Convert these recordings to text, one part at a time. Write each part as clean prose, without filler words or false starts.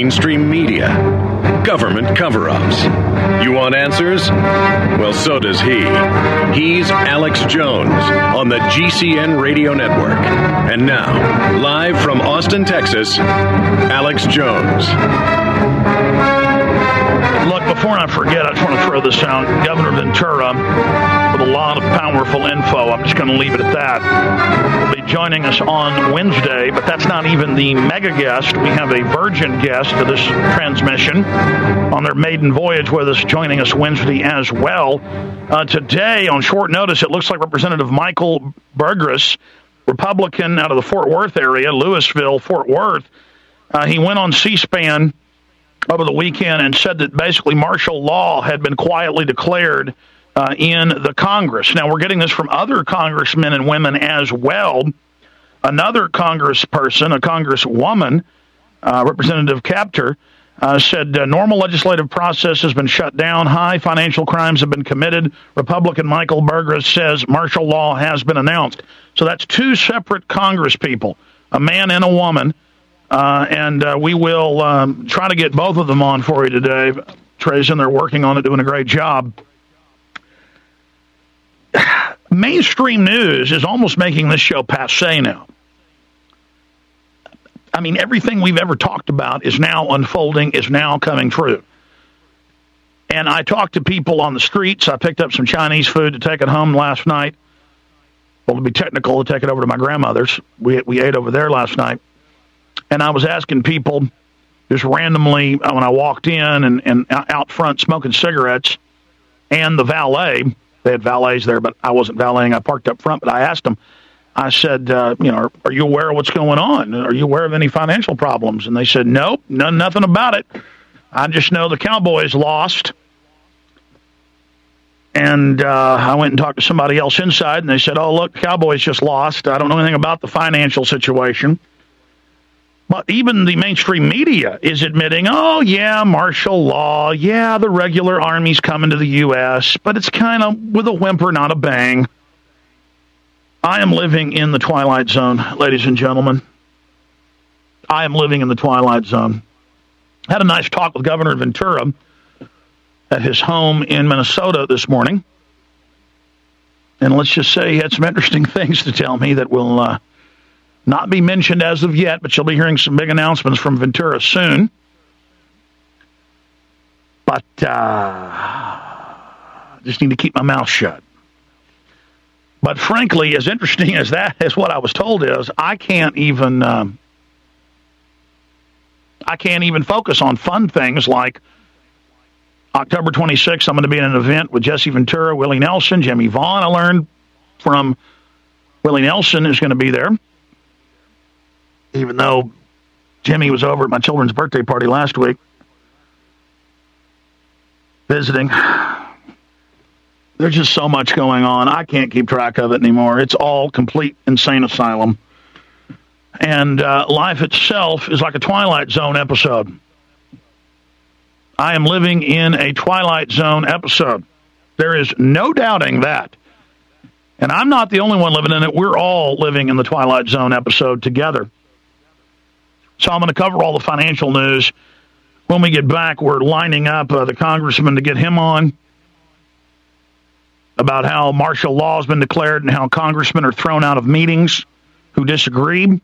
mainstream media, government cover-ups. You want answers? Well, so does he. He's Alex Jones on the GCN Radio Network. And now, live from Austin, Texas, Alex Jones. Look, before I forget, I just want to throw this out. Governor Ventura, with a lot of powerful info, I'm just going to leave it at that, will be joining us on Wednesday, but that's not even the mega guest. We have a virgin guest to this transmission on their maiden voyage with us, joining us Wednesday as well. Today, on short notice, it looks like Representative Michael Burgess, Republican out of the Fort Worth area, Louisville, Fort Worth. He went on C-SPAN over the weekend and said that basically martial law had been quietly declared in the Congress. Now, we're getting this from other congressmen and women as well. Another congressperson, a congresswoman, Representative Kaptur, said normal legislative process has been shut down. High financial crimes have been committed. Republican Michael Burgess says martial law has been announced. So that's two separate Congress people, a man and a woman. And we will try to get both of them on for you today. Trajan, they're working on it, doing a great job. Mainstream news is almost making this show passé now. I mean, everything we've ever talked about is now unfolding, is now coming true. And I talked to people on the streets. I picked up some Chinese food to take it home last night. Well, to be technical, to take it over to my grandmother's. We ate over there last night. And I was asking people just randomly when I walked in and out front smoking cigarettes, and the valet, they had valets there, but I wasn't valeting. I parked up front, but I asked them, I said, are you aware of what's going on? Are you aware of any financial problems? And they said, nope, nothing about it. I just know the Cowboys lost. And I went and talked to somebody else inside, and they said, oh, look, Cowboys just lost. I don't know anything about the financial situation. But even the mainstream media is admitting, oh, yeah, martial law. Yeah, the regular army's coming to the U.S., but it's kind of with a whimper, not a bang. I am living in the twilight zone, ladies and gentlemen. I am living in the twilight zone. I had a nice talk with Governor Ventura at his home in Minnesota this morning. And let's just say he had some interesting things to tell me that will not be mentioned as of yet, but you'll be hearing some big announcements from Ventura soon. But I just need to keep my mouth shut. But frankly, as interesting as that is, what I was told is, I can't even focus on fun things like October 26th. I'm going to be in an event with Jesse Ventura, Willie Nelson, Jimmy Vaughn. I learned from Willie Nelson is going to be there, even though Jimmy was over at my children's birthday party last week visiting. There's just so much going on. I can't keep track of it anymore. It's all complete insane asylum. And life itself is like a Twilight Zone episode. I am living in a Twilight Zone episode. There is no doubting that. And I'm not the only one living in it. We're all living in the Twilight Zone episode together. So I'm going to cover all the financial news. When we get back, we're lining up the congressman to get him on about how martial law has been declared and how congressmen are thrown out of meetings who disagree.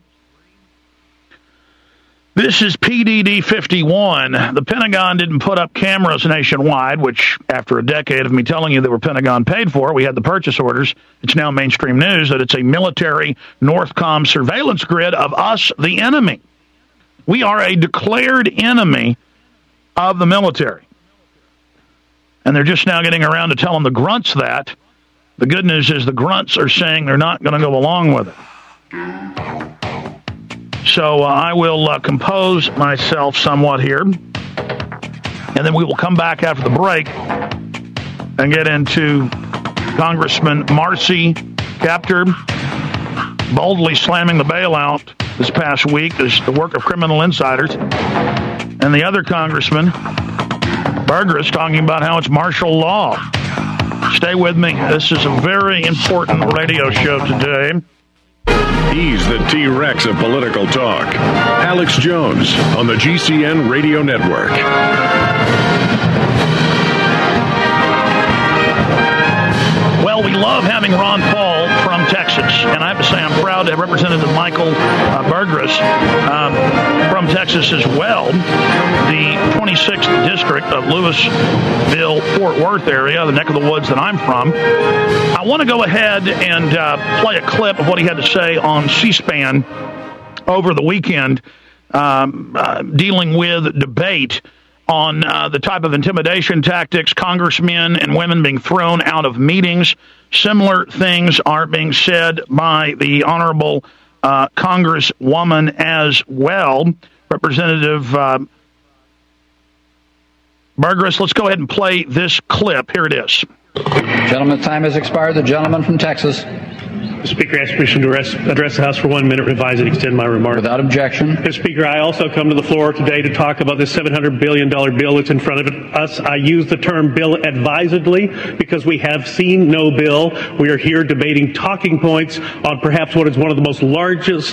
This is PDD 51. The Pentagon didn't put up cameras nationwide, which after a decade of me telling you they were Pentagon paid for, we had the purchase orders. It's now mainstream news that it's a military Northcom surveillance grid of us, the enemy. We are a declared enemy of the military. And they're just now getting around to telling the grunts that. The good news is the grunts are saying they're not going to go along with it. So I will compose myself somewhat here. And then we will come back after the break and get into Congressman Marcy Kaptur boldly slamming the bailout this past week, the work of criminal insiders, and the other Congressman Burgess talking about how it's martial law. Stay with me. This is a very important radio show today. He's the T-Rex of political talk. Alex Jones on the GCN Radio Network. Well, we love having Ron Paul from Texas, and I have to say I'm proud to have Representative Michael Burgess from Texas as well, the 26th district of Louisville, Fort Worth area, the neck of the woods that I'm from. I want to go ahead and play a clip of what he had to say on C-SPAN over the weekend, dealing with debate on the type of intimidation tactics, congressmen and women being thrown out of meetings. Similar things are being said by the Honorable Congresswoman as well. Representative Burgess, let's go ahead and play this clip. Here it is. Gentleman's time has expired. The gentleman from Texas. Mr. Speaker, I ask permission to address the House for 1 minute, revise and extend my remarks. Without objection. Mr. Speaker, I also come to the floor today to talk about this $700 billion bill that's in front of us. I use the term bill advisedly because we have seen no bill. We are here debating talking points on perhaps what is one of the largest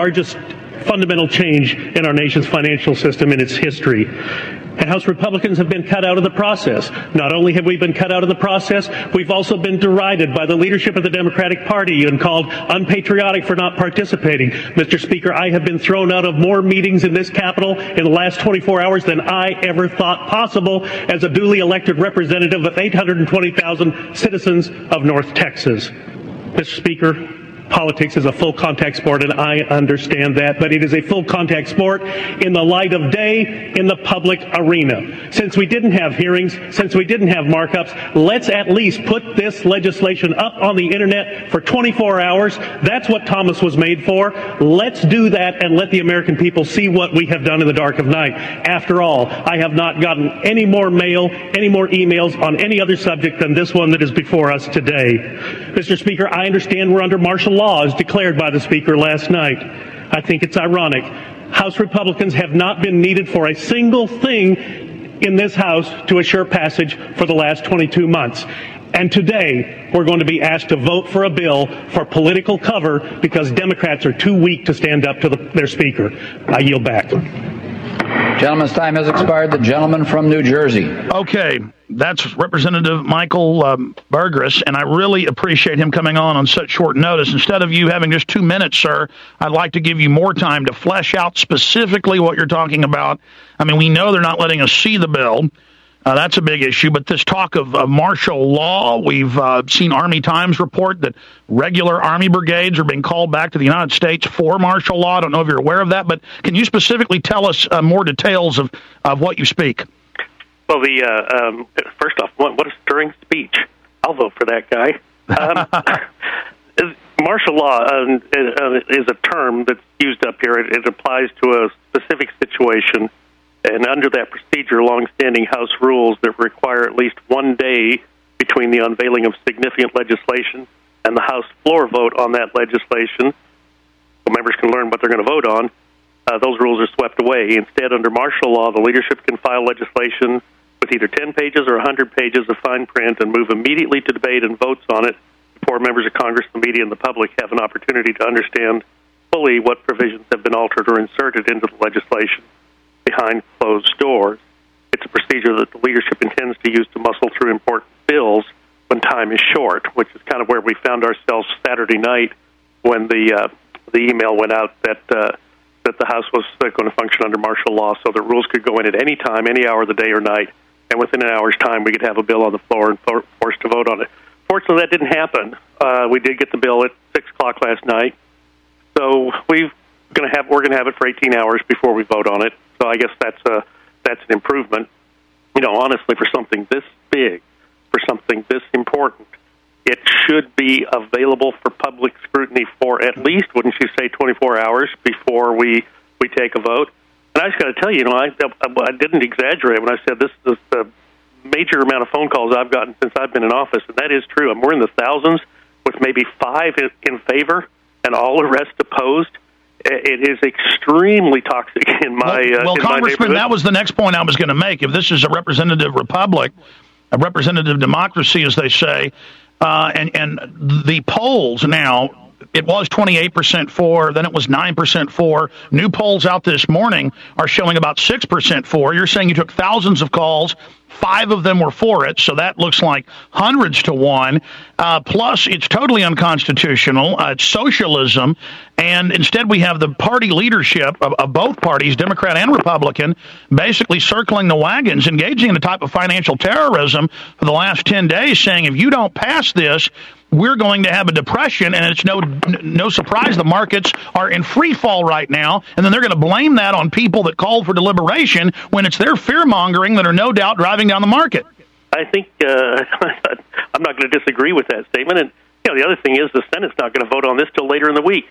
fundamental change in our nation's financial system in its history. And House Republicans have been cut out of the process. Not only have we been cut out of the process, we've also been derided by the leadership of the Democratic Party and called unpatriotic for not participating. Mr. Speaker, I have been thrown out of more meetings in this Capitol in the last 24 hours than I ever thought possible as a duly elected representative of 820,000 citizens of North Texas. Mr. Speaker, politics is a full contact sport, and I understand that, but it is a full contact sport in the light of day in the public arena. Since we didn't have hearings, since we didn't have markups, let's at least put this legislation up on the internet for 24 hours. That's what Thomas was made for. Let's do that and let the American people see what we have done in the dark of night. After all, I have not gotten any more mail, any more emails on any other subject than this one that is before us today. Mr. Speaker, I understand we're under martial law as declared by the Speaker last night. I think it's ironic. House Republicans have not been needed for a single thing in this House to assure passage for the last 22 months. And today, we're going to be asked to vote for a bill for political cover because Democrats are too weak to stand up to their Speaker. I yield back. Gentleman's time has expired. The gentleman from New Jersey. Okay, that's Representative Michael Burgess, and I really appreciate him coming on such short notice. Instead of you having just 2 minutes, sir, I'd like to give you more time to flesh out specifically what you're talking about. I mean, we know they're not letting us see the bill. That's a big issue, but this talk of martial law, we've seen Army Times report that regular Army brigades are being called back to the United States for martial law. I don't know if you're aware of that, but can you specifically tell us more details of what you speak? Well, first off, what a stirring speech. I'll vote for that guy. Martial law is a term that's used up here. It applies to a specific situation. And under that procedure, longstanding House rules that require at least 1 day between the unveiling of significant legislation and the House floor vote on that legislation, so members can learn what they're going to vote on, those rules are swept away. Instead, under martial law, the leadership can file legislation with either 10 pages or 100 pages of fine print and move immediately to debate and votes on it before members of Congress, the media, and the public have an opportunity to understand fully what provisions have been altered or inserted into the legislation behind closed doors. It's a procedure that the leadership intends to use to muscle through important bills when time is short, which is kind of where we found ourselves Saturday night when the email went out that the House was going to function under martial law so that rules could go in at any time, any hour of the day or night, and within an hour's time we could have a bill on the floor and forced to vote on it. Fortunately, that didn't happen. We did get the bill at 6 o'clock last night, so we're going to have it for 18 hours before we vote on it. So I guess that's an improvement. You know, honestly, for something this big, for something this important, it should be available for public scrutiny for at least, wouldn't you say, 24 hours before we take a vote. And I just got to tell you, I didn't exaggerate when I said this is the major amount of phone calls I've gotten since I've been in office, and that is true. We're in the thousands with maybe 5 in favor and all the rest opposed. It is extremely toxic in my well, in Congressman, my that was the next point I was going to make. If this is a representative republic, a representative democracy, as they say, and the polls now it was 28% for, then it was 9% for. New polls out this morning are showing about 6% for. You're saying you took thousands of calls, 5 of them were for it, so that looks like hundreds to 1. Plus, it's totally unconstitutional. It's socialism, and instead we have the party leadership of both parties, Democrat and Republican, basically circling the wagons, engaging in a type of financial terrorism for the last 10 days, saying if you don't pass this, we're going to have a depression, and it's no surprise the markets are in free fall right now, and then they're going to blame that on people that called for deliberation when it's their fear-mongering that are no doubt driving down the market. I think I'm not going to disagree with that statement. And the other thing is the Senate's not going to vote on this till later in the week.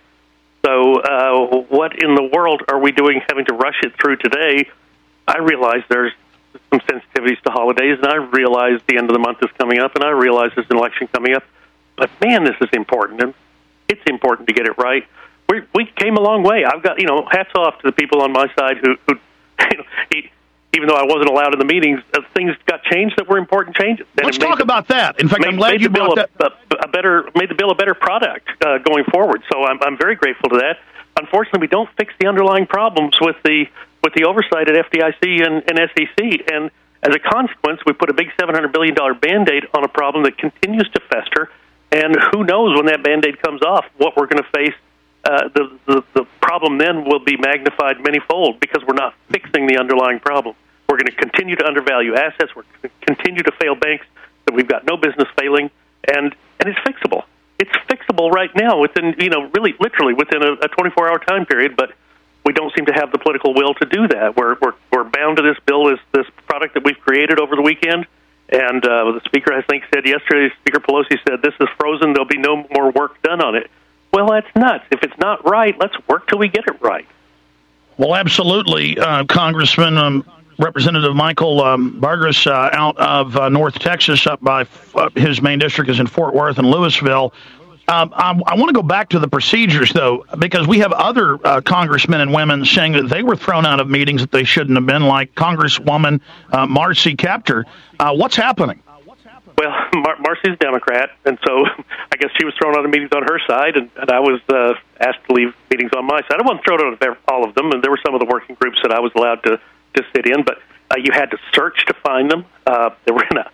So what in the world are we doing having to rush it through today? I realize there's some sensitivities to holidays, and I realize the end of the month is coming up, and I realize there's an election coming up. But, man, this is important, and it's important to get it right. We came a long way. I've got, hats off to the people on my side who even though I wasn't allowed in the meetings, things got changed that were important changes. And let's talk about that. In fact, I'm glad you brought that. Made the bill a better product going forward. So I'm very grateful to that. Unfortunately, we don't fix the underlying problems with the oversight at FDIC and SEC, and as a consequence, we put a big $700 billion Band-Aid on a problem that continues to fester. And who knows when that Band-Aid comes off, what we're going to face. The problem then will be magnified many-fold because we're not fixing the underlying problem. We're going to continue to undervalue assets. We're going to continue to fail banks that we've got no business failing, and it's fixable. It's fixable right now within, really literally within a 24-hour time period, but we don't seem to have the political will to do that. We're bound to this bill, this product that we've created over the weekend. And the Speaker, I think, said yesterday, Speaker Pelosi said, this is frozen, there'll be no more work done on it. Well, that's nuts. If it's not right, let's work till we get it right. Well, absolutely, Congressman. Representative Michael Burgess out of North Texas, up by his main district is in Fort Worth and Louisville. I want to go back to the procedures, though, because we have other congressmen and women saying that they were thrown out of meetings that they shouldn't have been, like Congresswoman Marcy Kaptur. What's happening? Well, Marcy's a Democrat, and so I guess she was thrown out of meetings on her side, and I was asked to leave meetings on my side. I wasn't thrown out of all of them, and there were some of the working groups that I was allowed to sit in, but you had to search to find them. They were in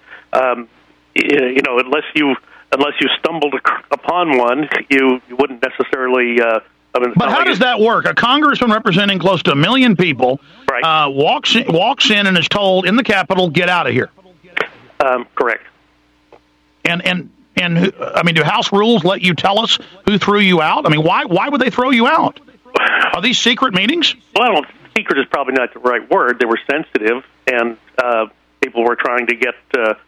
a, unless you stumbled upon one, you wouldn't necessarily. But how does that work? A congressman representing close to 1 million people right. walks in and is told in the Capitol, "Get out of here." Correct. And I mean, do House rules let you tell us who threw you out? I mean, why would they throw you out? Are these secret meetings? Well, secret is probably not the right word. They were sensitive, and people were trying to get.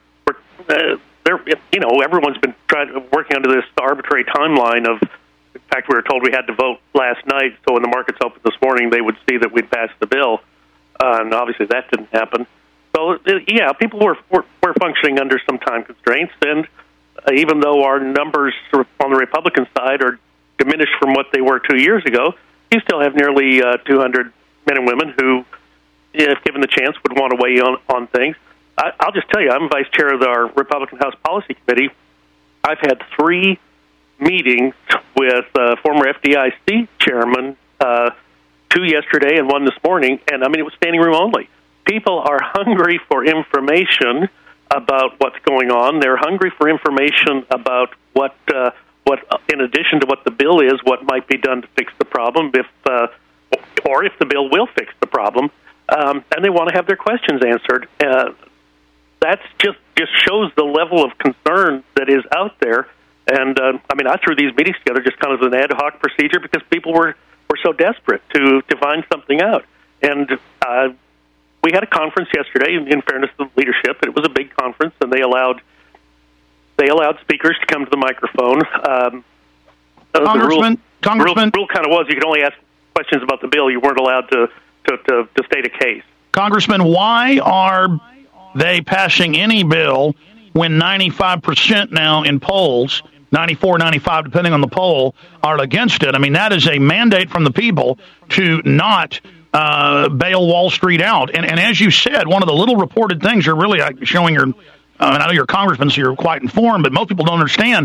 Everyone's been working under this arbitrary timeline of. In fact, we were told we had to vote last night, so when the markets opened this morning, they would see that we'd passed the bill, and obviously that didn't happen. So, yeah, people were functioning under some time constraints, and even though our numbers on the Republican side are diminished from what they were 2 years ago, you still have nearly 200 men and women who, if given the chance, would want to weigh in on things. I'll just tell you, I'm vice chair of our Republican House Policy Committee. I've had 3 meetings with former FDIC chairman, 2 yesterday and 1 this morning, and I mean, it was standing room only. People are hungry for information about what's going on. They're hungry for information about what, in addition to what the bill is, what might be done to fix the problem, or if the bill will fix the problem, and they want to have their questions answered. That just shows the level of concern that is out there. And I mean, I threw these meetings together just kind of as an ad hoc procedure because people were so desperate to find something out. And we had a conference yesterday. In fairness to the leadership, it was a big conference, and they allowed speakers to come to the microphone. Congressman, the rule kind of was you could only ask questions about the bill. You weren't allowed to state a case. Congressman, why are they passing any bill when 95% now in polls, 94, 95, depending on the poll, are against it? I mean, that is a mandate from the people to not bail Wall Street out. And as you said, one of the little reported things you're really showing your, I know you're a congressman, so you're quite informed, but most people don't understand.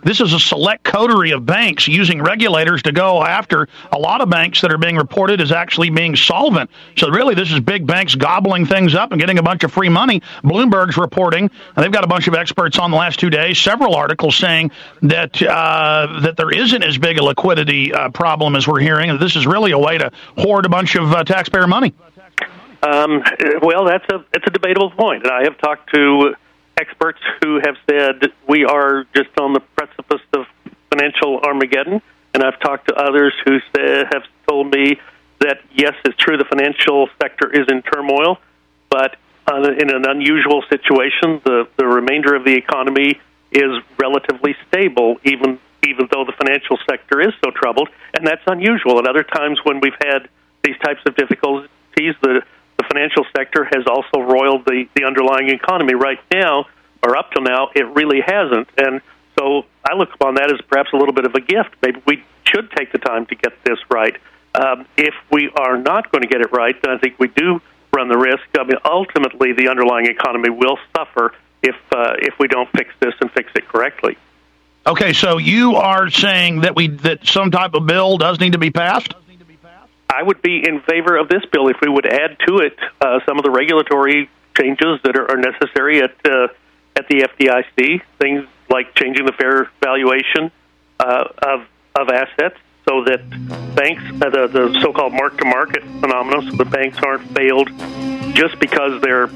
this is a select coterie of banks using regulators to go after a lot of banks that are being reported as actually being solvent. So really, this is big banks gobbling things up and getting a bunch of free money. Bloomberg's reporting, and they've got a bunch of experts on the last 2 days, several articles saying that that there isn't as big a liquidity problem as we're hearing, and this is really a way to hoard a bunch of taxpayer money. Well, it's a debatable point, and I have talked to experts who have said we are just on the precipice of financial Armageddon, and I've talked to others who have told me that, yes, it's true the financial sector is in turmoil, but in an unusual situation, the remainder of the economy is relatively stable, even though the financial sector is so troubled, and that's unusual. At other times when we've had these types of difficulties, the financial sector has also roiled the underlying economy. Right now, or up till now, it really hasn't. And so I look upon that as perhaps a little bit of a gift. Maybe we should take the time to get this right. If we are not going to get it right, then I think we do run the risk. I mean, ultimately, the underlying economy will suffer if we don't fix this and fix it correctly. Okay, so you are saying that some type of bill does need to be passed? I would be in favor of this bill if we would add to it some of the regulatory changes that are necessary at the FDIC, things like changing the fair valuation of assets so that banks, the so-called mark-to-market phenomenon, so the banks aren't failed just because they're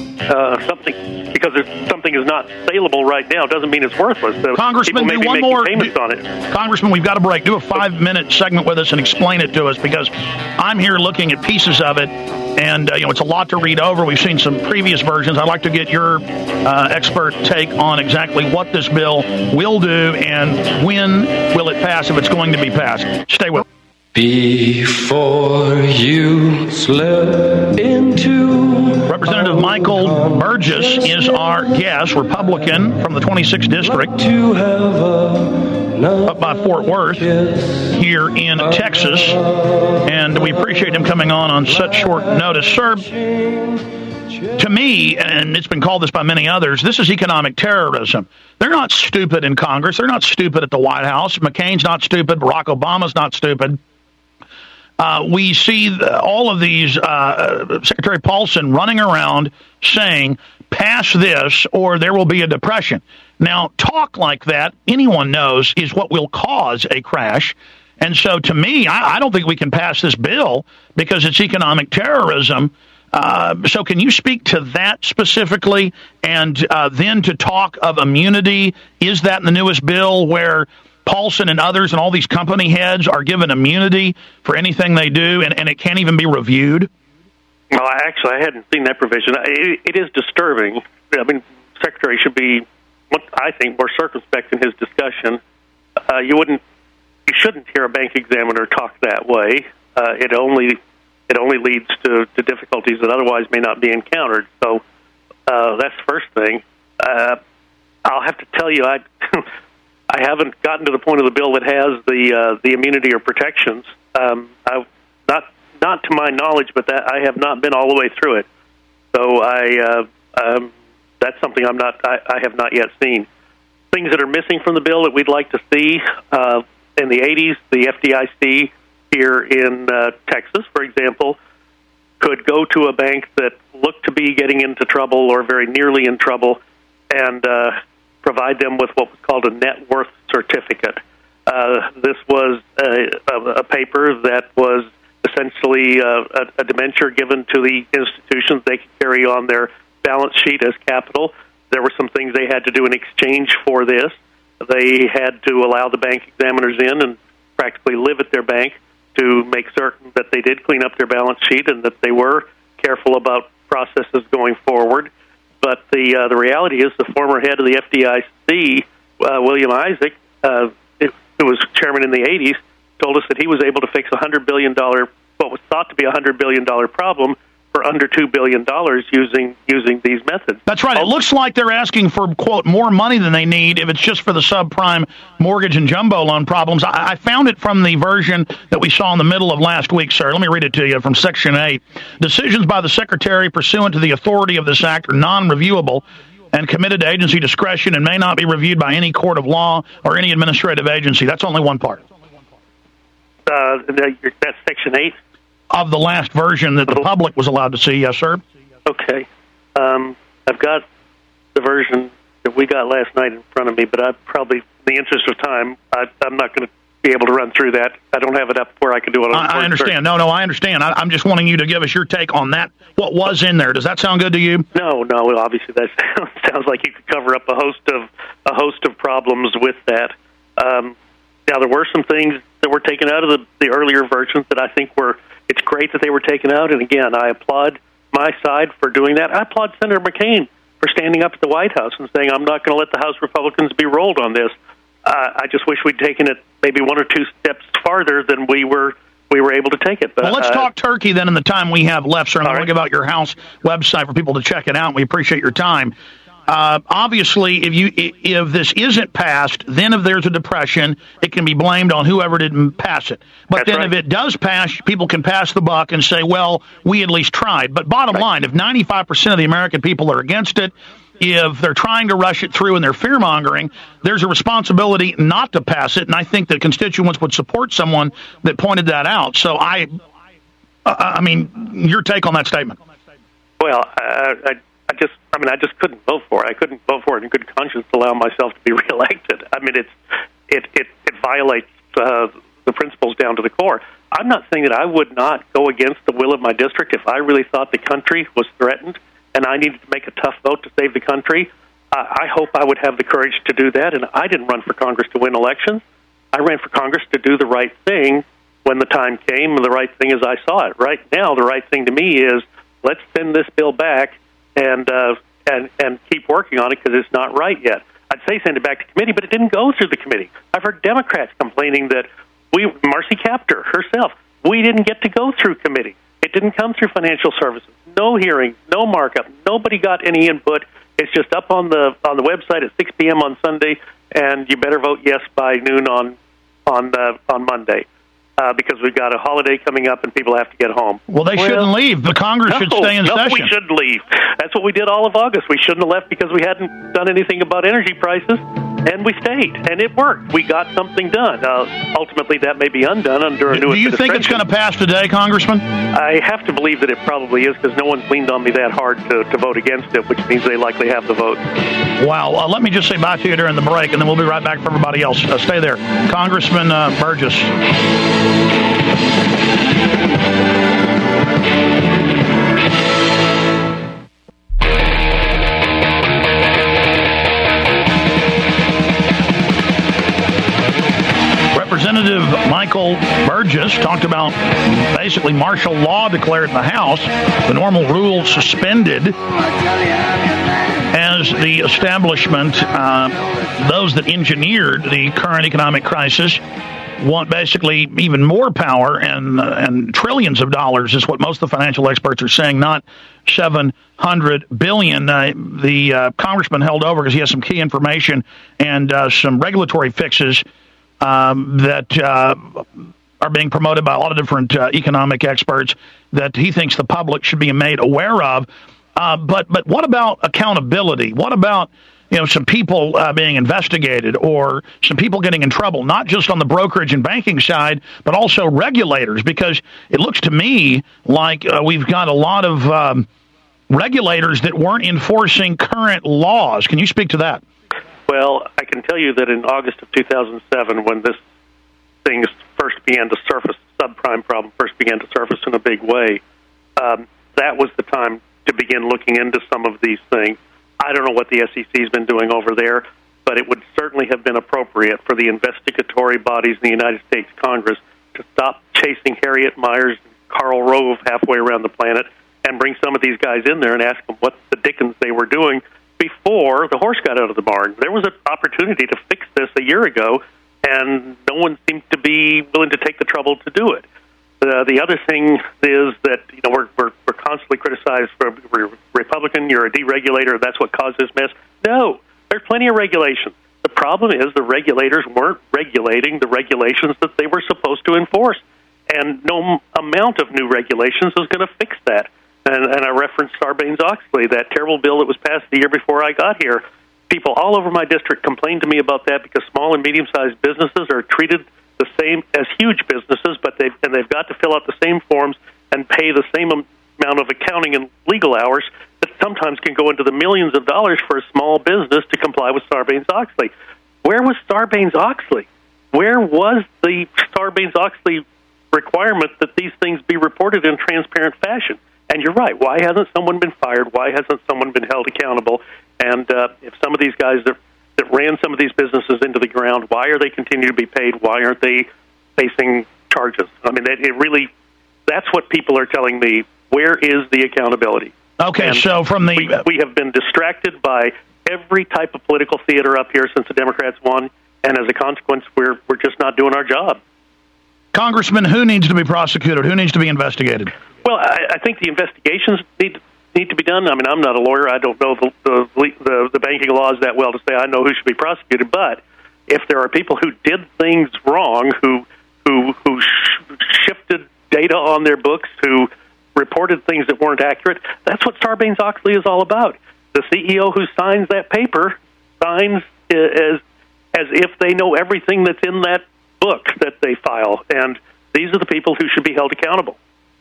something is not saleable right now doesn't mean it's worthless. So Congressman, do one more. On it. Congressman, we've got to break. Do a 5-minute segment with us and explain it to us, because I'm here looking at pieces of it, and it's a lot to read over. We've seen some previous versions. I'd like to get your expert take on exactly what this bill will do and when will it pass, if it's going to be passed. Stay with us. Before you slip into Representative Michael Burgess is our guest, Republican from the 26th District, up by Fort Worth here in Texas, and we appreciate him coming on such short notice. Sir, to me, and it's been called this by many others, this is economic terrorism. They're not stupid in Congress. They're not stupid at the White House. McCain's not stupid. Barack Obama's not stupid. We see all of these, Secretary Paulson running around saying, pass this or there will be a depression. Now, talk like that, anyone knows, is what will cause a crash. And so to me, I don't think we can pass this bill because it's economic terrorism. So can you speak to that specifically? And then to talk of immunity, is that in the newest bill where Paulson and others and all these company heads are given immunity for anything they do, and it can't even be reviewed? Well, actually, I hadn't seen that provision. It is disturbing. I mean, Secretary should be, I think, more circumspect in his discussion. You shouldn't hear a bank examiner talk that way. It only leads to difficulties that otherwise may not be encountered. So that's the first thing. I'll have to tell you, I haven't gotten to the point of the bill that has the immunity or protections. Not to my knowledge, but that I have not been all the way through it. So that's something I have not yet seen. Things that are missing from the bill that we'd like to see in the 80s, the FDIC here in Texas, for example, could go to a bank that looked to be getting into trouble or very nearly in trouble and provide them with what was called a net worth certificate. This was a paper that was essentially a debenture given to the institutions. They could carry on their balance sheet as capital. There were some things they had to do in exchange for this. They had to allow the bank examiners in and practically live at their bank to make certain that they did clean up their balance sheet and that they were careful about processes going forward. But the reality is the former head of the FDIC, William Isaac, who was chairman in the 80s, told us that he was able to fix $100 billion, what was thought to be a $100 billion problem, for under $2 billion using these methods. That's right. It looks like they're asking for, quote, more money than they need if it's just for the subprime mortgage and jumbo loan problems. I found it from the version that we saw in the middle of last week, sir. Let me read it to you from Section 8. Decisions by the Secretary pursuant to the authority of this Act are non-reviewable and committed to agency discretion and may not be reviewed by any court of law or any administrative agency. That's only one part. That's Section 8? Of the last version that the public was allowed to see, yes, sir. Okay. I've got the version that we got last night in front of me, but I probably, in the interest of time, I'm not going to be able to run through that. I don't have it up where I can do it. I understand. No, I understand. I'm just wanting you to give us your take on that. What was in there? Does that sound good to you? No. Obviously, that sounds like you could cover up a host of problems with that. Now, there were some things that were taken out of the earlier versions that I think it's great that they were taken out. And again, I applaud my side for doing that. I applaud Senator McCain for standing up at the White House and saying, I'm not going to let the House Republicans be rolled on this. I just wish we'd taken it maybe one or two steps farther than we were able to take it. But, well, let's talk turkey then in the time we have left, sir. I'm going to give out your House website for people to check it out, and we appreciate your time. Obviously, if this isn't passed, then if there's a depression, it can be blamed on whoever didn't pass it. But then if it does pass, people can pass the buck and say, well, we at least tried. But bottom line, if 95% of the American people are against it, if they're trying to rush it through and they're fear-mongering, there's a responsibility not to pass it, and I think that constituents would support someone that pointed that out. So I mean, your take on that statement? Well, I just couldn't vote for it. I couldn't vote for it in good conscience to allow myself to be reelected. I mean, it violates the principles down to the core. I'm not saying that I would not go against the will of my district if I really thought the country was threatened and I needed to make a tough vote to save the country. I hope I would have the courage to do that, and I didn't run for Congress to win elections. I ran for Congress to do the right thing when the time came, and the right thing as I saw it. Right now, the right thing to me is let's send this bill back and keep working on it because it's not right yet. I'd say send it back to committee, but it didn't go through the committee. I've heard Democrats complaining that Marcy Kaptur herself, we didn't get to go through committee. It didn't come through financial services. No hearings, no markup. Nobody got any input. It's just up on the website at 6 p.m. on Sunday, and you better vote yes by noon on Monday. Because we've got a holiday coming up and people have to get home. Well, they shouldn't leave. The Congress should stay in session. No, we shouldn't leave. That's what we did all of August. We shouldn't have left because we hadn't done anything about energy prices, and we stayed, and it worked. We got something done. Ultimately, that may be undone under a new administration. Do you think it's going to pass today, Congressman? I have to believe that it probably is because no one's leaned on me that hard to vote against it, which means they likely have the vote. Wow. Let me just say bye to you during the break, and then we'll be right back for everybody else. Stay there. Congressman Burgess. Representative Michael Burgess talked about basically martial law declared in the House, the normal rule suspended as the establishment, those that engineered the current economic crisis, want basically even more power and trillions of dollars is what most of the financial experts are saying, not $700 billion. The congressman held over because he has some key information and some regulatory fixes that are being promoted by a lot of different economic experts that he thinks the public should be made aware of. But what about accountability? What about some people being investigated or some people getting in trouble, not just on the brokerage and banking side, but also regulators? Because it looks to me like we've got a lot of regulators that weren't enforcing current laws. Can you speak to that? Well, I can tell you that in August of 2007, when this thing first began to surface, subprime problem first began to surface in a big way, that was the time to begin looking into some of these things. I don't know what the SEC has been doing over there, but it would certainly have been appropriate for the investigatory bodies in the United States Congress to stop chasing Harriet Miers and Karl Rove halfway around the planet and bring some of these guys in there and ask them what the dickens they were doing before the horse got out of the barn. There was an opportunity to fix this a year ago, and no one seemed to be willing to take the trouble to do it. The other thing is that we're constantly criticized for Republican, you're a deregulator, that's what caused this mess. No, there's plenty of regulations. The problem is the regulators weren't regulating the regulations that they were supposed to enforce, and no amount of new regulations is going to fix that. and I referenced Sarbanes-Oxley, that terrible bill that was passed the year before I got here. People all over my district complained to me about that because small and medium-sized businesses are treated the same as huge businesses, but they've got to fill out the same forms and pay the same amount of accounting and legal hours that sometimes can go into the millions of dollars for a small business to comply with Sarbanes-Oxley. Where was Sarbanes-Oxley? Where was the Sarbanes-Oxley requirement that these things be reported in transparent fashion? And you're right. Why hasn't someone been fired? Why hasn't someone been held accountable? And if some of these guys that ran some of these businesses into the ground, why are they continuing to be paid? Why aren't they facing charges? I mean, it really, that's what people are telling me. Where is the accountability? Okay, and so from the... We have been distracted by every type of political theater up here since the Democrats won, and as a consequence, we're just not doing our job. Congressman, who needs to be prosecuted? Who needs to be investigated? Well, I think the investigations need to be done. I mean, I'm not a lawyer. I don't know the banking laws that well to say I know who should be prosecuted. But if there are people who did things wrong, who shifted data on their books, who reported things that weren't accurate, that's what Sarbanes-Oxley is all about. The CEO who signs that paper signs as if they know everything that's in that book that they file, and these are the people who should be held accountable.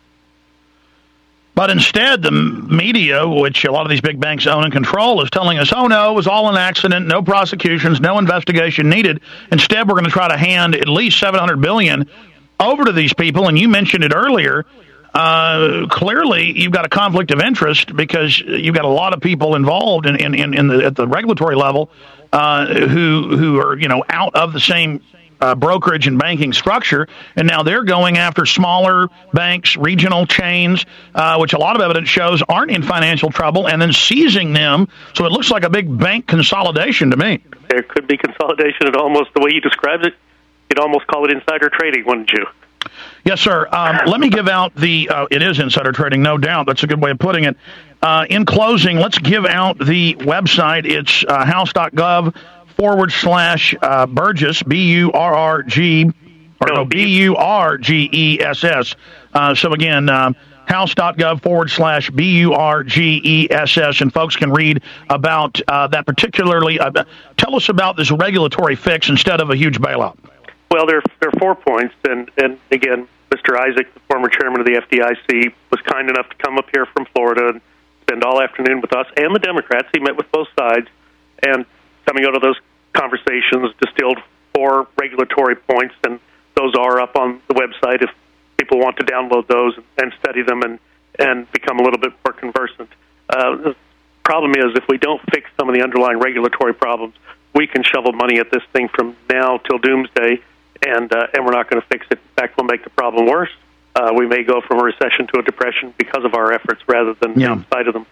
But instead, the media, which a lot of these big banks own and control, is telling us, oh, no, it was all an accident, no prosecutions, no investigation needed. Instead, we're going to try to hand at least $700 billion over to these people. And you mentioned it earlier. Clearly, you've got a conflict of interest because you've got a lot of people involved at the regulatory level who are, out of the same brokerage and banking structure, and now they're going after smaller banks, regional chains, which a lot of evidence shows aren't in financial trouble, and then seizing them. So it looks like a big bank consolidation to me. There could be consolidation at almost the way you described it. You'd almost call it insider trading, wouldn't you? Yes, sir. Let me give out it is insider trading, no doubt. That's a good way of putting it. In closing, let's give out the website. It's house.gov/Burgess, Burgess. So again, house.gov/Burgess, and folks can read about that particularly. Tell us about this regulatory fix instead of a huge bailout. Well, there are 4 points, and again, Mr. Isaac, the former chairman of the FDIC, was kind enough to come up here from Florida and spend all afternoon with us and the Democrats. He met with both sides, and coming out of those conversations distilled 4 regulatory points, and those are up on the website if people want to download those and study them and become a little bit more conversant. The problem is if we don't fix some of the underlying regulatory problems, we can shovel money at this thing from now till doomsday, and we're not going to fix it. In fact, we'll make the problem worse. We may go from a recession to a depression because of our efforts rather than inside of them.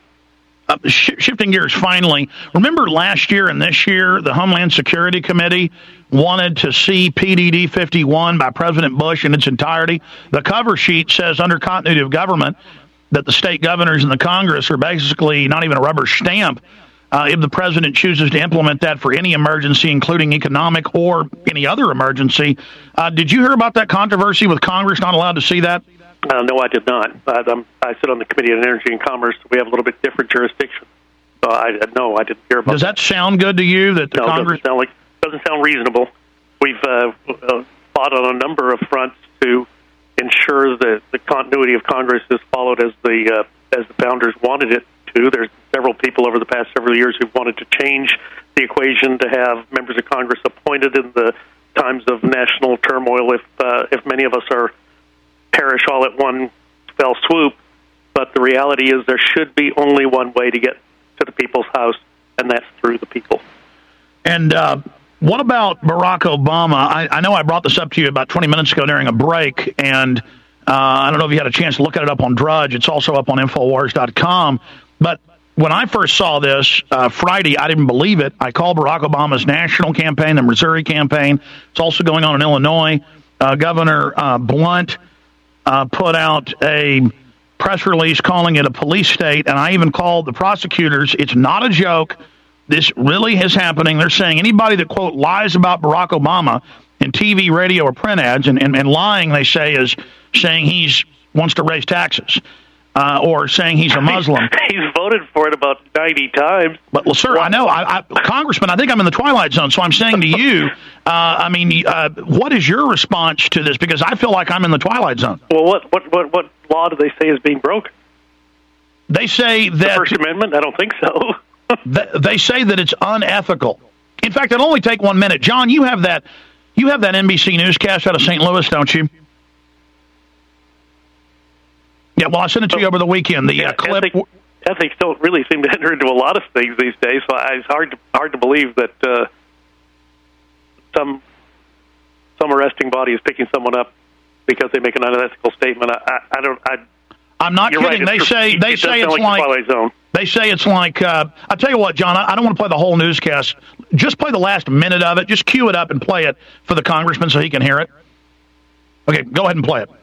Shifting gears finally, remember last year and this year, the Homeland Security Committee wanted to see PDD 51 by President Bush in its entirety. The cover sheet says under continuity of government that the state governors and the Congress are basically not even a rubber stamp if the president chooses to implement that for any emergency, including economic or any other emergency. Did you hear about that controversy with Congress not allowed to see that? No, I did not. I sit on the Committee on Energy and Commerce. So we have a little bit different jurisdiction. So I didn't hear about. Does that sound good to you? That the Congress doesn't sound reasonable. We've fought on a number of fronts to ensure that the continuity of Congress is followed as the founders wanted it to. There's several people over the past several years who've wanted to change the equation to have members of Congress appointed in the times of national turmoil if many of us perish all at one fell swoop. But the reality is there should be only one way to get to the people's house, and that's through the people. And what about Barack Obama? I know I brought this up to you about 20 minutes ago during a break, and I don't know if you had a chance to look at it up on Drudge. It's also up on Infowars.com. But when I first saw this Friday, I didn't believe it. I called Barack Obama's national campaign, the Missouri campaign. It's also going on in Illinois. Governor Blunt put out a press release calling it a police state, and I even called the prosecutors. It's not a joke. This really is happening. They're saying anybody that, quote, lies about Barack Obama in TV, radio, or print ads, and lying, they say, is saying he wants to raise taxes. or saying he's a Muslim. He's voted for it about 90 times. But, well, sir, I know. Congressman, I think I'm in the twilight zone, so I'm saying to you, what is your response to this? Because I feel like I'm in the twilight zone. Well, what law do they say is being broken? They say that... The First Amendment? I don't think so. They say that it's unethical. In fact, it'll only take 1 minute. John, you have that NBC newscast out of St. Louis, don't you? Yeah, well, I sent it to you over the weekend. The clip. Ethics don't really seem to enter into a lot of things these days, so it's hard to believe that some arresting body is picking someone up because they make an unethical statement. I'm not kidding. Right. They say it's like. I'll tell you what, John. I don't want to play the whole newscast. Just play the last minute of it. Just cue it up and play it for the congressman so he can hear it. Okay, go ahead and play it.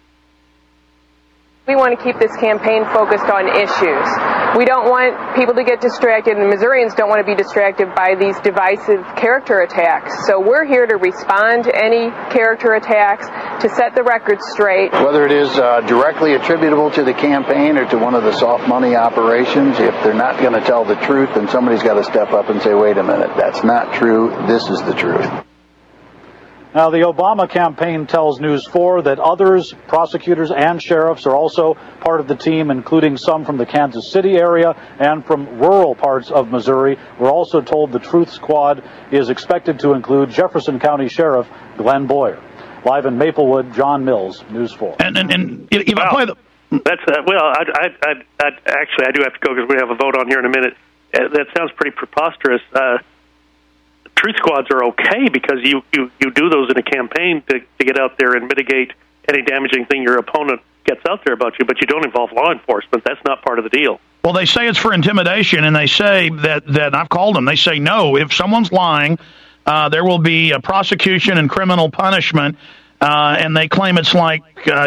We want to keep this campaign focused on issues. We don't want people to get distracted, and Missourians don't want to be distracted by these divisive character attacks. So we're here to respond to any character attacks, to set the record straight. Whether it is directly attributable to the campaign or to one of the soft money operations, if they're not going to tell the truth, then somebody's got to step up and say, wait a minute, that's not true, this is the truth. Now, the Obama campaign tells News 4 that others, prosecutors and sheriffs, are also part of the team, including some from the Kansas City area and from rural parts of Missouri. We're also told the Truth Squad is expected to include Jefferson County Sheriff Glenn Boyer. Live in Maplewood, John Mills, News 4. And if I play the... That's I do have to go because we have a vote on here in a minute. That sounds pretty preposterous. Truth squads are okay because you do those in a campaign to get out there and mitigate any damaging thing your opponent gets out there about you, but you don't involve law enforcement. That's not part of the deal. Well, they say it's for intimidation, and they say that I've called them. They say, no, if someone's lying, there will be a prosecution and criminal punishment, and they claim it's like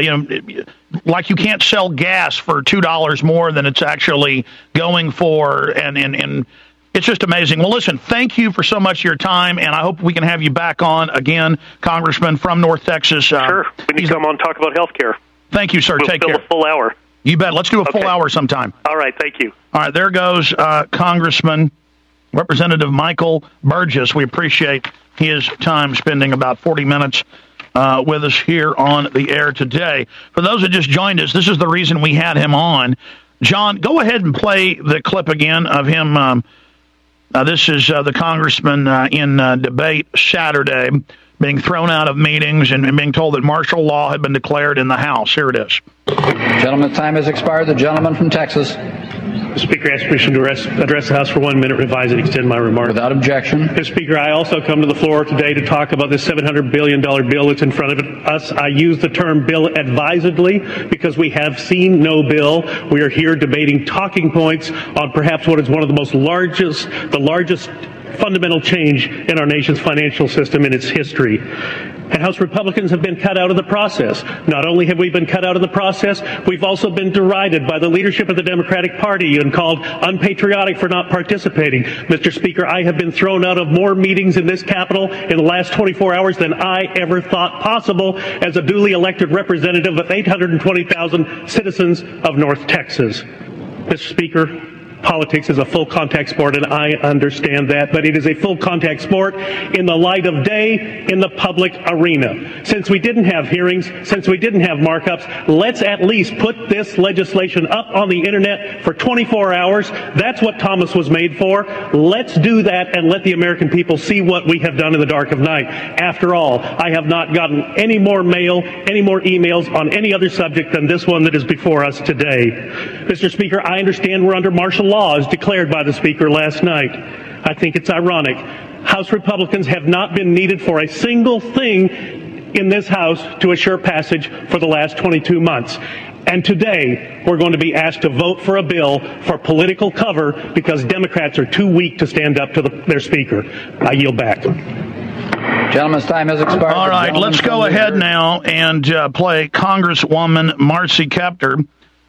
you can't sell gas for $2 more than it's actually going for, and it's just amazing. Well, listen, thank you for so much of your time, and I hope we can have you back on again, Congressman from North Texas. Sure. We need to come on and talk about health care. Thank you, sir. Take care. A full hour. You bet. Let's do a full hour sometime. All right. Thank you. All right. There goes Congressman Representative Michael Burgess. We appreciate his time spending about 40 minutes with us here on the air today. For those that just joined us, this is the reason we had him on. John, go ahead and play the clip again of him. This is the congressman in debate Saturday being thrown out of meetings and being told that martial law had been declared in the House. Here it is. Gentleman's time has expired. The gentleman from Texas. Mr. Speaker, I ask permission to address the House for 1 minute, revise and extend my remarks. Without objection. Mr. Speaker, I also come to the floor today to talk about this $700 billion bill that's in front of us. I use the term bill advisedly because we have seen no bill. We are here debating talking points on perhaps what is one of the largest fundamental change in our nation's financial system in its history. And House Republicans have been cut out of the process. Not only have we been cut out of the process, we've also been derided by the leadership of the Democratic Party and called unpatriotic for not participating. Mr. Speaker, I have been thrown out of more meetings in this Capitol in the last 24 hours than I ever thought possible as a duly elected representative of 820,000 citizens of North Texas. Mr. Speaker, politics is a full contact sport, and I understand that, but it is a full contact sport in the light of day in the public arena. Since we didn't have hearings, since we didn't have markups, let's at least put this legislation up on the internet for 24 hours. That's what Thomas was made for. Let's do that and let the American people see what we have done in the dark of night. After all, I have not gotten any more mail, any more emails on any other subject than this one that is before us today. Mr. Speaker, I understand we're under martial law as declared by the Speaker last night. I think it's ironic. House Republicans have not been needed for a single thing in this House to assure passage for the last 22 months. And today, we're going to be asked to vote for a bill for political cover because Democrats are too weak to stand up to their Speaker. I yield back. Gentleman's time has expired. All right, let's go ahead now and play Congresswoman Marcy Kaptur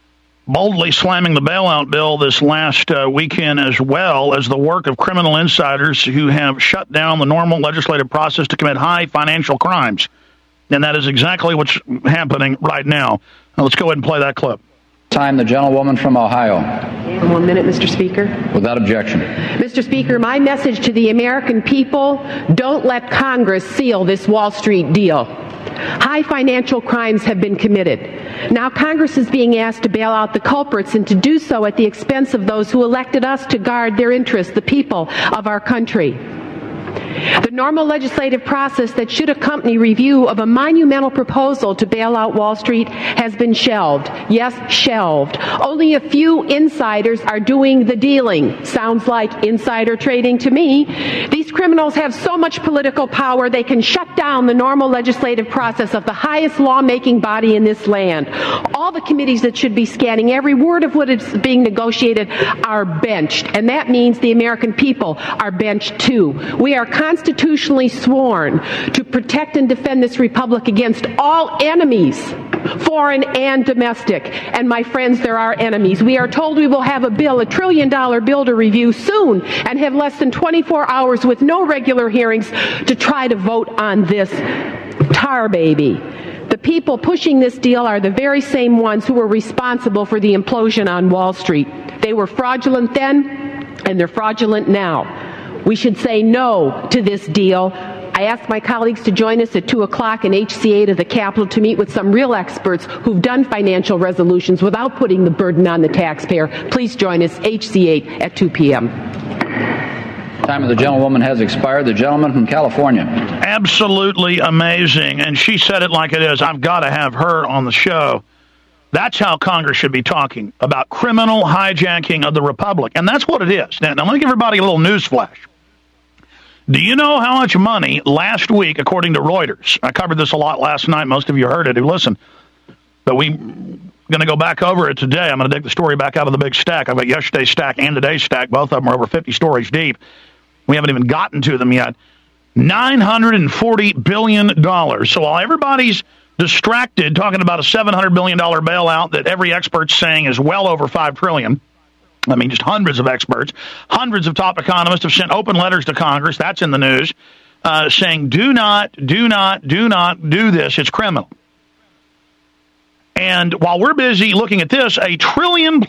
boldly slamming the bailout bill this last weekend, as well as the work of criminal insiders who have shut down the normal legislative process to commit high financial crimes. And that is exactly what's happening right now. Now let's go ahead and play that clip. time, the gentlewoman from Ohio. 1 minute, Mr. Speaker. Without objection. Mr. Speaker, my message to the American people, don't let Congress seal this Wall Street deal. High financial crimes have been committed. Now Congress is being asked to bail out the culprits and to do so at the expense of those who elected us to guard their interests, the people of our country. The normal legislative process that should accompany review of a monumental proposal to bail out Wall Street has been shelved. Yes, shelved. Only a few insiders are doing the dealing. Sounds like insider trading to me. These criminals have so much political power they can shut down the normal legislative process of the highest lawmaking body in this land. All the committees that should be scanning every word of what is being negotiated are benched, and that means the American people are benched too. We are constitutionally sworn to protect and defend this republic against all enemies, foreign and domestic. And my friends, there are enemies. We are told we will have a bill, $1 trillion bill to review soon, and have less than 24 hours with no regular hearings to try to vote on this tar baby. The people pushing this deal are the very same ones who were responsible for the implosion on Wall Street. They were fraudulent then, and they're fraudulent now. We should say no to this deal. I ask my colleagues to join us at 2 o'clock in HC8 of the Capitol to meet with some real experts who've done financial resolutions without putting the burden on the taxpayer. Please join us, HC8 at 2 p.m. Time of the gentlewoman has expired. The gentleman from California. Absolutely amazing. And she said it like it is. I've got to have her on the show. That's how Congress should be talking, about criminal hijacking of the Republic. And that's what it is. Now let me give everybody a little news flash. Do you know how much money last week, according to Reuters? I covered this a lot last night. Most of you heard it who listened. But we're going to go back over it today. I'm going to dig the story back out of the big stack. I've got yesterday's stack and today's stack. Both of them are over 50 stories deep. We haven't even gotten to them yet. $940 billion. So while everybody's distracted talking about a $700 billion bailout that every expert's saying is well over $5 trillion, I mean, just hundreds of experts, hundreds of top economists have sent open letters to Congress, that's in the news, saying do not do this, it's criminal. And while we're busy looking at this, $1 trillion+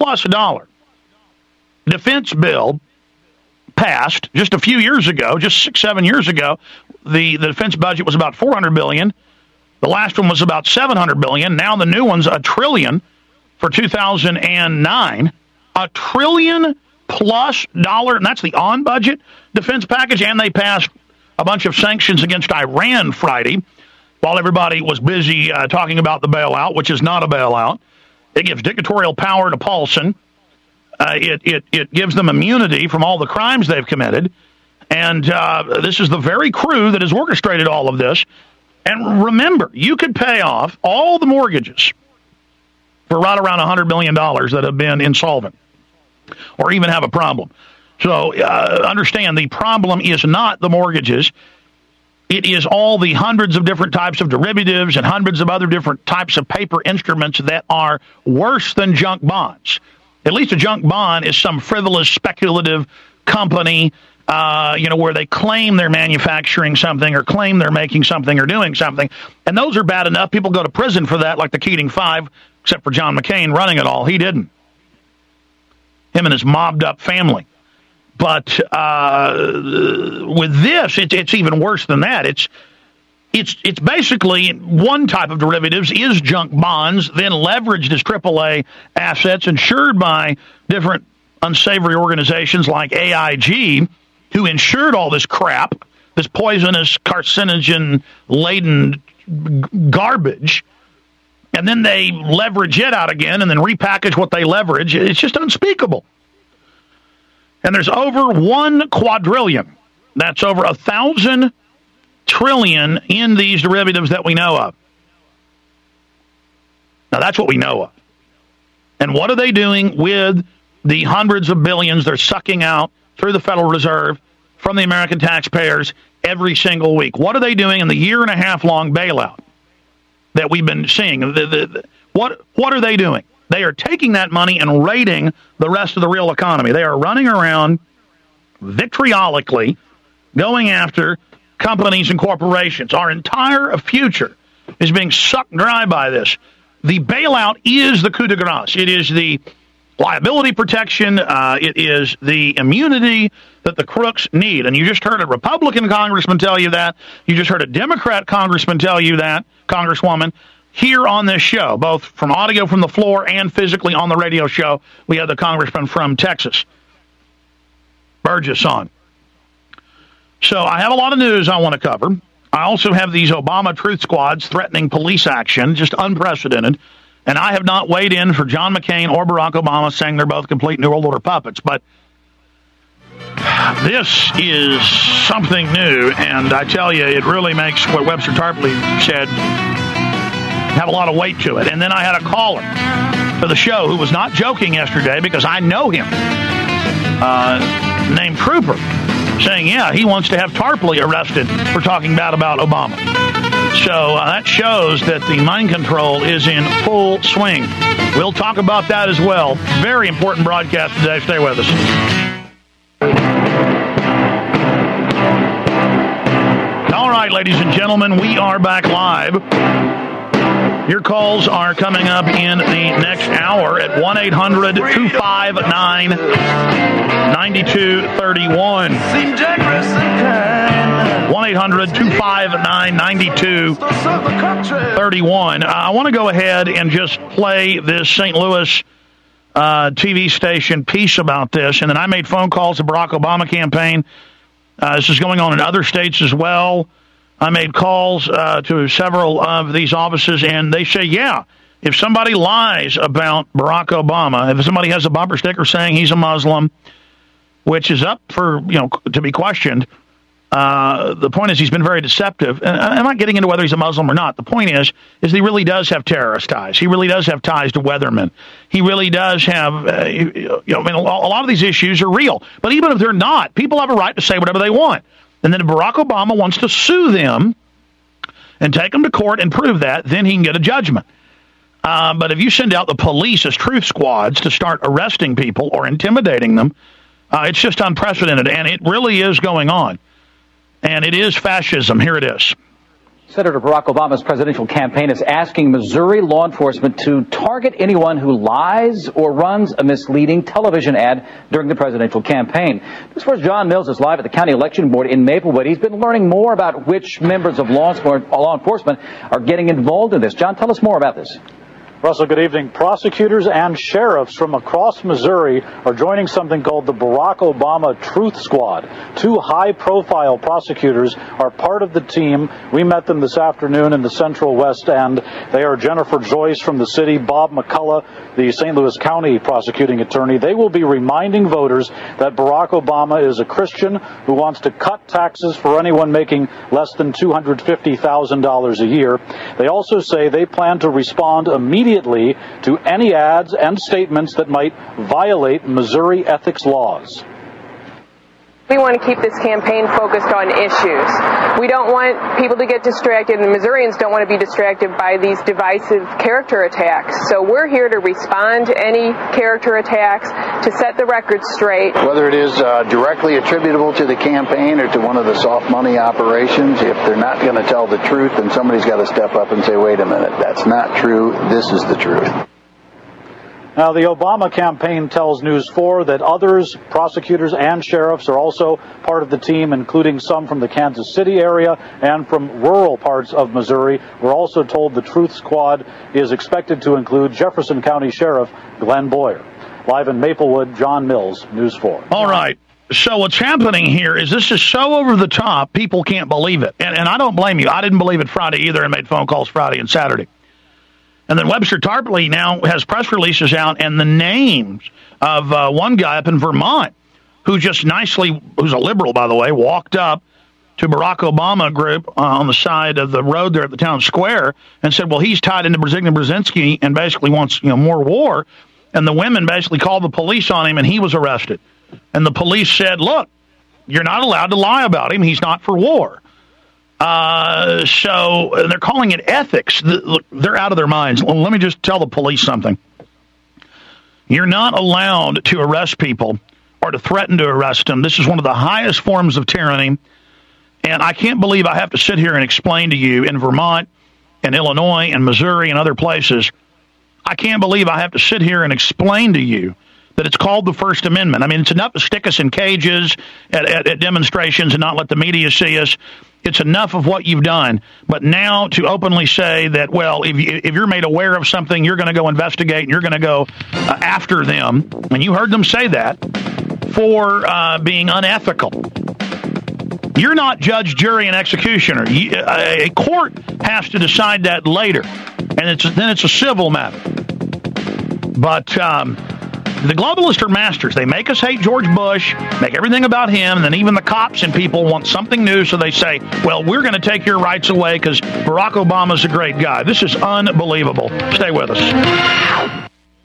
defense bill passed just a few years ago, just 6-7 years ago. The defense budget was about $400 billion. The last one was about $700 billion. Now the new one's $1 trillion for 2009. $1 trillion+, and that's the on-budget defense package, and they passed a bunch of sanctions against Iran Friday while everybody was busy talking about the bailout, which is not a bailout. It gives dictatorial power to Paulson. It gives them immunity from all the crimes they've committed, and this is the very crew that has orchestrated all of this. And remember, you could pay off all the mortgages for right around $100 million that have been insolvent or even have a problem. So understand, the problem is not the mortgages. It is all the hundreds of different types of derivatives and hundreds of other different types of paper instruments that are worse than junk bonds. At least a junk bond is some frivolous, speculative company, where they claim they're manufacturing something or claim they're making something or doing something. And those are bad enough. People go to prison for that, like the Keating Five, except for John McCain running it all. He didn't. Him and his mobbed-up family. But with this, it's even worse than that. It's basically one type of derivatives is junk bonds, then leveraged as AAA assets insured by different unsavory organizations like AIG, who insured all this crap, this poisonous, carcinogen-laden garbage, and then they leverage it out again and then repackage what they leverage. It's just unspeakable. And there's over 1 quadrillion. That's over 1,000 trillion in these derivatives that we know of. Now, that's what we know of. And what are they doing with the hundreds of billions they're sucking out through the Federal Reserve from the American taxpayers every single week? What are they doing in the year-and-a-half-long bailout that we've been seeing? What are they doing? They are taking that money and raiding the rest of the real economy. They are running around vitriolically going after companies and corporations. Our entire future is being sucked dry by this. The bailout is the coup de grace. It is the liability protection. It is the immunity that the crooks need. And you just heard a Republican congressman tell you that. You just heard a Democrat congressman tell you that, congresswoman, here on this show, both from audio from the floor and physically on the radio show. We had the congressman from Texas, Burgess, on. So I have a lot of news I want to cover. I also have these Obama truth squads threatening police action, just unprecedented. And I have not weighed in for John McCain or Barack Obama, saying they're both complete New World Order puppets. But this is something new, and I tell you, it really makes what Webster Tarpley said have a lot of weight to it. And then I had a caller to the show who was not joking yesterday, because I know him, named Trooper, saying, yeah, he wants to have Tarpley arrested for talking bad about Obama. So that shows that the mind control is in full swing. We'll talk about that as well. Very important broadcast today. Stay with us. All right, ladies and gentlemen, we are back live. Your calls are coming up in the next hour at 1-800-259-9231. 1-800-259-9231. I want to go ahead and just play this St. Louis TV station piece about this, and then I made phone calls to Barack Obama campaign. This is going on in other states as well. I made calls to several of these offices, and they say, yeah, if somebody lies about Barack Obama, if somebody has a bumper sticker saying he's a Muslim, which is up for, to be questioned, the point is he's been very deceptive. And I'm not getting into whether he's a Muslim or not. The point is he really does have terrorist ties. He really does have ties to Weatherman. He really does have, a lot of these issues are real. But even if they're not, people have a right to say whatever they want. And then if Barack Obama wants to sue them and take them to court and prove that, then he can get a judgment. But if you send out the police as truth squads to start arresting people or intimidating them, it's just unprecedented. And it really is going on. And it is fascism. Here it is. Senator Barack Obama's presidential campaign is asking Missouri law enforcement to target anyone who lies or runs a misleading television ad during the presidential campaign. This was John Mills is live at the county election board in Maplewood. He's been learning more about which members of law enforcement are getting involved in this. John, tell us more about this. Russell, good evening. Prosecutors and sheriffs from across Missouri are joining something called the Barack Obama Truth Squad. Two high-profile prosecutors are part of the team. We met them this afternoon in the Central West End. They are Jennifer Joyce from the city, Bob McCullough, the St. Louis County prosecuting attorney. They will be reminding voters that Barack Obama is a Christian who wants to cut taxes for anyone making less than $250,000 a year. They also say they plan to respond immediately to any ads and statements that might violate Missouri ethics laws. We want to keep this campaign focused on issues. We don't want people to get distracted, and the Missourians don't want to be distracted by these divisive character attacks. So we're here to respond to any character attacks, to set the record straight. Whether it is directly attributable to the campaign or to one of the soft money operations, if they're not going to tell the truth, then somebody's got to step up and say, wait a minute, that's not true, this is the truth. Now, the Obama campaign tells News 4 that others, prosecutors and sheriffs, are also part of the team, including some from the Kansas City area and from rural parts of Missouri. We're also told the Truth Squad is expected to include Jefferson County Sheriff Glenn Boyer. Live in Maplewood, John Mills, News 4. All right. So what's happening here is this is so over the top, people can't believe it. And I don't blame you. I didn't believe it Friday either and made phone calls Friday and Saturday. And then Webster Tarpley now has press releases out and the names of one guy up in Vermont who just nicely, who's a liberal, by the way, walked up to Barack Obama group on the side of the road there at the town square and said, well, he's tied into Brzezinski and basically wants, more war. And the women basically called the police on him and he was arrested. And the police said, look, you're not allowed to lie about him. He's not for war. So they're calling it ethics. They're out of their minds. Well, let me just tell the police something. You're not allowed to arrest people or to threaten to arrest them. This is one of the highest forms of tyranny. And I can't believe I have to sit here and explain to you in Vermont and Illinois and Missouri and other places I can't believe I have to sit here and explain to you that it's called the First Amendment. I mean, it's enough to stick us in cages at demonstrations and not let the media see us. It's enough of what you've done. But now to openly say that, well, if you're made aware of something, you're going to go investigate and you're going to go after them. And you heard them say that for being unethical. You're not judge, jury, and executioner. A court has to decide that later. And then it's a civil matter. But the globalists are masters. They make us hate George Bush, make everything about him, and then even the cops and people want something new, so they say, well, we're going to take your rights away because Barack Obama's a great guy. This is unbelievable. Stay with us.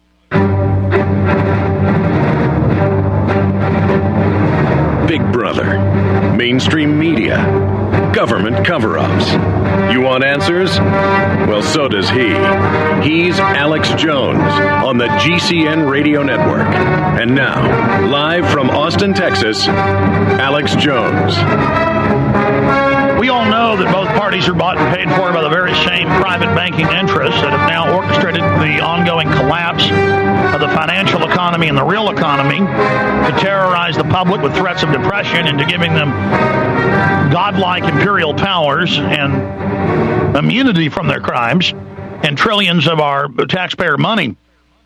Big Brother, mainstream media, government cover-ups. You want answers? Well, so does he. He's Alex Jones on the GCN Radio Network. And now, live from Austin, Texas, Alex Jones. We all know that both parties are bought and paid for by the very same private banking interests that have now orchestrated the ongoing collapse of the financial economy and the real economy to terrorize the public with threats of depression and to giving them godlike imperial powers and immunity from their crimes and trillions of our taxpayer money.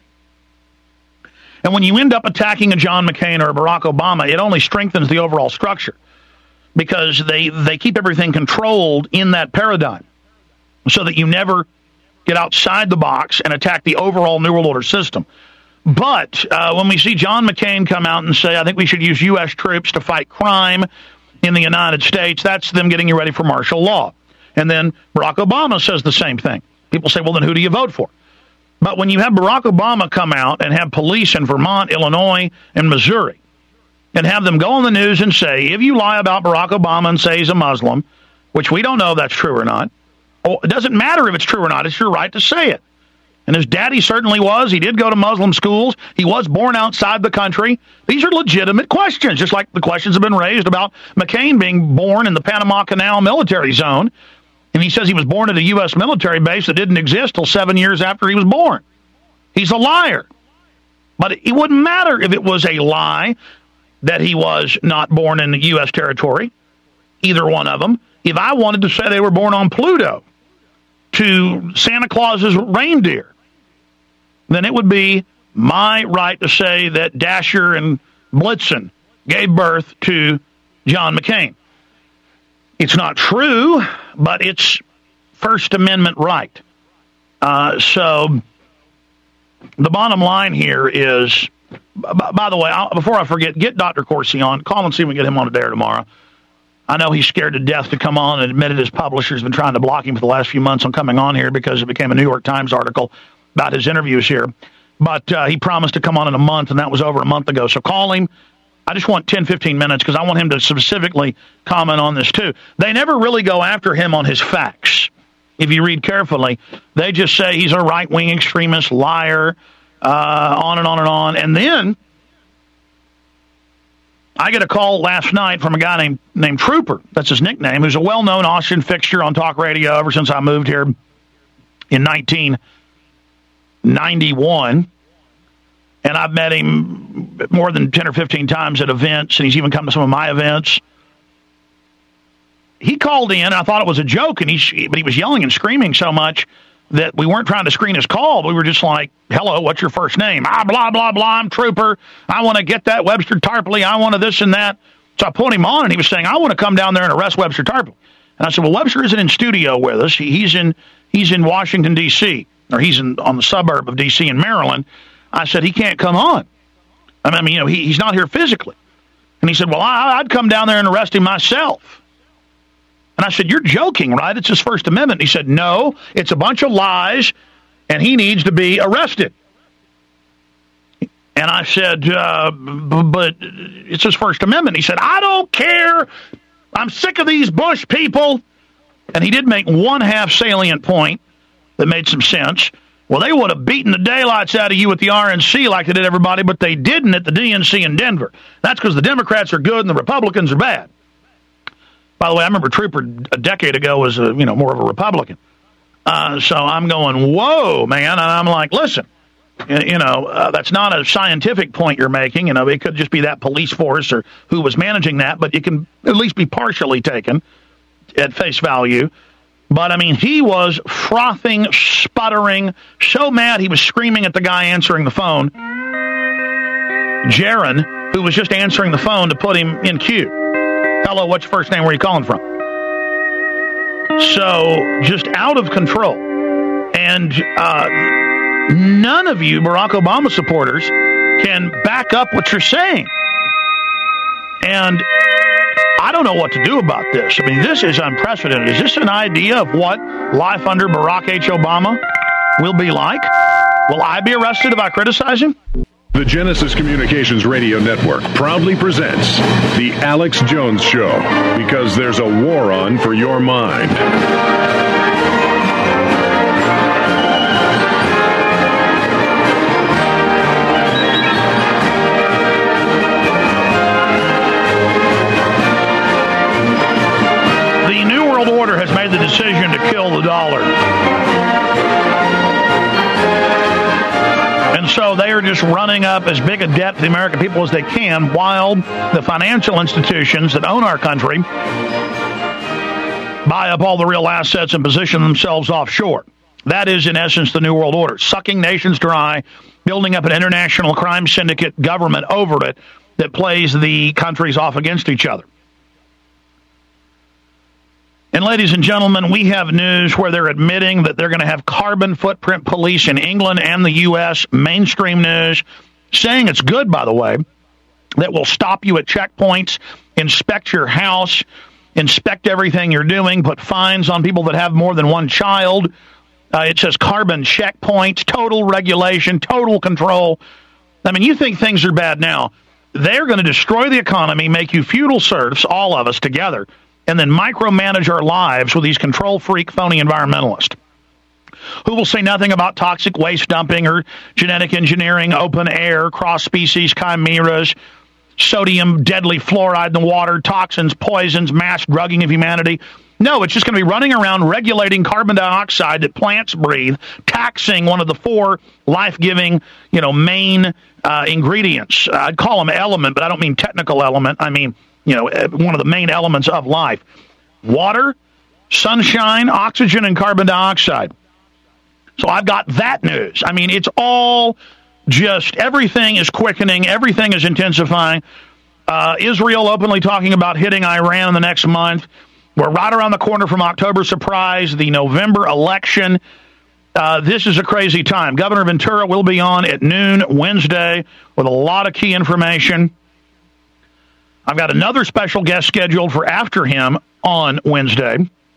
And when you end up attacking a John McCain or a Barack Obama, it only strengthens the overall structure because they keep everything controlled in that paradigm so that you never get outside the box and attack the overall New World Order system. But when we see John McCain come out and say, I think we should use U.S. troops to fight crime in the United States, that's them getting you ready for martial law. And then Barack Obama says the same thing. People say, well, then who do you vote for? But when you have Barack Obama come out and have police in Vermont, Illinois, and Missouri, and have them go on the news and say, if you lie about Barack Obama and say he's a Muslim, which we don't know if that's true or not, it doesn't matter if it's true or not, it's your right to say it. And his daddy certainly was. He did go to Muslim schools. He was born outside the country. These are legitimate questions, just like the questions have been raised about McCain being born in the Panama Canal military zone. And he says he was born at a U.S. military base that didn't exist till 7 years after he was born. He's a liar. But it wouldn't matter if it was a lie that he was not born in the U.S. territory, either one of them. If I wanted to say they were born on Pluto to Santa Claus's reindeer, then it would be my right to say that Dasher and Blitzen gave birth to John McCain. It's not true, but it's First Amendment right. So the bottom line here is, by the way, before I forget, get Dr. Corsi on. Call and see if we can get him on a dare tomorrow. I know he's scared to death to come on and admitted his publisher's been trying to block him for the last few months on coming on here because it became a New York Times article about his interviews here. But he promised to come on in a month, and that was over a month ago. So call him. I just want 10, 15 minutes because I want him to specifically comment on this too. They never really go after him on his facts. If you read carefully, they just say he's a right-wing extremist, liar, on and on and on. And then I get a call last night from a guy named Trooper, that's his nickname, who's a well-known Austin fixture on talk radio ever since I moved here in 1991. And I've met him more than 10 or 15 times at events, and he's even come to some of my events. He called in, and I thought it was a joke, but he was yelling and screaming so much that we weren't trying to screen his call. We were just like, hello, what's your first name? Blah, blah, blah, I'm Trooper. I want to get that Webster Tarpley. I want to this and that. So I put him on, and he was saying, I want to come down there and arrest Webster Tarpley. And I said, well, Webster isn't in studio with us. He's in Washington, D.C., or he's on the suburb of D.C. in Maryland. I said, he can't come on. I mean, he's not here physically. And he said, well, I'd come down there and arrest him myself. And I said, you're joking, right? It's his First Amendment. And he said, no, it's a bunch of lies, and he needs to be arrested. And I said, but it's his First Amendment. He said, I don't care. I'm sick of these Bush people. And he did make one half salient point that made some sense. Well, they would have beaten the daylights out of you at the RNC like they did everybody, but they didn't at the DNC in Denver. That's because the Democrats are good and the Republicans are bad. By the way, I remember Trooper a decade ago was more of a Republican. So I'm going, whoa, man. And I'm like, listen, that's not a scientific point you're making. It could just be that police force or who was managing that, but it can at least be partially taken at face value. But, I mean, he was frothing, sputtering, so mad he was screaming at the guy answering the phone, Jaron, who was just answering the phone to put him in queue. Hello, what's your first name? Where are you calling from? So, just out of control. And none of you Barack Obama supporters can back up what you're saying. And I don't know what to do about this. I mean, this is unprecedented. Is this an idea of what life under Barack H. Obama will be like? Will I be arrested if I criticize him? The Genesis Communications Radio Network proudly presents The Alex Jones Show, because there's a war on for your mind. The New World Order has made the decision to kill the dollar. And so they are just running up as big a debt to the American people as they can, while the financial institutions that own our country buy up all the real assets and position themselves offshore. That is, in essence, the New World Order, sucking nations dry, building up an international crime syndicate government over it that plays the countries off against each other. And ladies and gentlemen, we have news where they're admitting that they're going to have carbon footprint police in England and the U.S., mainstream news, saying it's good, by the way, that will stop you at checkpoints, inspect your house, inspect everything you're doing, put fines on people that have more than one child. It says carbon checkpoints, total regulation, total control. I mean, you think things are bad now. They're going to destroy the economy, make you feudal serfs, all of us together, and then micromanage our lives with these control freak, phony environmentalists who will say nothing about toxic waste dumping or genetic engineering, open air, cross-species chimeras, sodium, deadly fluoride in the water, toxins, poisons, mass drugging of humanity. No, it's just going to be running around regulating carbon dioxide that plants breathe, taxing one of the four life-giving, main ingredients. I'd call them element, but I don't mean technical element. I mean, one of the main elements of life. Water, sunshine, oxygen, and carbon dioxide. So I've got that news. I mean, it's all just, everything is quickening, everything is intensifying. Israel openly talking about hitting Iran in the next month. We're right around the corner from October surprise, the November election. This is a crazy time. Governor Ventura will be on at noon Wednesday with a lot of key information. I've got another special guest scheduled for after him on Wednesday.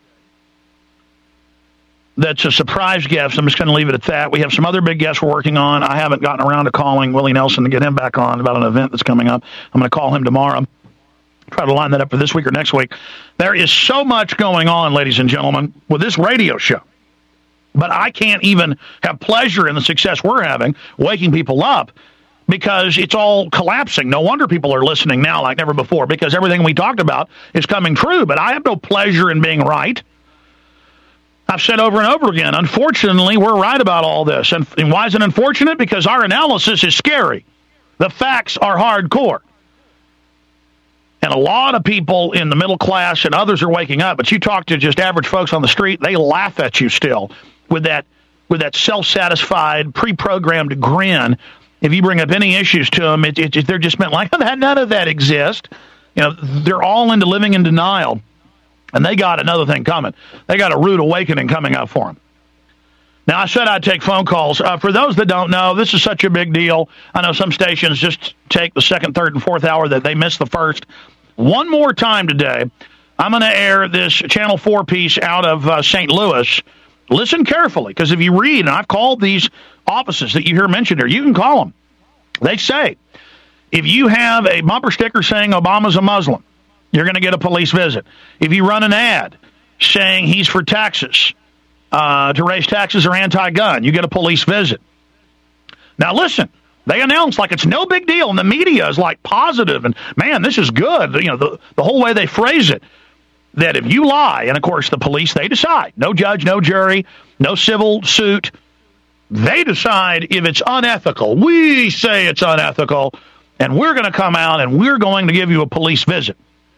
That's a surprise guest. I'm just going to leave it at that. We have some other big guests we're working on. I haven't gotten around to calling Willie Nelson to get him back on about an event that's coming up. I'm going to call him tomorrow. Try to line that up for this week or next week. There is so much going on, ladies and gentlemen, with this radio show. But I can't even have pleasure in the success we're having, waking people up, because it's all collapsing. No wonder people are listening now like never before, because everything we talked about is coming true. But I have no pleasure in being right. I've said over and over again, unfortunately, we're right about all this. And why is it unfortunate? Because our analysis is scary. The facts are hardcore. And a lot of people in the middle class and others are waking up. But you talk to just average folks on the street, they laugh at you still with that self-satisfied, pre-programmed grin. If you bring up any issues to them, they're just meant like, none of that exists. They're all into living in denial. And they got another thing coming. They got a rude awakening coming up for them. Now, I said I'd take phone calls. For those that don't know, this is such a big deal. I know some stations just take the second, third, and fourth hour that they miss the first. One more time today, I'm going to air this Channel 4 piece out of St. Louis. Listen carefully, because if you read, and I've called these offices that you hear mentioned here, you can call them. They say, if you have a bumper sticker saying Obama's a Muslim, you're going to get a police visit. If you run an ad saying he's for taxes, to raise taxes or anti-gun, you get a police visit. Now listen, they announce like it's no big deal, and the media is like positive, and man, this is good. The whole way they phrase it, that if you lie, and of course the police, they decide, no judge, no jury, No civil suit. They decide if it's unethical. We say it's unethical, and we're going to come out and we're going to give you a police visit.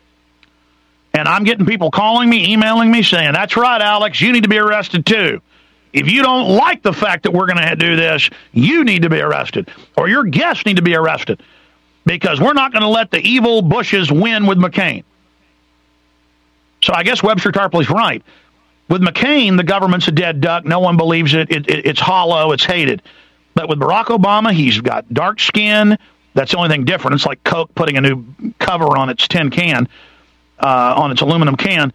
And I'm getting people calling me, emailing me, saying, that's right, Alex, you need to be arrested too. If you don't like the fact that we're going to do this, you need to be arrested, or your guests need to be arrested, because we're not going to let the evil Bushes win with McCain. So I guess Webster Tarpley's right. With McCain, the government's a dead duck. No one believes it. It's hollow. It's hated. But with Barack Obama, he's got dark skin. That's the only thing different. It's like Coke putting a new cover on its tin can, on its aluminum can.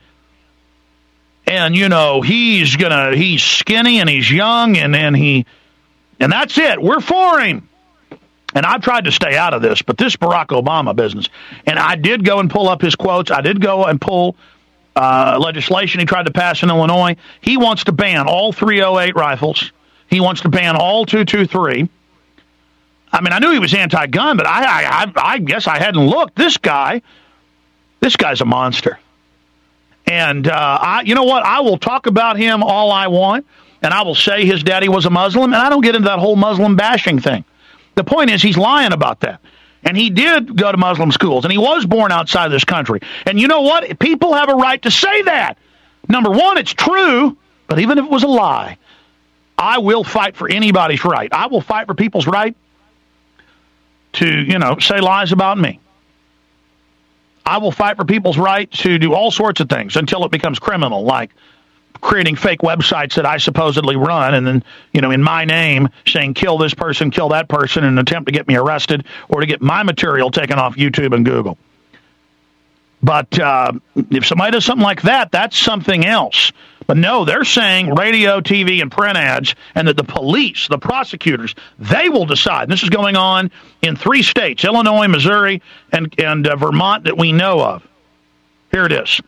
And, you know, he's skinny and he's young and that's it. We're for him. And I've tried to stay out of this, but this Barack Obama business. And I did go and pull up his quotes. I did go and pull legislation he tried to pass in Illinois. He wants to ban all .308 rifles. He wants to ban all .223. I mean, I knew he was anti-gun, but I guess I hadn't looked. This guy's a monster. And you know what? I will talk about him all I want, and I will say his daddy was a Muslim, and I don't get into that whole Muslim bashing thing. The point is he's lying about that. And he did go to Muslim schools, and he was born outside this country. And you know what? People have a right to say that. Number one, it's true, but even if it was a lie, I will fight for anybody's right. I will fight for people's right to, you know, say lies about me. I will fight for people's right to do all sorts of things until it becomes criminal, like creating fake websites that I supposedly run and then, you know, in my name saying kill this person, kill that person in an attempt to get me arrested or to get my material taken off YouTube and Google. But if somebody does something like that, that's something else. But no, they're saying radio, TV, and print ads, and that the police, the prosecutors, they will decide. And this is going on in 3 states, Illinois, Missouri, and Vermont that we know of. Here it is.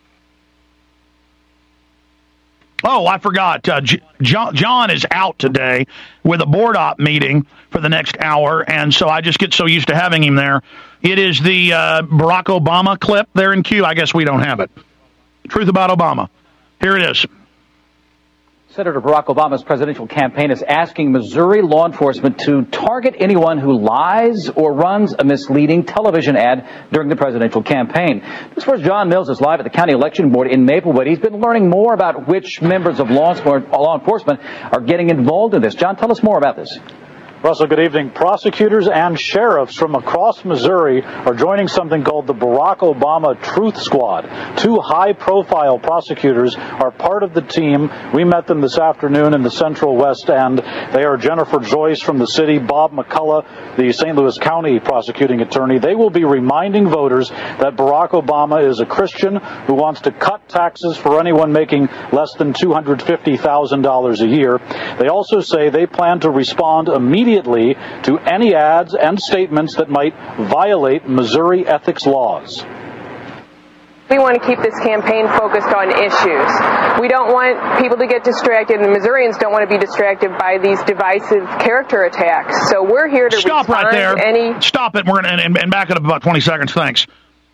Oh, I forgot. John is out today with a board op meeting for the next hour, and so I just get so used to having him there. It is the Barack Obama clip there in queue. I guess we don't have it. Truth about Obama. Here it is. Senator Barack Obama's presidential campaign is asking Missouri law enforcement to target anyone who lies or runs a misleading television ad during the presidential campaign. This first, John Mills is live at the county election board in Maplewood. He's been learning more about which members of law enforcement are getting involved in this. John, tell us more about this. Russell, good evening. Prosecutors and sheriffs from across Missouri are joining something called the Barack Obama Truth Squad. 2 high-profile prosecutors are part of the team. We met them this afternoon in the Central West End. They are Jennifer Joyce from the city, Bob McCullough, the St. Louis County prosecuting attorney. They will be reminding voters that Barack Obama is a Christian who wants to cut taxes for anyone making less than $250,000 a year. They also say they plan to respond immediately to any ads and statements that might violate Missouri ethics laws. We want to keep this campaign focused on issues. We don't want people to get distracted, and the Missourians don't want to be distracted by these divisive character attacks. So we're here to stop right there. Stop it. We're going to back it up about 20 seconds. Thanks.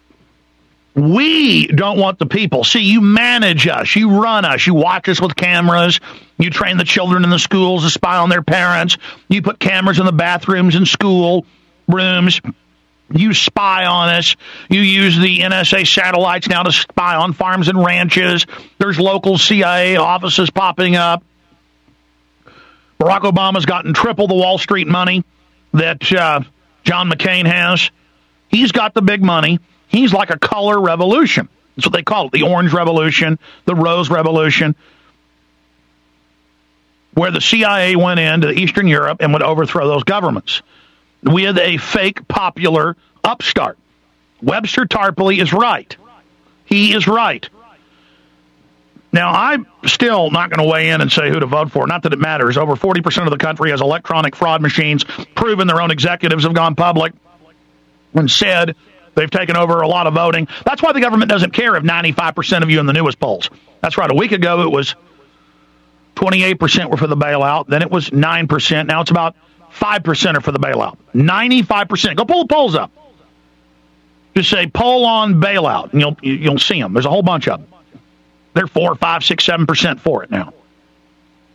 We don't want the people. See, you manage us. You run us. You watch us with cameras. You train the children in the schools to spy on their parents. You put cameras in the bathrooms and school rooms. You spy on us. You use the NSA satellites now to spy on farms and ranches. There's local CIA offices popping up. Barack Obama's gotten triple the Wall Street money that John McCain has. He's got the big money. He's like a color revolution. That's what they call it, the Orange Revolution, the Rose Revolution, where the CIA went into Eastern Europe and would overthrow those governments with a fake popular upstart. Webster Tarpley is right. He is right. Now, I'm still not going to weigh in and say who to vote for. Not that it matters. Over 40% of the country has electronic fraud machines, proven their own executives have gone public and said they've taken over a lot of voting. That's why the government doesn't care if 95% of you in the newest polls. That's right. A week ago, it was 28% were for the bailout. Then it was 9%. Now it's about 5% are for the bailout. 95%. Go pull the polls up. Just say poll on bailout, and you'll see them. There's a whole bunch of them. They're 4, 5, 6, 7% for it now.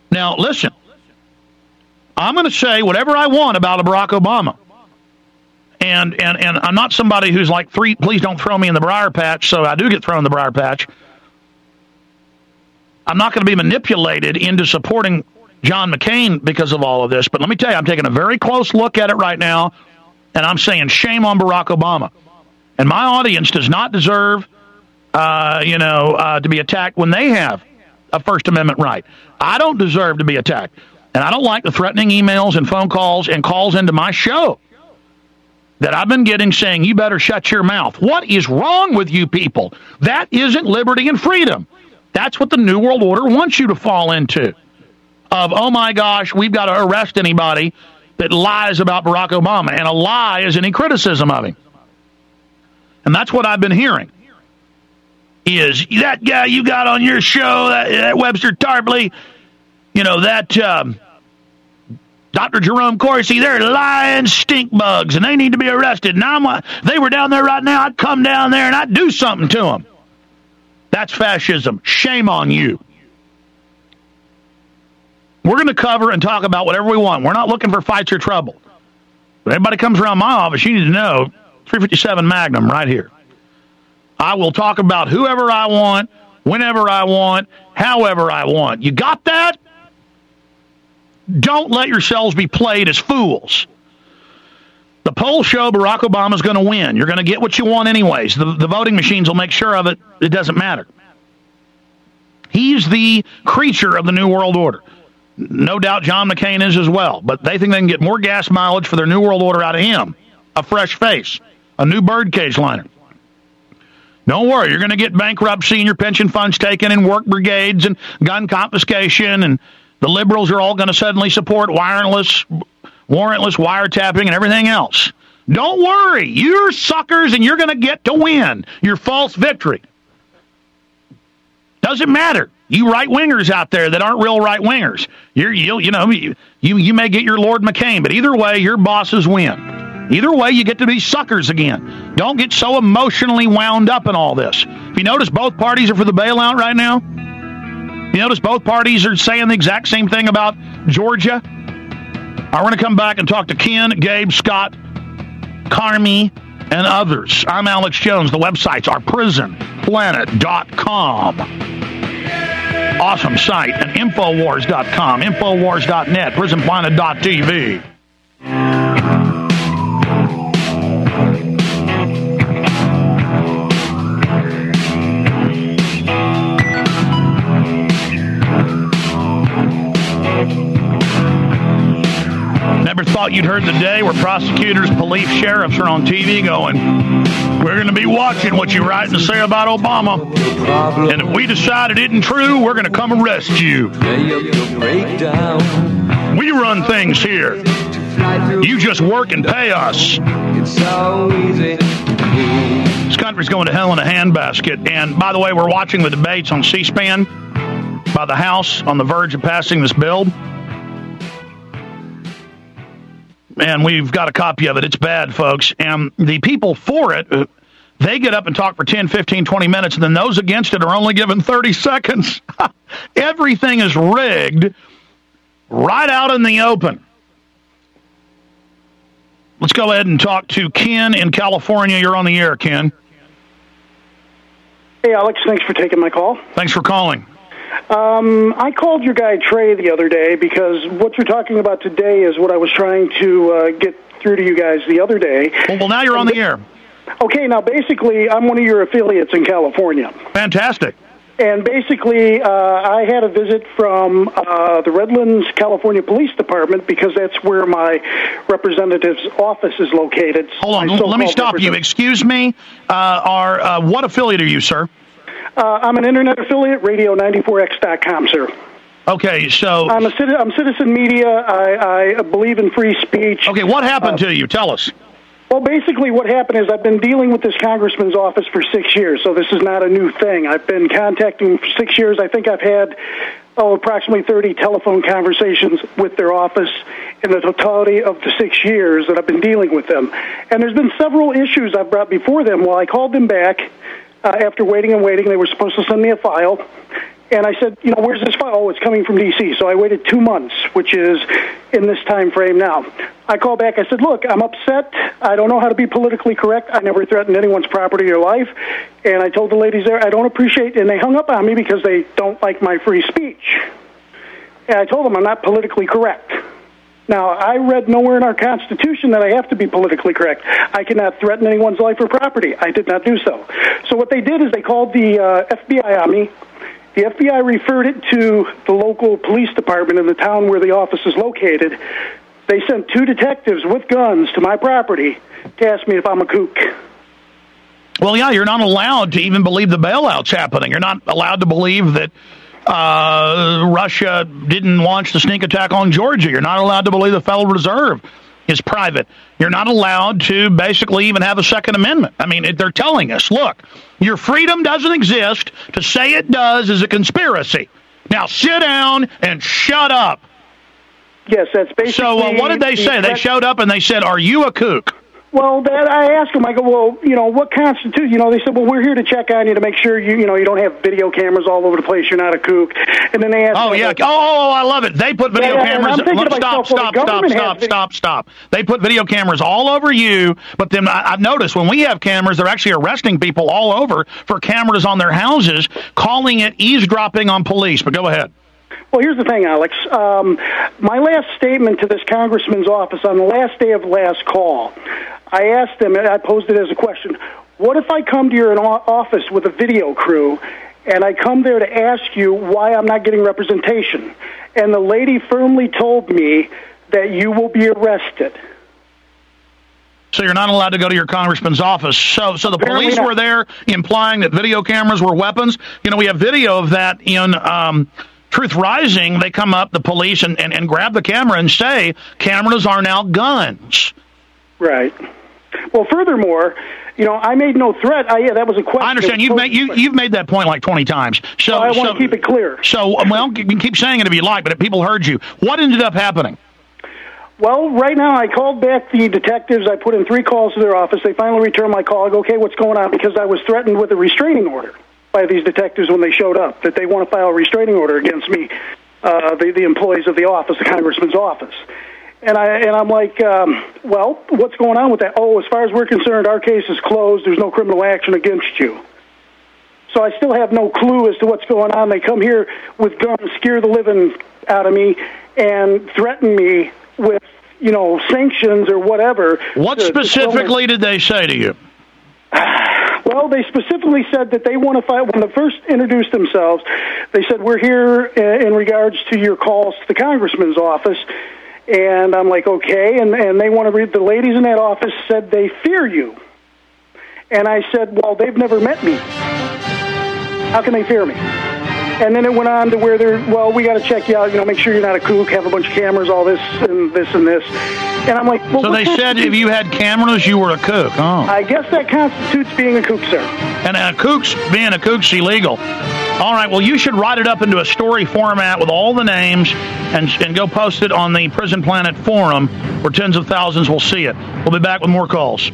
Now, listen, I'm going to say whatever I want about Barack Obama. And I'm not somebody who's like, please don't throw me in the briar patch, so I do get thrown in the briar patch. I'm not going to be manipulated into supporting John McCain because of all of this. But let me tell you, I'm taking a very close look at it right now, and I'm saying shame on Barack Obama. And my audience does not deserve, to be attacked when they have a First Amendment right. I don't deserve to be attacked. And I don't like the threatening emails and phone calls and calls into my show that I've been getting saying, you better shut your mouth. What is wrong with you people? That isn't liberty and freedom. That's what the New World Order wants you to fall into. Of, oh my gosh, we've got to arrest anybody that lies about Barack Obama. And a lie is any criticism of him. And that's what I've been hearing. Is that guy you got on your show, that Webster Tarpley, Dr. Jerome Corsi, they're lying stink bugs, and they need to be arrested. And they were down there right now, I'd come down there and I'd do something to them. That's fascism. Shame on you. We're going to cover and talk about whatever we want. We're not looking for fights or trouble. If anybody comes around my office, you need to know, 357 Magnum right here. I will talk about whoever I want, whenever I want, however I want. You got that? Don't let yourselves be played as fools. The polls show Barack Obama's going to win. You're going to get what you want anyways. The voting machines will make sure of it. It doesn't matter. He's the creature of the New World Order. No doubt John McCain is as well. But they think they can get more gas mileage for their New World Order out of him. A fresh face. A new birdcage liner. Don't worry, you're going to get bankruptcy and your pension funds taken and work brigades and gun confiscation, and the liberals are all going to suddenly support warrantless wiretapping and everything else. Don't worry, you're suckers and you're going to get to win your false victory. Doesn't matter. You right-wingers out there that aren't real right-wingers, you may get your Lord McCain, but either way, your bosses win. Either way, you get to be suckers again. Don't get so emotionally wound up in all this. If you notice, both parties are for the bailout right now. You notice both parties are saying the exact same thing about Georgia. I want to come back and talk to Ken, Gabe, Scott, Carmi, and others. I'm Alex Jones. The websites are prisonplanet.com. Awesome site. And Infowars.com, Infowars.net, prisonplanet.tv. Never thought you'd heard the day where prosecutors, police, sheriffs are on TV going, we're going to be watching what you write and say about Obama. And if we decide it isn't true, we're going to come arrest you. We run things here. You just work and pay us. This country's going to hell in a handbasket. And by the way, we're watching the debates on C-SPAN by the House on the verge of passing this bill. And we've got a copy of it. It's bad, folks. And the people for it, they get up and talk for 10, 15, 20 minutes, and then those against it are only given 30 seconds. Everything is rigged right out in the open. Let's go ahead and talk to Ken in California. You're on the air, Ken. Hey, Alex. Thanks for taking my call. Thanks for calling. I called your guy Trey the other day because what you're talking about today is what I was trying to get through to you guys the other day. Well, now you're on the air. Okay, now basically I'm one of your affiliates in California. Fantastic. And basically I had a visit from the Redlands, California Police Department because that's where my representative's office is located. Hold on, let me stop you. Excuse me. What affiliate are you, sir? I'm an internet affiliate, radio94x.com, sir. Okay, so... I'm Citizen Media. I believe in free speech. Okay, what happened to you? Tell us. Well, basically what happened is I've been dealing with this congressman's office for 6 years, so this is not a new thing. I've been contacting him for 6 years. I think I've had approximately 30 telephone conversations with their office in the totality of the 6 years that I've been dealing with them. And there's been several issues I've brought before them. Well, I called them back after waiting and waiting. They were supposed to send me a file. And I said, where's this file? Oh, it's coming from D.C. So I waited 2 months, which is in this time frame now. I called back. I said, look, I'm upset. I don't know how to be politically correct. I never threatened anyone's property or life. And I told the ladies there, I don't appreciate, and they hung up on me because they don't like my free speech. And I told them I'm not politically correct. Now, I read nowhere in our Constitution that I have to be politically correct. I cannot threaten anyone's life or property. I did not do so. So what they did is they called the FBI on me. The FBI referred it to the local police department in the town where the office is located. They sent 2 detectives with guns to my property to ask me if I'm a kook. Well, yeah, you're not allowed to even believe the bailout's happening. You're not allowed to believe that Russia didn't launch the sneak attack on Georgia. You're not allowed to believe the Federal Reserve is private. You're not allowed to basically even have a Second Amendment. I mean, they're telling us, look, your freedom doesn't exist. To say it does is a conspiracy. Now sit down and shut up. Yes, that's basically... So what did they say? They showed up and they said, are you a kook? Well, I asked them, I go, well, what constitutes, they said, well, we're here to check on you to make sure you don't have video cameras all over the place, you're not a kook. And then they asked... Oh, yeah. I love it. They put video cameras... Stop. They put video cameras all over you, but then I've noticed when we have cameras, they're actually arresting people all over for cameras on their houses, calling it eavesdropping on police. But go ahead. Well, here's the thing, Alex. My last statement to this congressman's office on the last day of the last call, I asked him, and I posed it as a question, what if I come to your office with a video crew, and I come there to ask you why I'm not getting representation? And the lady firmly told me that you will be arrested. So you're not allowed to go to your congressman's office. So the Apparently police were there implying that video cameras were weapons. We have video of that in... Truth Rising, they come up, the police, and grab the camera and say, cameras are now guns. Right. Well, furthermore, I made no threat. That was a question. I understand. You've made that point like 20 times. So I want to keep it clear. So, well, you can keep saying it if you like, but people heard you. What ended up happening? Well, right now, I called back the detectives. I put in 3 calls to their office. They finally returned my call. I go, okay, what's going on? Because I was threatened with a restraining order by these detectives when they showed up, that they want to file a restraining order against me, the employees of the office, the congressman's office. And I'm like, well, what's going on with that? Oh, as far as we're concerned, our case is closed. There's no criminal action against you. So I still have no clue as to what's going on. They come here with guns, scare the living out of me, and threaten me with, sanctions or whatever. What specifically did they say to you? Well, they specifically said that they want to file. When they first introduced themselves, they said, we're here in regards to your calls to the congressman's office. And I'm like, okay. And they want to read, the ladies in that office said they fear you. And I said, well, they've never met me. How can they fear me? And then it went on to where we got to check you out, make sure you're not a kook, have a bunch of cameras, all this and this and this. And I'm like, well, so they said if you had cameras, you were a kook. Oh. I guess that constitutes being a kook, sir. And being a kook's illegal. All right, well, you should write it up into a story format with all the names and go post it on the Prison Planet forum where tens of thousands will see it. We'll be back with more calls.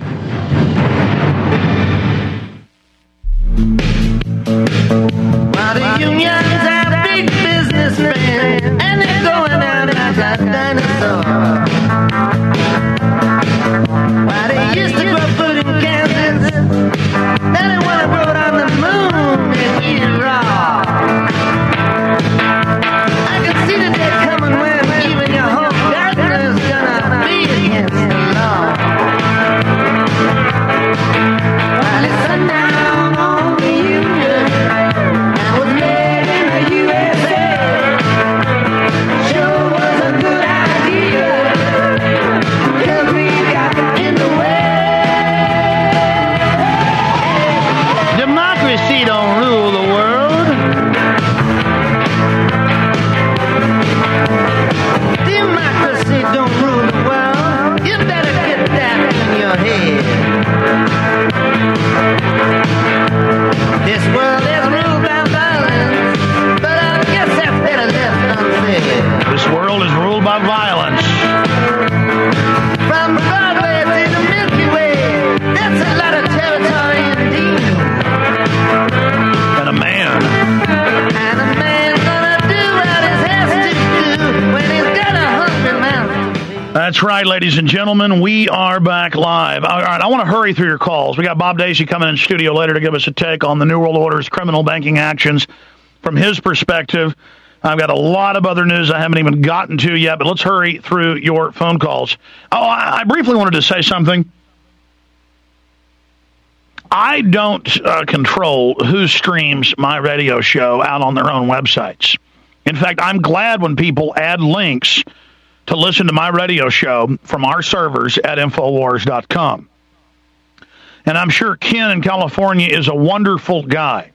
Well, the unions are big businessmen, and they're going out as a dinosaur. Well, they used to grow food in Kansas, then they want to grow it on the moon and eat it raw. I can see the day coming when even your home gardener's gonna be against the law. That's right, ladies and gentlemen. We are back live. All right, I want to hurry through your calls. We got Bob Dacey coming in studio later to give us a take on the New World Order's criminal banking actions from his perspective. I've got a lot of other news I haven't even gotten to yet, but let's hurry through your phone calls. Oh, I briefly wanted to say something. I don't control who streams my radio show out on their own websites. In fact, I'm glad when people add links to listen to my radio show from our servers at Infowars.com. And I'm sure Ken in California is a wonderful guy.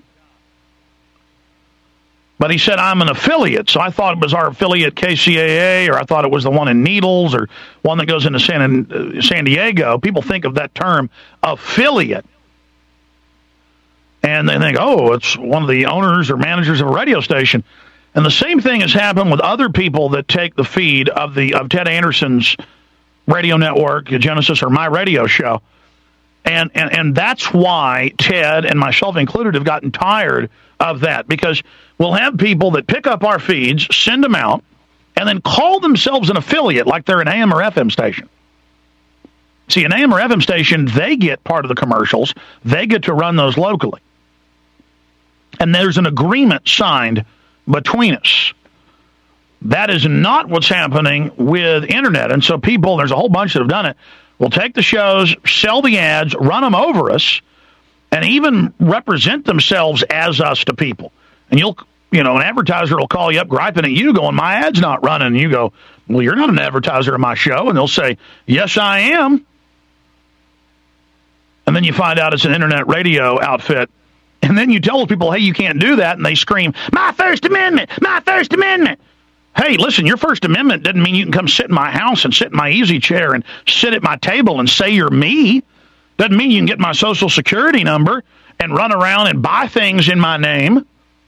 But he said I'm an affiliate, so I thought it was our affiliate KCAA, or I thought it was the one in Needles, or one that goes into San Diego. People think of that term, affiliate. And they think, oh, it's one of the owners or managers of a radio station. And the same thing has happened with other people that take the feed of Ted Anderson's radio network, Genesis, or my radio show. And that's why Ted, and myself included, have gotten tired of that, because we'll have people that pick up our feeds, send them out, and then call themselves an affiliate like they're an AM or FM station. See, an AM or FM station, they get part of the commercials. They get to run those locally. And there's an agreement signed between us. That is not what's happening with internet. And so people, there's a whole bunch that have done it, will take the shows, sell the ads, run them over us, and even represent themselves as us to people. And an advertiser will call you up griping at you going, my ad's not running. And you go, well, you're not an advertiser of my show. And they'll say, yes, I am. And then you find out it's an internet radio outfit. And then you tell people, hey, you can't do that. And they scream, my First Amendment, my First Amendment. Hey, listen, your First Amendment doesn't mean you can come sit in my house and sit in my easy chair and sit at my table and say you're me. Doesn't mean you can get my Social Security number and run around and buy things in my name.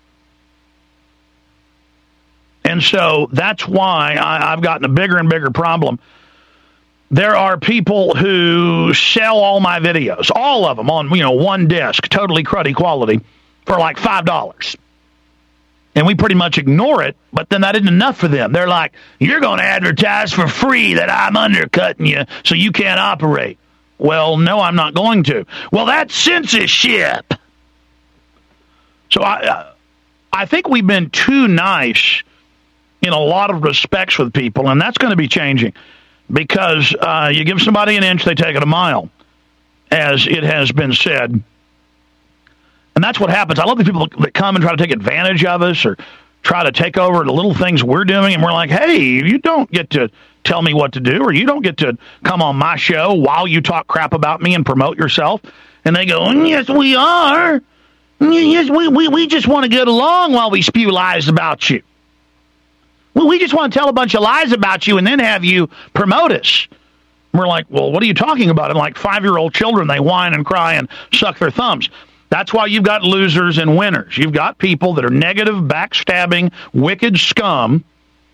And so that's why I've gotten a bigger and bigger problem. There are people who sell all my videos, all of them on, one disc, totally cruddy quality, for like $5. And we pretty much ignore it, but then that isn't enough for them. They're like, you're going to advertise for free that I'm undercutting you so you can't operate. Well, no, I'm not going to. Well, that's censorship. So I think we've been too nice in a lot of respects with people, and that's going to be changing. Because you give somebody an inch, they take it a mile, as it has been said. And that's what happens. I love the people that come and try to take advantage of us or try to take over the little things we're doing. And we're like, hey, you don't get to tell me what to do, or you don't get to come on my show while you talk crap about me and promote yourself. And they go, yes, we are. Yes, we just want to get along while we spew lies about you. We just want to tell a bunch of lies about you and then have you promote us. And we're like, well, what are you talking about? And like 5-year-old children, they whine and cry and suck their thumbs. That's why you've got losers and winners. You've got people that are negative, backstabbing, wicked scum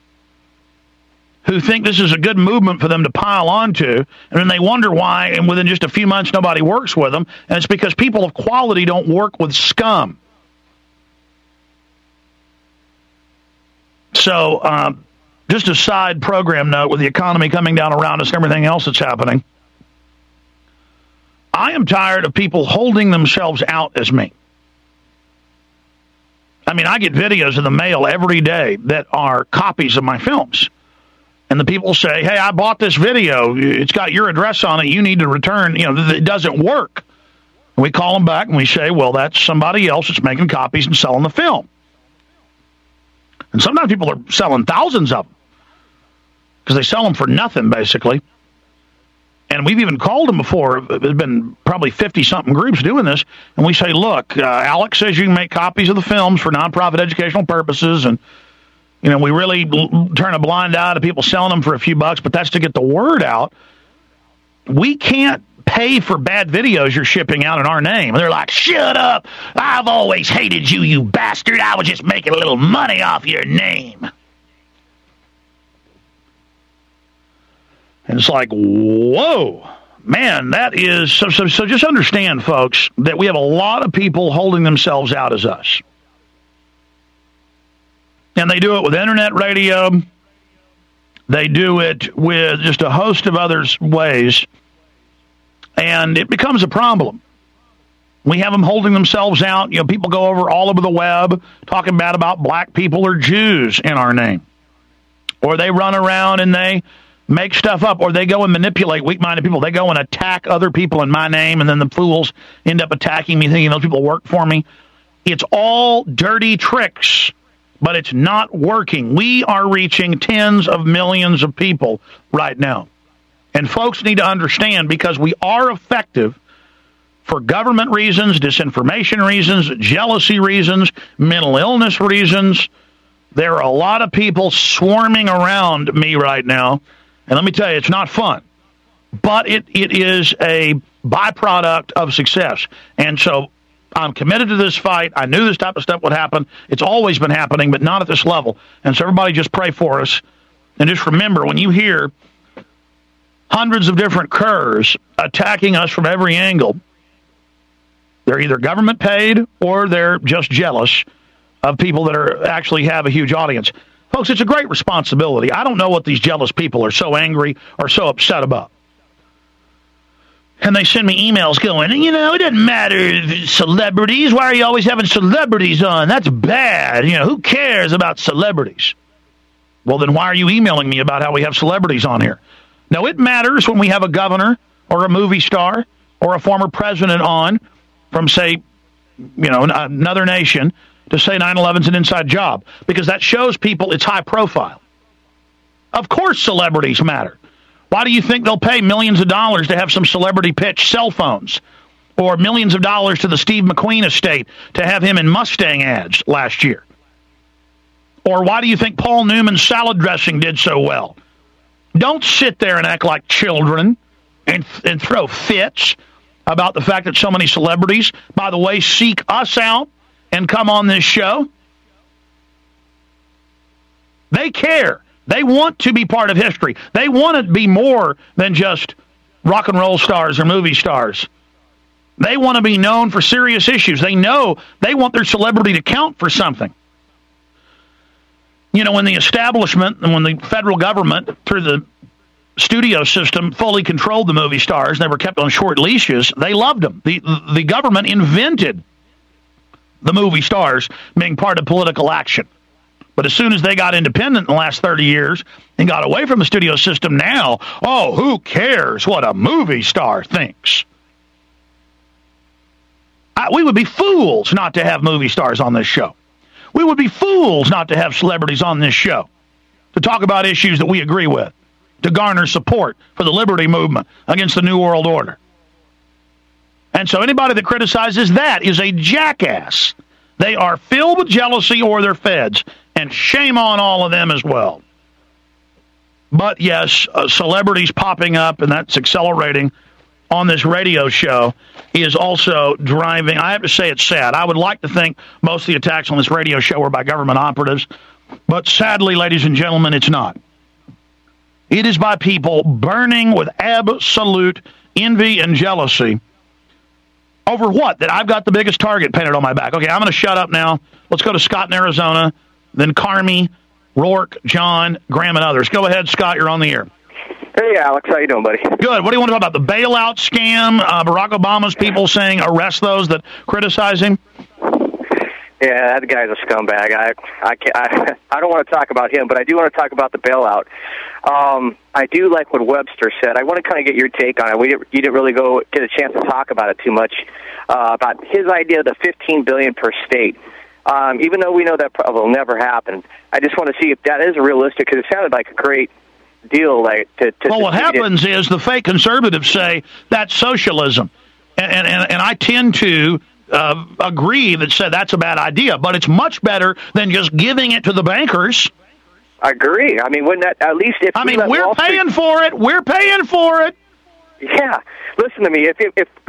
who think this is a good movement for them to pile onto, and then they wonder why, and within just a few months, nobody works with them. And it's because people of quality don't work with scum. So, just a side program note, with the economy coming down around us and everything else that's happening, I am tired of people holding themselves out as me. I mean, I get videos in the mail every day that are copies of my films. And the people say, hey, I bought this video. It's got your address on it. You need to return. It doesn't work. And we call them back and we say, well, that's somebody else that's making copies and selling the film. And sometimes people are selling thousands of them because they sell them for nothing, basically. And we've even called them before. There's been probably 50-something groups doing this. And we say, look, Alex says you can make copies of the films for nonprofit educational purposes. And, we really turn a blind eye to people selling them for a few bucks, but that's to get the word out. We can't pay for bad videos you're shipping out in our name. And they're like, shut up. I've always hated you, you bastard. I was just making a little money off your name. And it's like, whoa, man, that is... So just understand, folks, that we have a lot of people holding themselves out as us. And they do it with internet radio. They do it with just a host of other ways, and it becomes a problem. We have them holding themselves out. You know, people go all over the web talking bad about black people or Jews in our name. Or they run around and they make stuff up, or they go and manipulate weak-minded people. They go and attack other people in my name, and then the fools end up attacking me, thinking those people work for me. It's all dirty tricks, but it's not working. We are reaching tens of millions of people right now. And folks need to understand, because we are effective for government reasons, disinformation reasons, jealousy reasons, mental illness reasons. There are a lot of people swarming around me right now. And let me tell you, it's not fun. But it is a byproduct of success. And so I'm committed to this fight. I knew this type of stuff would happen. It's always been happening, but not at this level. And so everybody just pray for us. And just remember, when you hear hundreds of different curs attacking us from every angle, they're either government paid or they're just jealous of people that actually have a huge audience. Folks, it's a great responsibility. I don't know what these jealous people are so angry or so upset about. And they send me emails going, it doesn't matter, celebrities. Why are you always having celebrities on? That's bad. Who cares about celebrities? Well, then why are you emailing me about how we have celebrities on here? No, it matters when we have a governor or a movie star or a former president on from, say, another nation to say 9/11's an inside job, because that shows people it's high profile. Of course celebrities matter. Why do you think they'll pay millions of dollars to have some celebrity pitch cell phones, or millions of dollars to the Steve McQueen estate to have him in Mustang ads last year? Or why do you think Paul Newman's salad dressing did so well? Don't sit there and act like children and throw fits about the fact that so many celebrities, by the way, seek us out and come on this show. They care. They want to be part of history. They want to be more than just rock and roll stars or movie stars. They want to be known for serious issues. They know they want their celebrity to count for something. When the establishment and when the federal government, through the studio system, fully controlled the movie stars, and they were kept on short leashes, they loved them. The government invented the movie stars being part of political action. But as soon as they got independent in the last 30 years and got away from the studio system, now, who cares what a movie star thinks? We would be fools not to have movie stars on this show. We would be fools not to have celebrities on this show to talk about issues that we agree with, to garner support for the liberty movement against the New World Order. And so anybody that criticizes that is a jackass. They are filled with jealousy, or they're feds. And shame on all of them as well. But yes, celebrities popping up, and that's accelerating on this radio show, is also driving. I have to say it's sad. I would like to think most of the attacks on this radio show were by government operatives. But sadly, ladies and gentlemen, it's not. It is by people burning with absolute envy and jealousy. Over what? That I've got the biggest target painted on my back. Okay, I'm going to shut up now. Let's go to Scott in Arizona, then Carmi, Rourke, John, Graham, and others. Go ahead, Scott. You're on the air. Hey, Alex. How you doing, buddy? Good. What do you want to talk about? The bailout scam? Barack Obama's people saying arrest those that criticize him? Yeah, that guy's a scumbag. I don't want to talk about him, but I do want to talk about the bailout. I do like what Webster said. I want to kind of get your take on it. You didn't really get a chance to talk about it too much, about his idea of the $15 billion per state. Even though we know that will never happen, I just want to see if that is realistic, because it sounded like a great deal. Well, what happens is the fake conservatives say that's socialism, and I tend to agree that said that's a bad idea, but it's much better than just giving it to the bankers. I agree. I mean, wouldn't that at least if we're paying for it. We're paying for it. Yeah. Listen to me.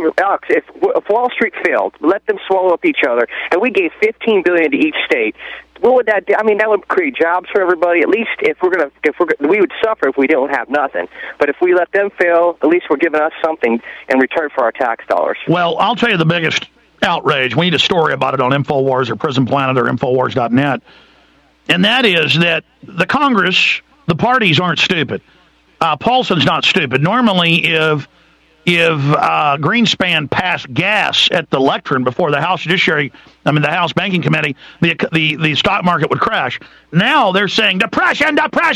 If Wall Street failed, let them swallow up each other, and we gave $15 billion to each state. What would that do? I mean, that would create jobs for everybody. At least we would suffer if we don't have nothing. But if we let them fail, at least we're giving us something in return for our tax dollars. Well, I'll tell you the biggest outrage. We need a story about it on InfoWars or Prison Planet or Infowars.net. And that is that the Congress, The parties aren't stupid. Paulson's not stupid. Normally, if Greenspan passed gas at the lectern before the House the House Banking Committee, the stock market would crash. Now they're saying depression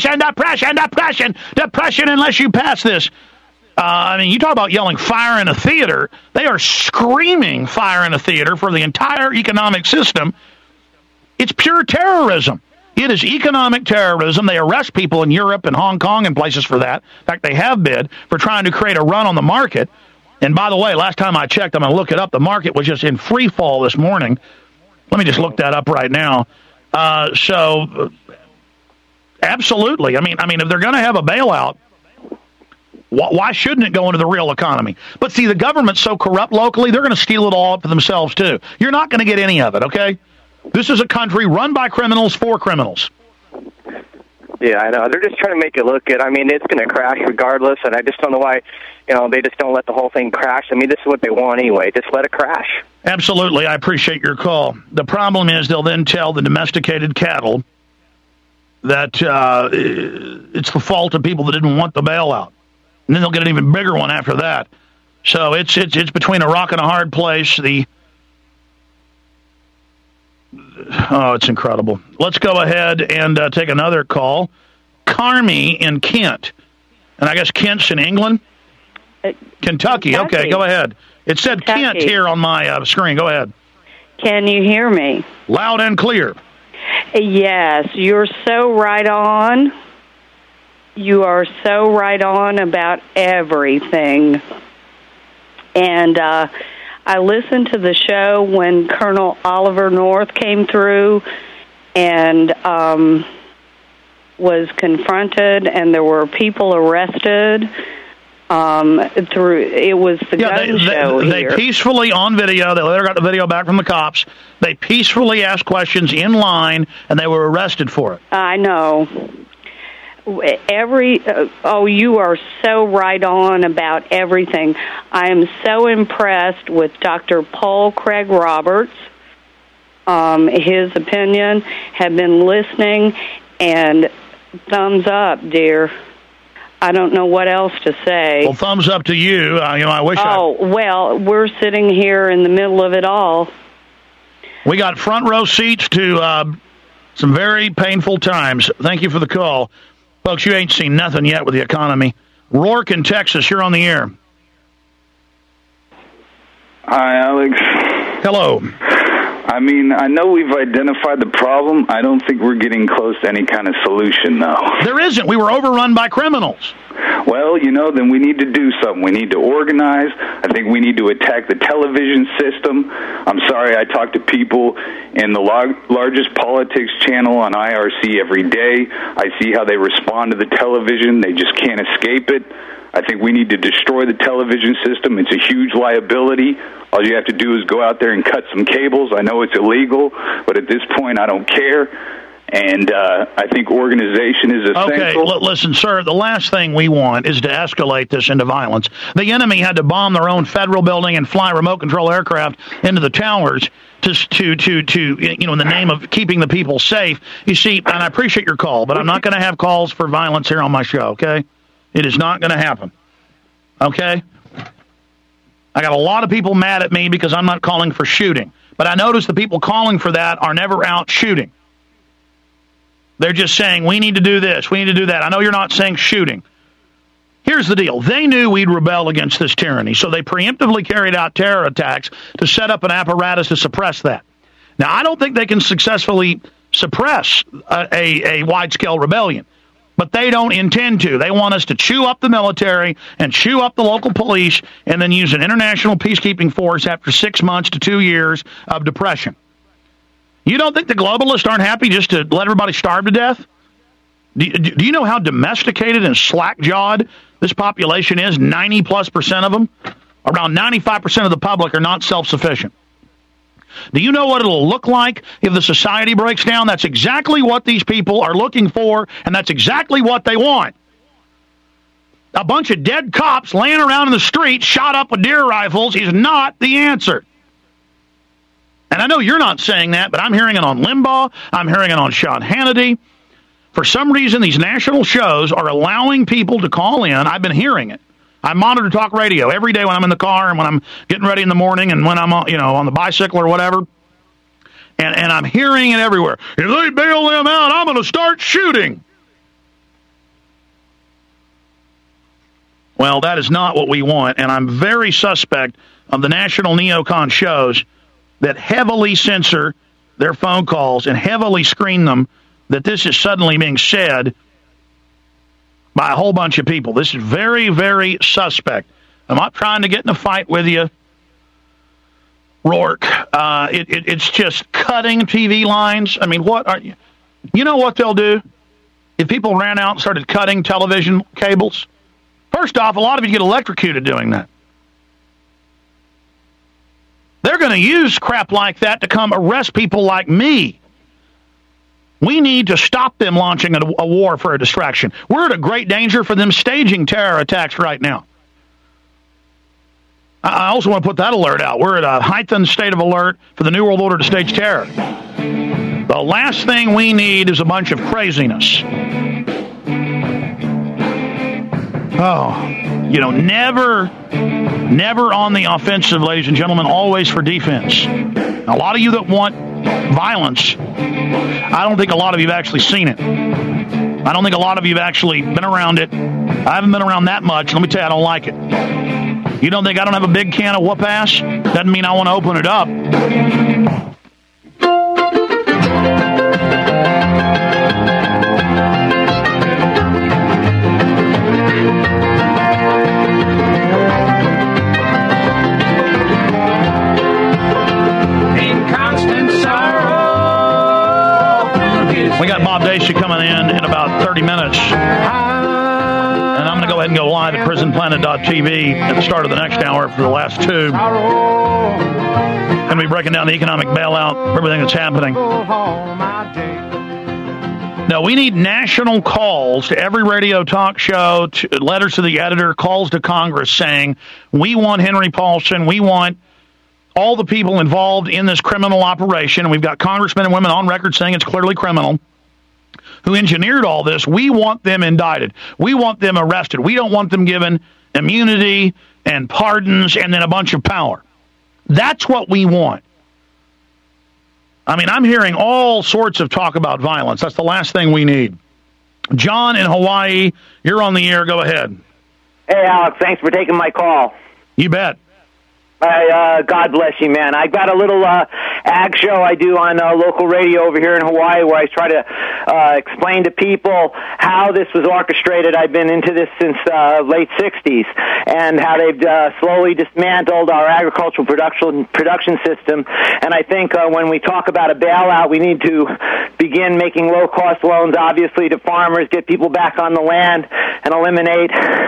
unless you pass this. You talk about yelling fire in a theater. They are screaming fire in a theater for the entire economic system. It's pure terrorism. It is economic terrorism. They arrest people in Europe and Hong Kong and places for that. In fact, they have been for trying to create a run on the market. And by the way, last time I checked, I'm going to look it up. The market was just in free fall this morning. Let me just look that up right now. Absolutely. I mean, if they're going to have a bailout, why shouldn't it go into the real economy? But see, the government's so corrupt locally, they're going to steal it all up for themselves, too. You're not going to get any of it, okay? This is a country run by criminals for criminals. Yeah, I know. They're just trying to make it look good. I mean, it's going to crash regardless, and I just don't know why, they just don't let the whole thing crash. I mean, this is what they want anyway. Just let it crash. Absolutely. I appreciate your call. The problem is they'll then tell the domesticated cattle that it's the fault of people that didn't want the bailout. And then they'll get an even bigger one after that. So it's between a rock and a hard place. It's incredible. Let's go ahead and take another call. Carmi in Kent. And I guess Kent's in England? Kentucky. Okay, go ahead. It said Kent here on my screen. Go ahead. Can you hear me? Loud and clear. Yes, you're so right on. You are so right on about everything. And I listened to the show when Colonel Oliver North came through and was confronted, and there were people arrested. It was the gun show here. They peacefully, on video, they later got the video back from the cops, they peacefully asked questions in line, and they were arrested for it. I know. You are so right on about everything. I am so impressed with Dr. Paul Craig Roberts. His opinion, have been listening, and thumbs up, dear. I don't know what else to say. Well, thumbs up to you. I wish. Well, we're sitting here in the middle of it all. We got front row seats to some very painful times. Thank you for the call. Folks, you ain't seen nothing yet with the economy. Rourke in Texas, you're on the air. Hi, Alex. Hello. I mean, I know we've identified the problem. I don't think we're getting close to any kind of solution, though. There isn't. We were overrun by criminals. Well, then we need to do something. We need to organize. I think we need to attack the television system. I'm sorry, I talk to people in the largest politics channel on IRC every day. I see how they respond to the television. They just can't escape it. I think we need to destroy the television system. It's a huge liability. All you have to do is go out there and cut some cables. I know it's illegal, but at this point, I don't care. And I think organization is essential. Okay, listen, sir, the last thing we want is to escalate this into violence. The enemy had to bomb their own federal building and fly remote control aircraft into the towers to in the name of keeping the people safe. You see, and I appreciate your call, but I'm not going to have calls for violence here on my show, okay? It is not going to happen, okay? I got a lot of people mad at me because I'm not calling for shooting. But I notice the people calling for that are never out shooting. They're just saying, we need to do this, we need to do that. I know you're not saying shooting. Here's the deal. They knew we'd rebel against this tyranny, so they preemptively carried out terror attacks to set up an apparatus to suppress that. Now, I don't think they can successfully suppress a wide-scale rebellion. But they don't intend to. They want us to chew up the military and chew up the local police and then use an international peacekeeping force after 6 months to 2 years of depression. You don't think the globalists aren't happy just to let everybody starve to death? Do you know how domesticated and slack-jawed this population is? 90+% of them? Around 95% of the public are not self-sufficient. Do you know what it'll look like if the society breaks down? That's exactly what these people are looking for, and that's exactly what they want. A bunch of dead cops laying around in the street, shot up with deer rifles, is not the answer. And I know you're not saying that, but I'm hearing it on Limbaugh. I'm hearing it on Sean Hannity. For some reason, these national shows are allowing people to call in. I've been hearing it. I monitor talk radio every day when I'm in the car and when I'm getting ready in the morning and when I'm on the bicycle or whatever. And I'm hearing it everywhere. If they bail them out, I'm going to start shooting. Well, that is not what we want, and I'm very suspect of the national neocon shows that heavily censor their phone calls and heavily screen them, that this is suddenly being said by a whole bunch of people. This is very, very suspect. I'm not trying to get in a fight with you, Rourke. It's just cutting TV lines. I mean, what are you? You know what they'll do if people ran out and started cutting television cables? First off, a lot of you get electrocuted doing that. They're going to use crap like that to come arrest people like me. We need to stop them launching a war for a distraction. We're at a great danger for them staging terror attacks right now. I also want to put that alert out. We're at a heightened state of alert for the New World Order to stage terror. The last thing we need is a bunch of craziness. Never on the offensive, ladies and gentlemen, always for defense. A lot of you that want violence, I don't think a lot of you have actually seen it. I don't think a lot of you have actually been around it. I haven't been around that much. Let me tell you, I don't like it. You don't think I don't have a big can of whoop-ass? Doesn't mean I want to open it up. We got Bob Dacey coming in about 30 minutes. And I'm going to go ahead and go live at prisonplanet.tv at the start of the next hour for the last two. Going to be breaking down the economic bailout, everything that's happening. Now, we need national calls to every radio talk show, letters to the editor, calls to Congress saying, we want Henry Paulson, we want all the people involved in this criminal operation, and we've got congressmen and women on record saying it's clearly criminal, who engineered all this. We want them indicted. We want them arrested. We don't want them given immunity and pardons and then a bunch of power. That's what we want. I mean, I'm hearing all sorts of talk about violence. That's the last thing we need. John in Hawaii, you're on the air. Go ahead. Hey, Alex, thanks for taking my call. You bet. God bless you, man. I got a little ag show I do on local radio over here in Hawaii where I try to explain to people how this was orchestrated. I've been into this since late 60s and how they've slowly dismantled our agricultural production system. And I think when we talk about a bailout, we need to begin making low-cost loans, obviously, to farmers, get people back on the land, and eliminate,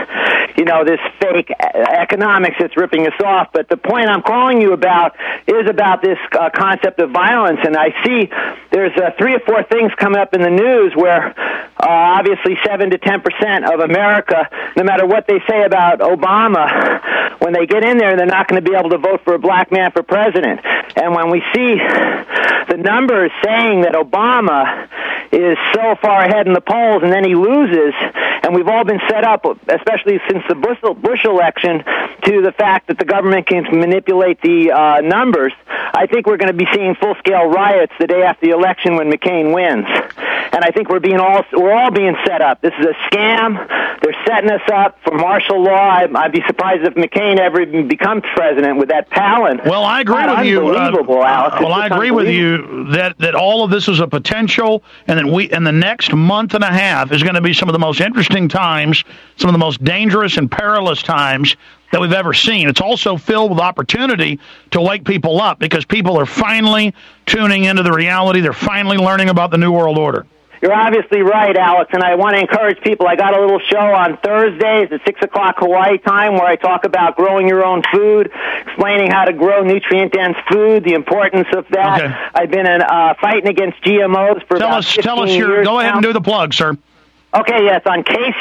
this fake economics that's ripping us off. But the point I'm calling you about is about this concept of violence, and I see there's 3 or 4 things coming up in the news where obviously 7 to 10% of America, no matter what they say about Obama, when they get in there, they're not going to be able to vote for a black man for president. And when we see the numbers saying that Obama is so far ahead in the polls and then he loses, and we've all been set up, especially since the Bush election, to the fact that the government can manipulate the numbers, I think we're going to be seeing full-scale riots the day after the election when McCain wins. And I think we're all being set up. This is a scam. They're setting us up for martial law. I'd be surprised if McCain ever even becomes president with that talent. Well, I agree with you. Unbelievable, Alex. Well, I agree with you that all of this is a potential, and that in the next month and a half is going to be some of the most interesting times, some of the most dangerous and perilous times that we've ever seen. It's also filled with opportunity to wake people up because people are finally tuning into the reality. They're finally learning about the New World Order. You're obviously right, Alex, and I want to encourage people. I got a little show on Thursdays at 6 o'clock Hawaii time where I talk about growing your own food, explaining how to grow nutrient-dense food, the importance of that. Okay. I've been fighting against GMOs for about 15 years Go ahead now. and do the plug, sir. Okay, yes, on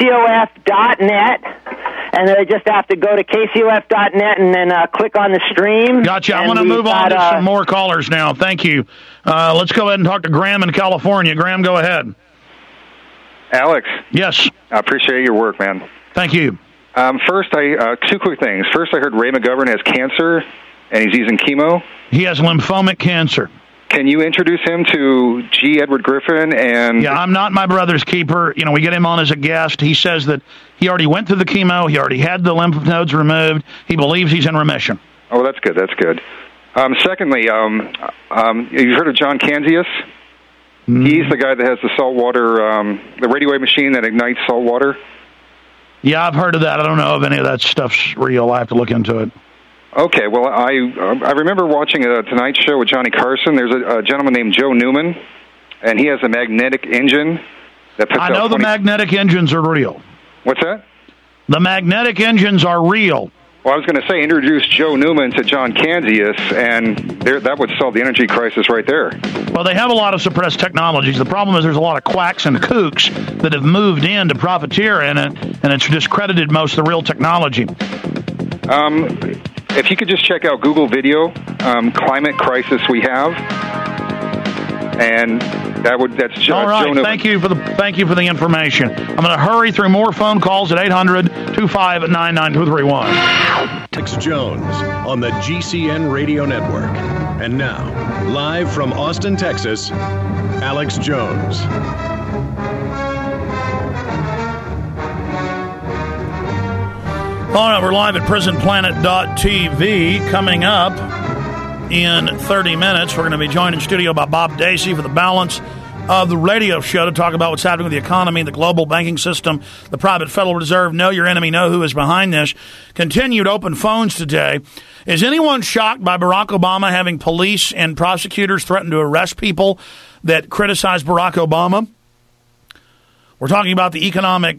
KCOF.net, and then I just have to go to KCOF.net and then click on the stream. Gotcha. I want to move on to some more callers now. Thank you. Let's go ahead and talk to Graham in California. Graham, go ahead. Alex. Yes. I appreciate your work, man. Thank you. First, two quick things. First, I heard Ray McGovern has cancer, and he's using chemo. He has lymphomic cancer. Can you introduce him to G. Edward Griffin? And yeah, I'm not my brother's keeper. You know, we get him on as a guest. He says that he already went through the chemo. He already had the lymph nodes removed. He believes he's in remission. Oh, that's good. That's good. Secondly, you've heard of John Canzius? He's the guy that has the salt water, the radio machine that ignites salt water. Yeah, I've heard of that. I don't know if any of that stuff's real. I have to look into it. Okay, well, I remember watching a Tonight Show with Johnny Carson. There's a gentleman named Joe Newman, and he has a magnetic engine that puts I know the magnetic engines are real. What's that? The magnetic engines are real. Well, I was going to say, introduce Joe Newman to John Canzius, and that would solve the energy crisis right there. Well, they have a lot of suppressed technologies. The problem is there's a lot of quacks and kooks that have moved in to profiteer in it, and it's discredited most of the real technology. If you could just check out Google Video, Climate Crisis We Have, and that's Joe All right, Newman. thank you for the information. I'm going to hurry through more phone calls at 800-259-9231. Alex Jones on the GCN Radio Network. And now, live from Austin, Texas, Alex Jones. All right, we're live at prisonplanet.tv. Coming up in 30 minutes, we're going to be joined in studio by Bob Dacey for the balance of the radio show to talk about what's happening with the economy, the global banking system, the private Federal Reserve. Know your enemy, know who is behind this. Continued open phones today. Is anyone shocked by Barack Obama having police and prosecutors threaten to arrest people that criticize Barack Obama? We're talking about the economic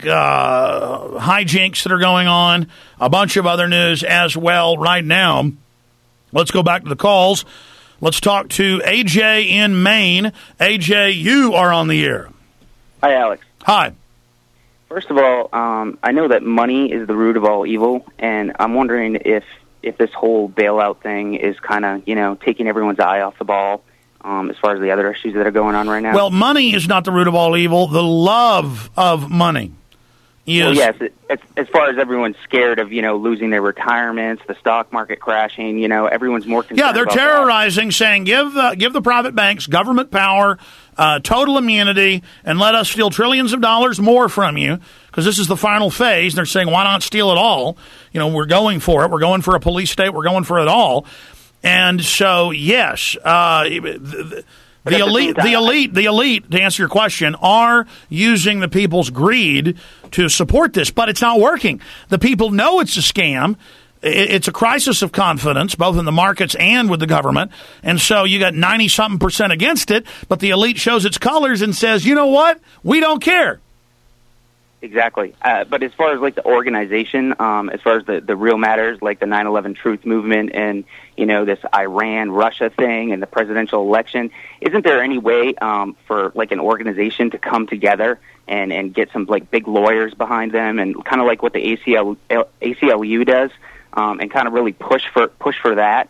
hijinks that are going on, a bunch of other news as well right now. Let's go back to the calls. Let's talk to AJ in Maine. AJ, you are on the air. Hi, Alex. Hi. First of all, I know that money is the root of all evil, and I'm wondering if this whole bailout thing is kind of, taking everyone's eye off the ball. As far as the other issues that are going on right now? Well, money is not the root of all evil. The love of money is... Well, yes, as far as everyone's scared of, losing their retirements, the stock market crashing, everyone's more concerned Yeah, they're about terrorizing, saying give the private banks government power, total immunity, and let us steal trillions of dollars more from you, because this is the final phase. They're saying, why not steal it all? We're going for it. We're going for a police state. We're going for it all. And so, yes, the elite, to answer your question, are using the people's greed to support this, but it's not working. The people know it's a scam. It's a crisis of confidence, both in the markets and with the government. And so you got 90-something% against it, but the elite shows its colors and says, you know what? We don't care. Exactly. But as far as like the organization, as far as the real matters, like the 9/11 Truth Movement and, this Iran-Russia thing and the presidential election, isn't there any way for like an organization to come together and get some like big lawyers behind them and kind of like what the ACLU does and kind of really push for that?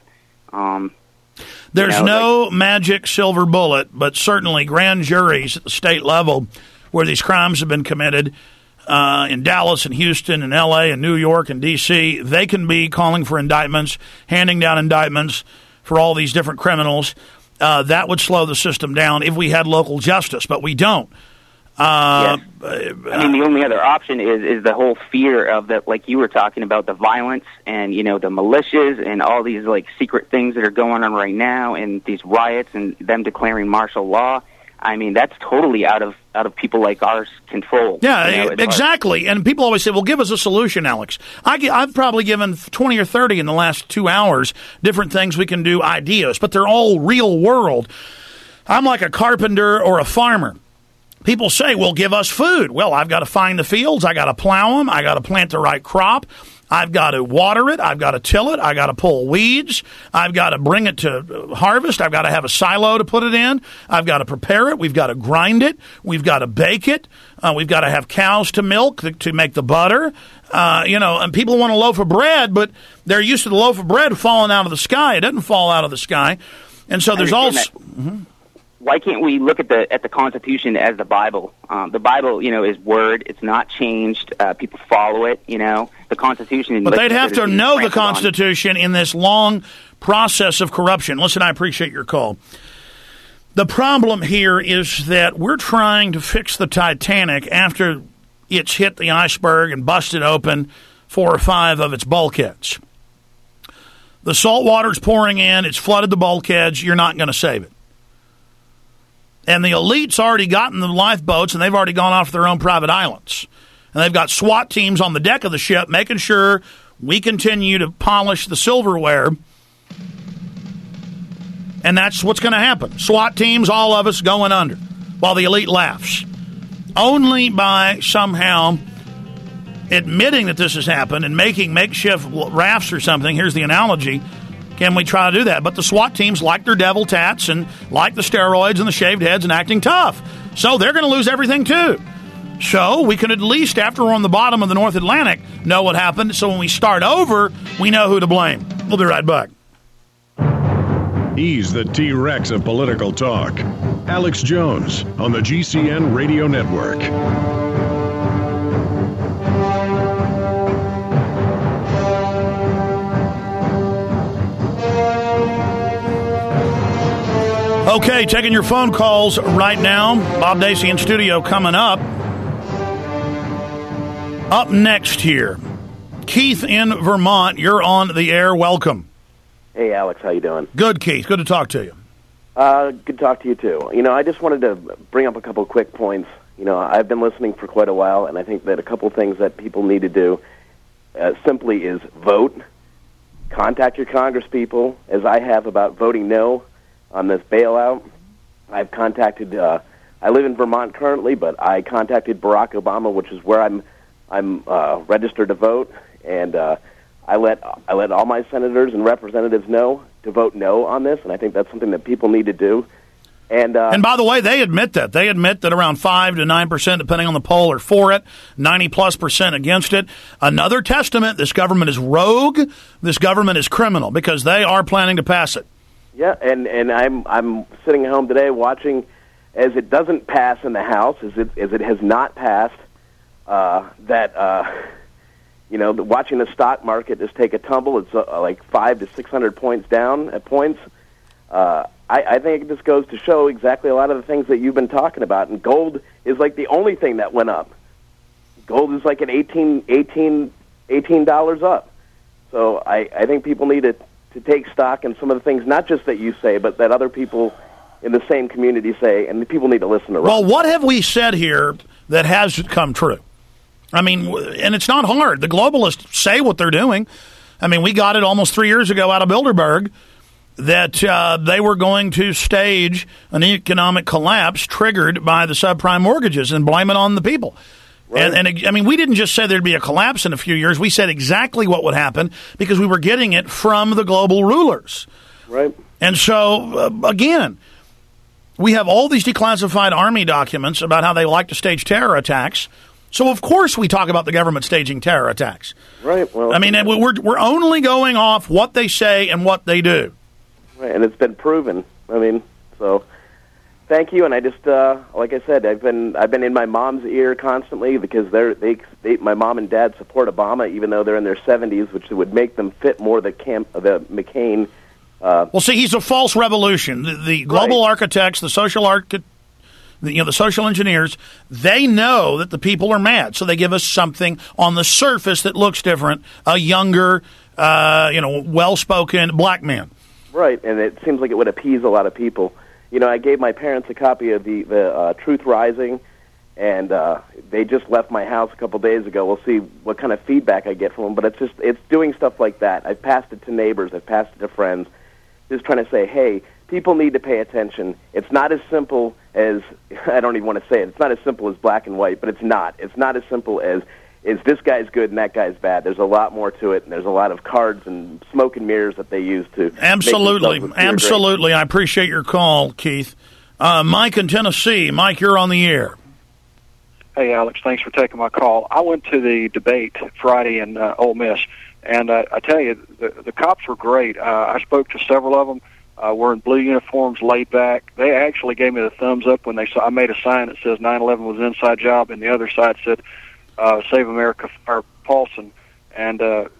There's no magic silver bullet, but certainly grand juries at the state level where these crimes have been committed in Dallas and Houston and L.A. and New York and D.C., they can be calling for indictments, handing down indictments for all these different criminals. That would slow the system down if we had local justice, but we don't. Yes. The only other option is the whole fear of that, like you were talking about, the violence and, the militias and all these like secret things that are going on right now and these riots and them declaring martial law. That's totally out of people like ours' control. Yeah, exactly. And people always say, well, give us a solution, Alex. I've probably given 20 or 30 in the last 2 hours, different things we can do, ideas, but they're all real world. I'm like a carpenter or a farmer. People say, well, give us food. Well, I've got to find the fields. I got to plow them. I got to plant the right crop. I've got to water it. I've got to till it. I've got to pull weeds. I've got to bring it to harvest. I've got to have a silo to put it in. I've got to prepare it. We've got to grind it. We've got to bake it. We've got to have cows to milk to make the butter. And people want a loaf of bread, but they're used to the loaf of bread falling out of the sky. It doesn't fall out of the sky. And so there's also... why can't we look at the Constitution as the Bible? The Bible, is word. It's not changed. People follow it. The Constitution. But they'd have to know the Constitution in this long process of corruption. Listen, I appreciate your call. The problem here is that we're trying to fix the Titanic after it's hit the iceberg and busted open 4 or 5 of its bulkheads. The salt water's pouring in. It's flooded the bulkheads. You're not going to save it. And the elite's already gotten the lifeboats, and they've already gone off their own private islands. And they've got SWAT teams on the deck of the ship making sure we continue to polish the silverware. And that's what's going to happen. SWAT teams, all of us going under, while the elite laughs. Only by somehow admitting that this has happened and making makeshift rafts or something, here's the analogy, can we try to do that? But the SWAT teams like their devil tats and like the steroids and the shaved heads and acting tough. So they're going to lose everything too. So we can at least, after we're on the bottom of the North Atlantic, know what happened. So when we start over, we know who to blame. We'll be right back. He's the T-Rex of political talk. Alex Jones on the GCN Radio Network. Okay, taking your phone calls right now. Bob Dacey in studio coming up. Up next here, Keith in Vermont. You're on the air. Welcome. Hey, Alex. How you doing? Good, Keith. Good to talk to you. Good to talk to you, too. I just wanted to bring up a couple of quick points. I've been listening for quite a while, and I think that a couple of things that people need to do simply is vote, contact your congresspeople, as I have, about voting no on this bailout. I've contacted, I live in Vermont currently, but I contacted Barack Obama, which is where I'm registered to vote, and I let all my senators and representatives know to vote no on this, and I think that's something that people need to do. And by the way, they admit that. They admit that around 5 to 9%, depending on the poll, are for it, 90+% against it. Another testament, this government is rogue, this government is criminal, because they are planning to pass it. Yeah, and I'm sitting at home today watching as it doesn't pass in the House, as it has not passed, watching the stock market just take a tumble. It's like 500 to 600 points down at points. I think it just goes to show exactly a lot of the things that you've been talking about. And gold is like the only thing that went up. Gold is like at $18 up. So I think people need to take stock in some of the things, not just that you say, but that other people in the same community say, and the people need to listen to. Well, what have we said here that has come true? I mean, and it's not hard. The globalists say what they're doing. I mean, we got it almost 3 years ago out of Bilderberg that they were going to stage an economic collapse triggered by the subprime mortgages and blame it on the people. Right. And I mean, we didn't just say there'd be a collapse in a few years. We said exactly what would happen because we were getting it from the global rulers. Right. And so, again, we have all these declassified Army documents about how they like to stage terror attacks. So, of course, we talk about the government staging terror attacks. Right. Well, I mean, we're only going off what they say and what they do. Right, and it's been proven. I mean, so thank you. And I just, like I said, I've been in my mom's ear constantly because my mom and dad support Obama, even though they're in their 70s, which would make them fit more the McCain. Well, see, he's a false revolution. The global architects, the social the social engineers, they know that the people are mad, so they give us something on the surface that looks different, a younger, well-spoken black man. Right, and it seems like it would appease a lot of people. I gave my parents a copy of the Truth Rising, and they just left my house a couple days ago. We'll see what kind of feedback I get from them, but it's doing stuff like that. I've passed it to neighbors. I've passed it to friends, just trying to say, hey, people need to pay attention. It's not as simple as, I don't even want to say it, it's not as simple as black and white, but it's not. It's not as simple as this guy's good and that guy's bad. There's a lot more to it, and there's a lot of cards and smoke and mirrors that they use to Absolutely. I appreciate your call, Keith. Mike in Tennessee. Mike, you're on the air. Hey, Alex, thanks for taking my call. I went to the debate Friday in Ole Miss, and I tell you, the cops were great. I spoke to several of them. wearing blue uniforms, laid back. They actually gave me the thumbs up when they saw. I made a sign that says 9/11 was an inside job, and the other side said Save America, Fire Paulson. And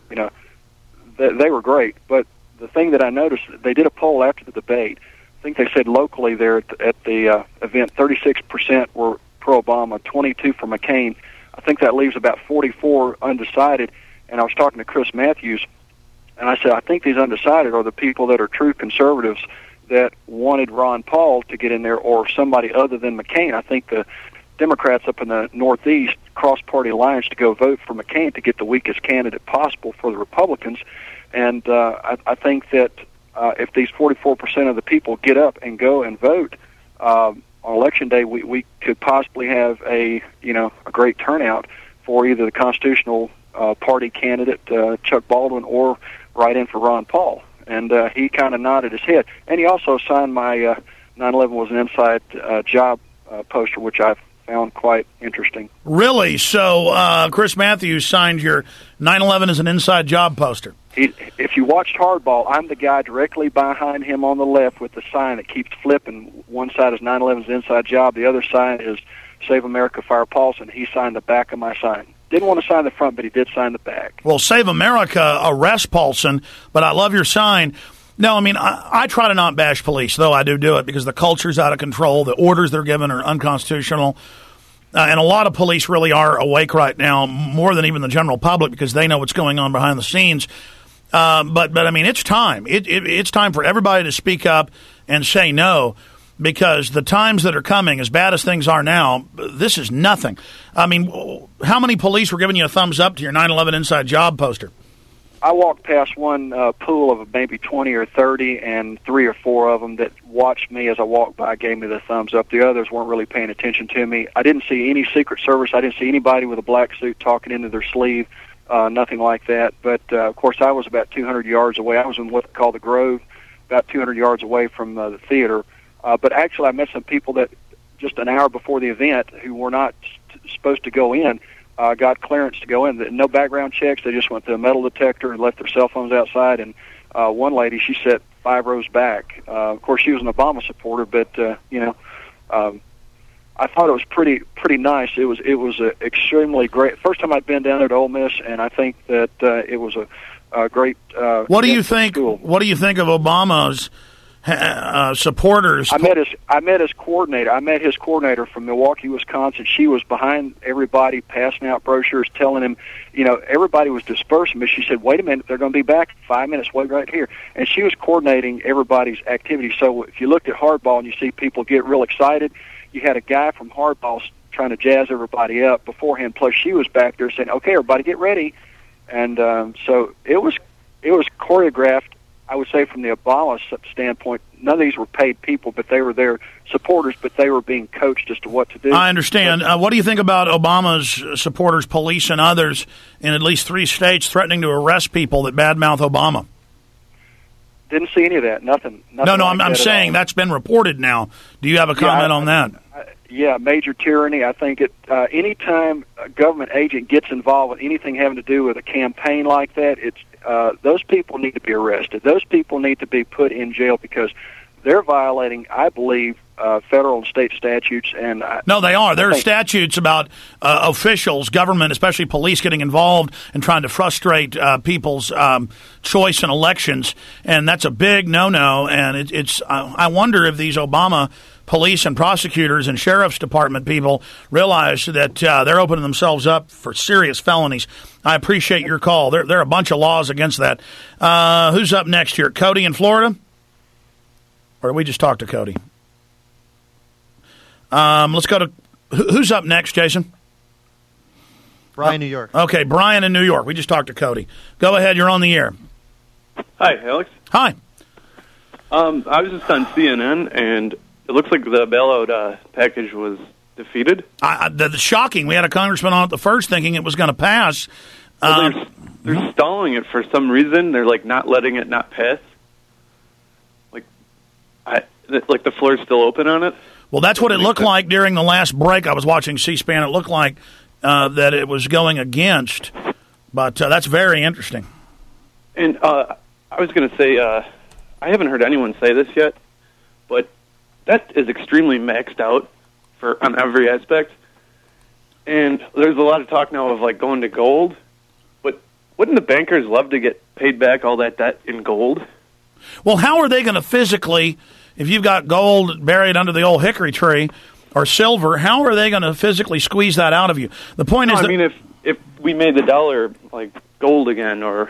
they were great. But the thing that I noticed, they did a poll after the debate. I think they said locally there at the event, 36% were pro-Obama, 22 for McCain. I think that leaves about 44 undecided. And I was talking to Chris Matthews, and I said, I think these undecided are the people that are true conservatives that wanted Ron Paul to get in there or somebody other than McCain. I think the Democrats up in the Northeast cross-party alliance to go vote for McCain to get the weakest candidate possible for the Republicans. And I think that if these 44% of the people get up and go and vote on Election Day, we could possibly have a great turnout for either the Constitutional Party candidate, Chuck Baldwin, or right in for Ron Paul. And he kind of nodded his head. And he also signed my 9/11 was an inside job poster, which I've found quite interesting. Really? So Chris Matthews signed your 9/11 is an inside job poster. If you watched Hardball, I'm the guy directly behind him on the left with the sign that keeps flipping. One side is 9/11 is an inside job. The other side is Save America, Fire Paulson. He signed the back of my sign. Didn't want to sign the front, but he did sign the back. Well, Save America, arrest Paulson, but I love your sign. No, I mean, I try to not bash police, though I do it because the culture's out of control. The orders they're given are unconstitutional. And a lot of police really are awake right now, more than even the general public, because they know what's going on behind the scenes. But I mean, it's time. It's time for everybody to speak up and say no, because the times that are coming, as bad as things are now, this is nothing. I mean, how many police were giving you a thumbs up to your 9/11 inside job poster? I walked past one pool of maybe 20 or 30, and 3 or 4 of them that watched me as I walked by gave me the thumbs up. The others weren't really paying attention to me. I didn't see any Secret Service. I didn't see anybody with a black suit talking into their sleeve, nothing like that. But, of course, I was about 200 yards away. I was in what's called the Grove, about 200 yards away from the theater. But actually I met some people that just an hour before the event who were not supposed to go in, got clearance to go in. No background checks. They just went to a metal detector and left their cell phones outside. And one lady, she sat 5 rows back. Of course, she was an Obama supporter, but I thought it was pretty nice. It was extremely great. First time I'd been down there to Ole Miss, and I think that it was a great. What do you think? What do you think of Obama's supporters? I met his coordinator. I met his coordinator from Milwaukee, Wisconsin. She was behind everybody, passing out brochures, telling him, everybody was dispersing. But she said, "Wait a minute, they're going to be back in 5 minutes. Wait right here." And she was coordinating everybody's activity. So if you looked at Hardball and you see people get real excited, you had a guy from Hardball trying to jazz everybody up beforehand. Plus, she was back there saying, "Okay, everybody, get ready." And so it was choreographed. I would say from the Obama standpoint, none of these were paid people, but they were their supporters, but they were being coached as to what to do. I understand. What do you think about Obama's supporters, police, and others in at least 3 states threatening to arrest people that badmouth Obama? Didn't see any of that. Nothing no, I'm saying that's been reported now. Do you have a comment on that? Yeah, major tyranny. I think anytime a government agent gets involved with anything having to do with a campaign like that, those people need to be arrested. Those people need to be put in jail because they're violating, I believe, federal and state statutes. And no, they are. There are statutes about officials, government, especially police, getting involved and trying to frustrate people's choice in elections, and that's a big no-no. And I wonder if these Obama police and prosecutors and sheriff's department people realize that they're opening themselves up for serious felonies. I appreciate your call. There are a bunch of laws against that. Who's up next here? Cody in Florida? Or did we just talk to Cody? Let's go to who's up next, Jason? Brian, New York. Okay, Brian in New York. We just talked to Cody. Go ahead. You're on the air. Hi, Alex. Hi. I was just on CNN, and it looks like the bailout package was defeated. That's shocking. We had a congressman on it the first thinking it was going to pass. Well, they're stalling it for some reason. They're not letting it not pass. Like the floor's still open on it. Well, that's what it looked like during the last break. I was watching C-SPAN. It looked like that it was going against, but that's very interesting. And I was going to say, I I haven't heard anyone say this yet, but that is extremely maxed out on every aspect. And there's a lot of talk now of like going to gold, but wouldn't the bankers love to get paid back all that debt in gold? Well, how are they going to physically, if you've got gold buried under the old hickory tree or silver, how are they going to physically squeeze that out of you? The point is, I mean, if we made the dollar like gold again, or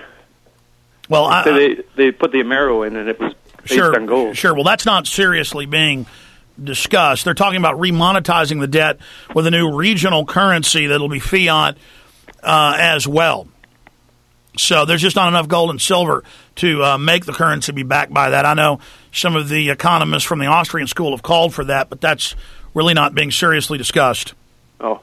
they put the Amero in and it was based on gold. Sure. Well, that's not seriously being discussed. They're talking about remonetizing the debt with a new regional currency that'll be fiat as well. So there's just not enough gold and silver to make the currency be backed by that. I know some of the economists from the Austrian school have called for that, but that's really not being seriously discussed. Oh.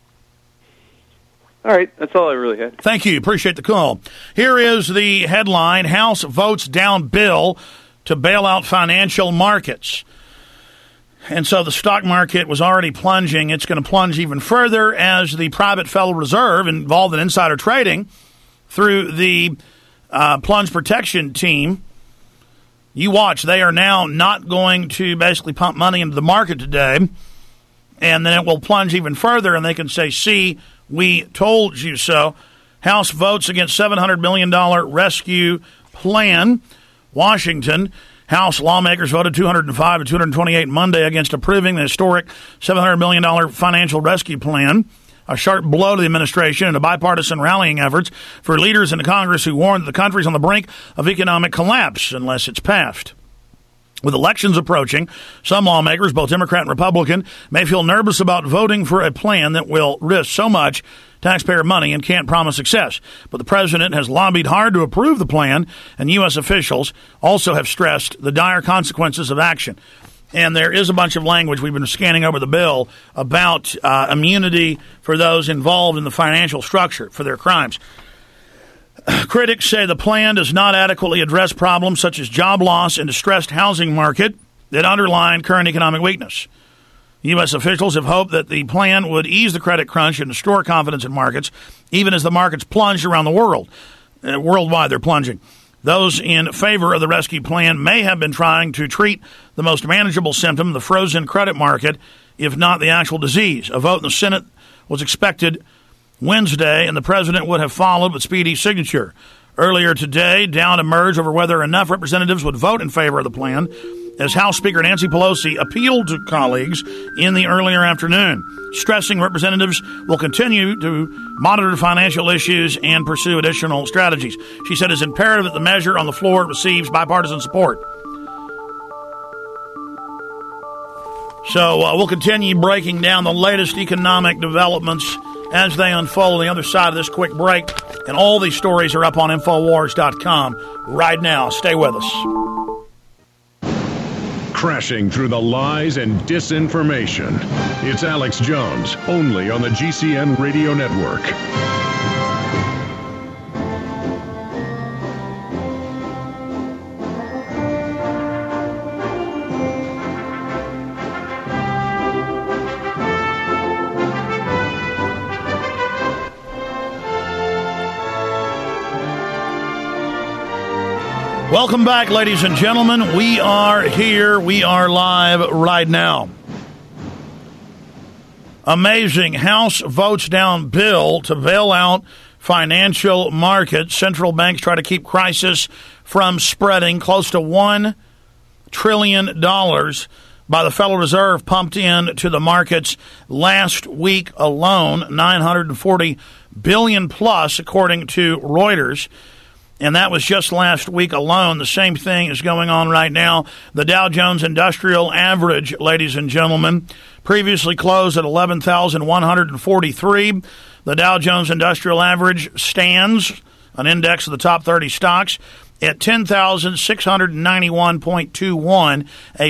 All right, that's all I really had. Thank you. Appreciate the call. Here is the headline: House votes down bill to bail out financial markets. And so the stock market was already plunging. It's going to plunge even further as the private Federal Reserve, involved in insider trading through the plunge protection team. You watch. They are now not going to basically pump money into the market today. And then it will plunge even further, and they can say, see, we told you so. House votes against $700 million rescue plan. Washington. House lawmakers voted 205 to 228 Monday against approving the historic $700 million financial rescue plan, a sharp blow to the administration and to bipartisan rallying efforts for leaders in the Congress who warned that the country is on the brink of economic collapse unless it's passed. With elections approaching, some lawmakers, both Democrat and Republican, may feel nervous about voting for a plan that will risk so much taxpayer money and can't promise success. But the president has lobbied hard to approve the plan, and U.S. officials also have stressed the dire consequences of action. And there is a bunch of language, we've been scanning over the bill, about immunity for those involved in the financial structure for their crimes. Critics say the plan does not adequately address problems such as job loss and distressed housing market that underline current economic weakness. U.S. officials have hoped that the plan would ease the credit crunch and restore confidence in markets, even as the markets plunge around the world. Worldwide, they're plunging. Those in favor of the rescue plan may have been trying to treat the most manageable symptom, the frozen credit market, if not the actual disease. A vote in the Senate was expected Wednesday, and the president would have followed with speedy signature. Earlier today, doubt emerged over whether enough representatives would vote in favor of the plan, as House Speaker Nancy Pelosi appealed to colleagues in the earlier afternoon, stressing representatives will continue to monitor financial issues and pursue additional strategies. She said it's imperative that the measure on the floor receives bipartisan support. So we'll continue breaking down the latest economic developments as they unfold on the other side of this quick break. And all these stories are up on Infowars.com right now. Stay with us. Crashing through the lies and disinformation. It's Alex Jones, only on the GCN Radio Network. Welcome back, ladies and gentlemen. We are here. We are live right now. Amazing. House votes down bill to bail out financial markets. Central banks try to keep crisis from spreading. Close to $1 trillion by the Federal Reserve pumped into the markets last week alone, $940 billion plus, according to Reuters. And that was just last week alone. The same thing is going on right now. The Dow Jones Industrial Average, ladies and gentlemen, previously closed at 11,143. The Dow Jones Industrial Average stands, an index of the top 30 stocks, at 10,691.21, a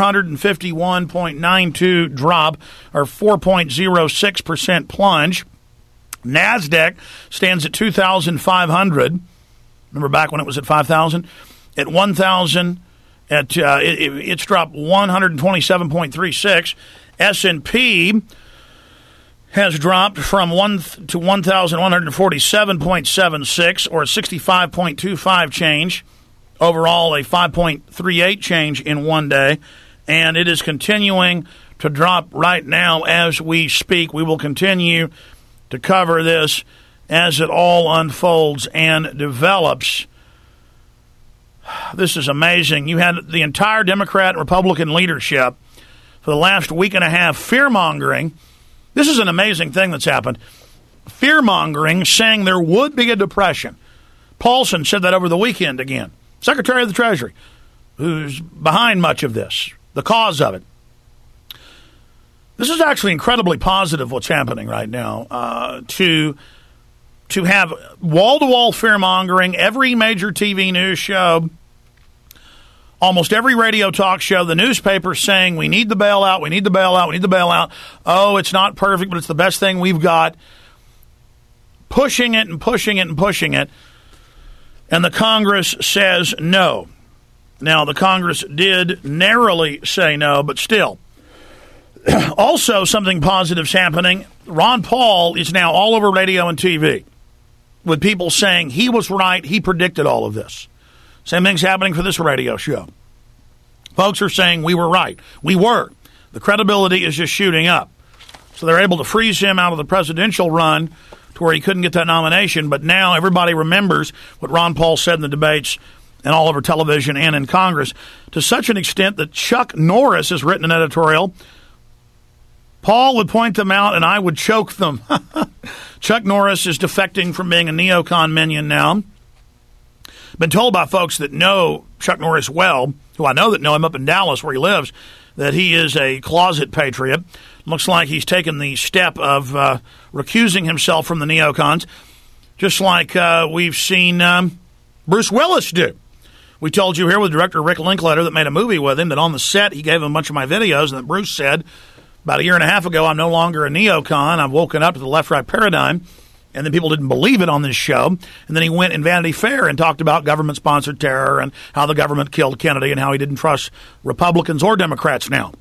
451.92 drop, or 4.06% plunge. NASDAQ stands at 2,500. Remember back when it was at 5,000? At 1,000, it's dropped 127.36. S&P has dropped from 1 to 1,147.76, or 65.25 change. Overall, a 5.38 change in one day, and it is continuing to drop right now as we speak. We will continue to cover this as it all unfolds and develops. This is amazing. You had the entire Democrat and Republican leadership for the last week and a half fear-mongering. This is an amazing thing that's happened. Fear-mongering, saying there would be a depression. Paulson said that over the weekend again. Secretary of the Treasury, who's behind much of this, the cause of it. This is actually incredibly positive what's happening right now. To have wall-to-wall fear-mongering, every major TV news show, almost every radio talk show, the newspaper saying we need the bailout, we need the bailout, we need the bailout. Oh, it's not perfect, but it's the best thing we've got. Pushing it and pushing it and pushing it. And the Congress says no. Now, the Congress did narrowly say no, but still. Also, something positive's happening. Ron Paul is now all over radio and TV with people saying he was right, he predicted all of this. Same thing's happening for this radio show. Folks are saying we were right. We were. The credibility is just shooting up. So they're able to freeze him out of the presidential run to where he couldn't get that nomination, but now everybody remembers what Ron Paul said in the debates and all over television and in Congress, to such an extent that Chuck Norris has written an editorial. Paul would point them out and I would choke them. Chuck Norris is defecting from being a neocon minion now. Been told by folks that know Chuck Norris well, who I know that know him up in Dallas where he lives, that he is a closet patriot. Looks like he's taken the step of recusing himself from the neocons, just like we've seen Bruce Willis do. We told you here with director Rick Linklater that made a movie with him, that on the set he gave him a bunch of my videos, and that Bruce said about a year and a half ago, I'm no longer a neocon, I've woken up to the left-right paradigm. And then people didn't believe it on this show. And then he went in Vanity Fair and talked about government-sponsored terror and how the government killed Kennedy and how he didn't trust Republicans or Democrats now.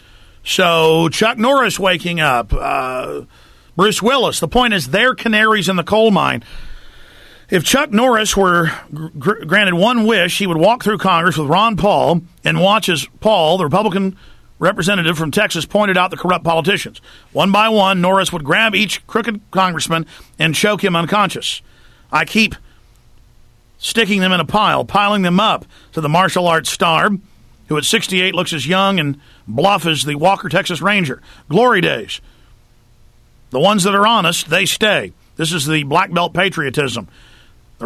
So Chuck Norris waking up, Bruce Willis. The point is they're canaries in the coal mine. If Chuck Norris were granted one wish, he would walk through Congress with Ron Paul and watch as Paul, the Republican representative from Texas, pointed out the corrupt politicians. One by one, Norris would grab each crooked congressman and choke him unconscious. I keep sticking them in a pile, piling them up to the martial arts star, who at 68 looks as young and bluff as the Walker Texas Ranger. Glory days. The ones that are honest, they stay. This is the black belt patriotism. The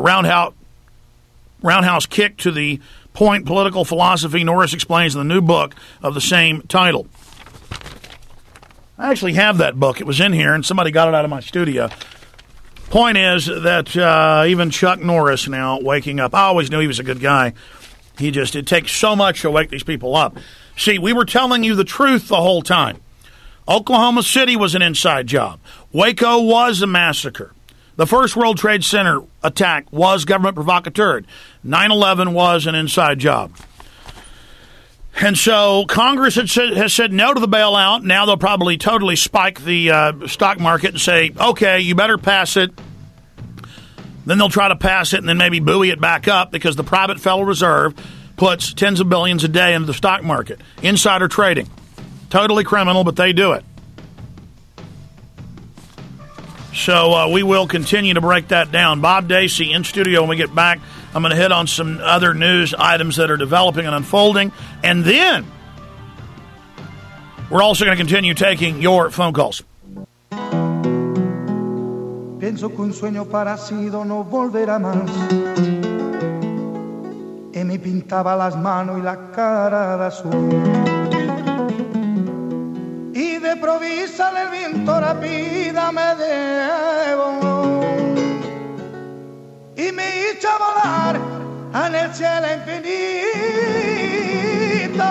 roundhouse kick to the point political philosophy Norris explains in the new book of the same title. I actually have that book. It was in here, and somebody got it out of my studio. Point is that even Chuck Norris now waking up. I always knew he was a good guy. It takes so much to wake these people up. See, we were telling you the truth the whole time. Oklahoma City was an inside job. Waco was a massacre. The first World Trade Center attack was government provocateur. 9/11 was an inside job. And so Congress has said no to the bailout. Now they'll probably totally spike the stock market and say, okay, you better pass it. Then they'll try to pass it and then maybe buoy it back up because the private Federal Reserve puts tens of billions a day into the stock market. Insider trading. Totally criminal, but they do it. So we will continue to break that down. Bob Dacey in studio when we get back. I'm going to hit on some other news items that are developing and unfolding. And then we're also going to continue taking your phone calls. Pienso que un sueño parecido no volverá más. Y me pintaba las manos y la cara de azul. Y de provisa el viento rápida me debo. Y me hizo volar en el cielo infinito.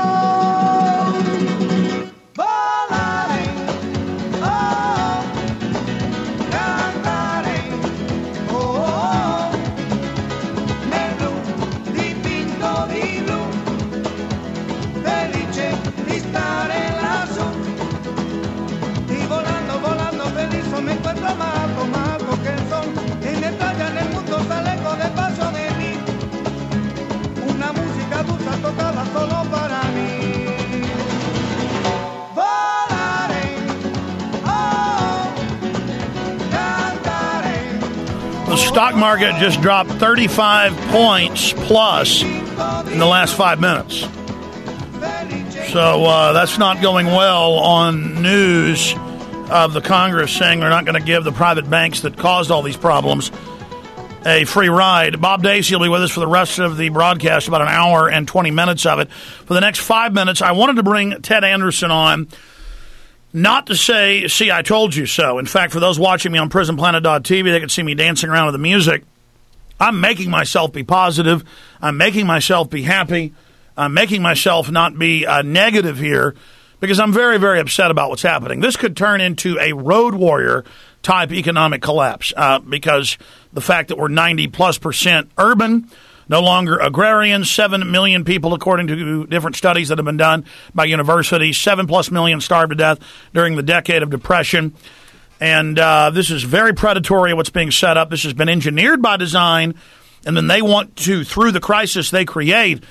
Volaré, oh, cantaré, oh, negro dipinto di blu, felice di stare lassù. Y volando, volando feliz me encuentro más alto que el sol. Y me talla en el mundo, se alejo del paso de mí. The stock market just dropped 35 points plus in the last 5 minutes. So that's not going well on news of the Congress saying they're not going to give the private banks that caused all these problems a free ride. Bob Dacey will be with us for the rest of the broadcast, about an hour and 20 minutes of it. For the next 5 minutes, I wanted to bring Ted Anderson on, not to say, see, I told you so. In fact, for those watching me on PrisonPlanet.tv, they can see me dancing around with the music. I'm making myself be positive. I'm making myself be happy. I'm making myself not be negative here because I'm very, very upset about what's happening. This could turn into a road warrior type economic collapse because the fact that we're 90+% urban, no longer agrarian, 7 million people, according to different studies that have been done by universities, 7+ million starved to death during the decade of depression. And this is very predatory what's being set up. This has been engineered by design, and then they want to, through the crisis they create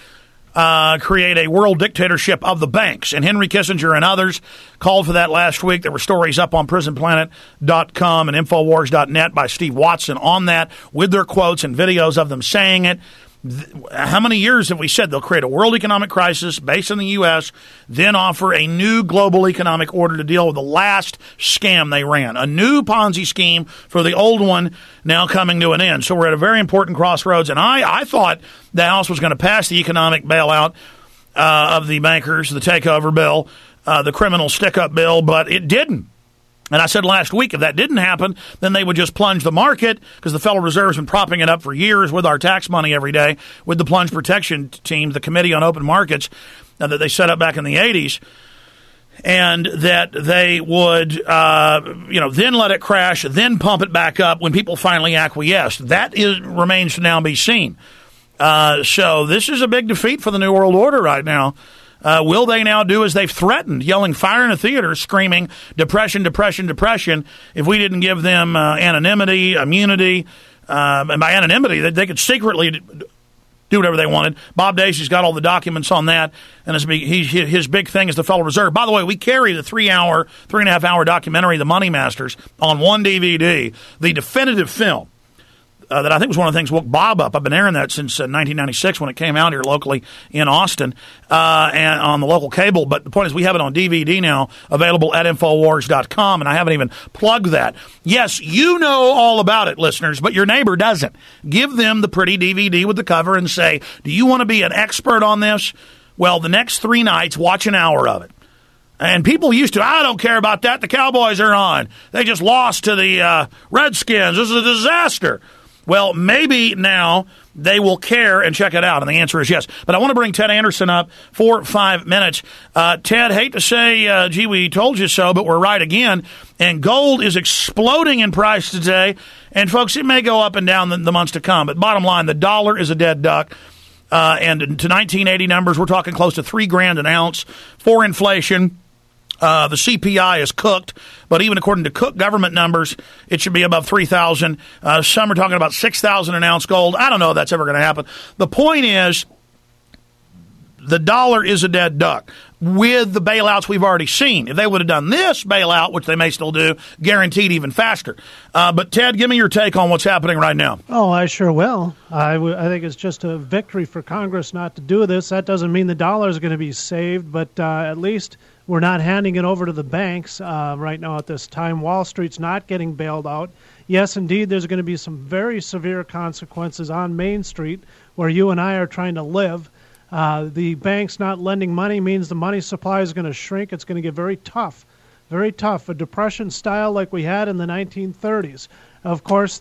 a world dictatorship of the banks. And Henry Kissinger and others called for that last week. There were stories up on PrisonPlanet.com and Infowars.net by Steve Watson on that with their quotes and videos of them saying it. How many years have we said they'll create a world economic crisis based in the U.S., then offer a new global economic order to deal with the last scam they ran, a new Ponzi scheme for the old one now coming to an end. So we're at a very important crossroads, and I thought the House was going to pass the economic bailout of the bankers, the takeover bill, the criminal stick-up bill, but it didn't. And I said last week, if that didn't happen, then they would just plunge the market, because the Federal Reserve's been propping it up for years with our tax money every day, with the plunge protection team, the Committee on Open Markets that they set up back in the 80s, and that they would, then let it crash, then pump it back up when people finally acquiesced. That remains to now be seen. So this is a big defeat for the New World Order right now. Will they now do as they've threatened, yelling fire in a theater, screaming depression, depression, depression, if we didn't give them anonymity, immunity, and by anonymity, they could secretly do whatever they wanted. Bob Dacey's got all the documents on that, and his big thing is the Federal Reserve. By the way, we carry the 3.5 hour documentary, The Money Masters, on one DVD, the definitive film. That I think was one of the things woke Bob up. I've been airing that since 1996 when it came out here locally in Austin and on the local cable. But the point is we have it on DVD now, available at Infowars.com, and I haven't even plugged that. Yes, you know all about it, listeners, but your neighbor doesn't. Give them the pretty DVD with the cover and say, do you want to be an expert on this? Well, the next 3 nights, watch an hour of it. And people used to, I don't care about that. The Cowboys are on. They just lost to the Redskins. This is a disaster. Well, maybe now they will care and check it out, and the answer is yes. But I want to bring Ted Anderson up for 5 minutes. Ted, hate to say, gee, we told you so, but we're right again. And gold is exploding in price today. And, folks, it may go up and down the months to come. But bottom line, the dollar is a dead duck. And to 1980 numbers, we're talking close to $3,000 an ounce for inflation. The CPI is cooked, but even according to Cook government numbers, it should be above 3,000. Some are talking about 6,000 an ounce gold. I don't know if that's ever going to happen. The point is, the dollar is a dead duck with the bailouts we've already seen. If they would have done this bailout, which they may still do, guaranteed even faster. But, Ted, give me your take on what's happening right now. Oh, I sure will. I think it's just a victory for Congress not to do this. That doesn't mean the dollar is going to be saved, but at least we're not handing it over to the banks right now at this time. Wall Street's not getting bailed out. Yes, indeed, there's going to be some very severe consequences on Main Street where you and I are trying to live. The banks not lending money means the money supply is going to shrink. It's going to get very tough, a depression style like we had in the 1930s. Of course,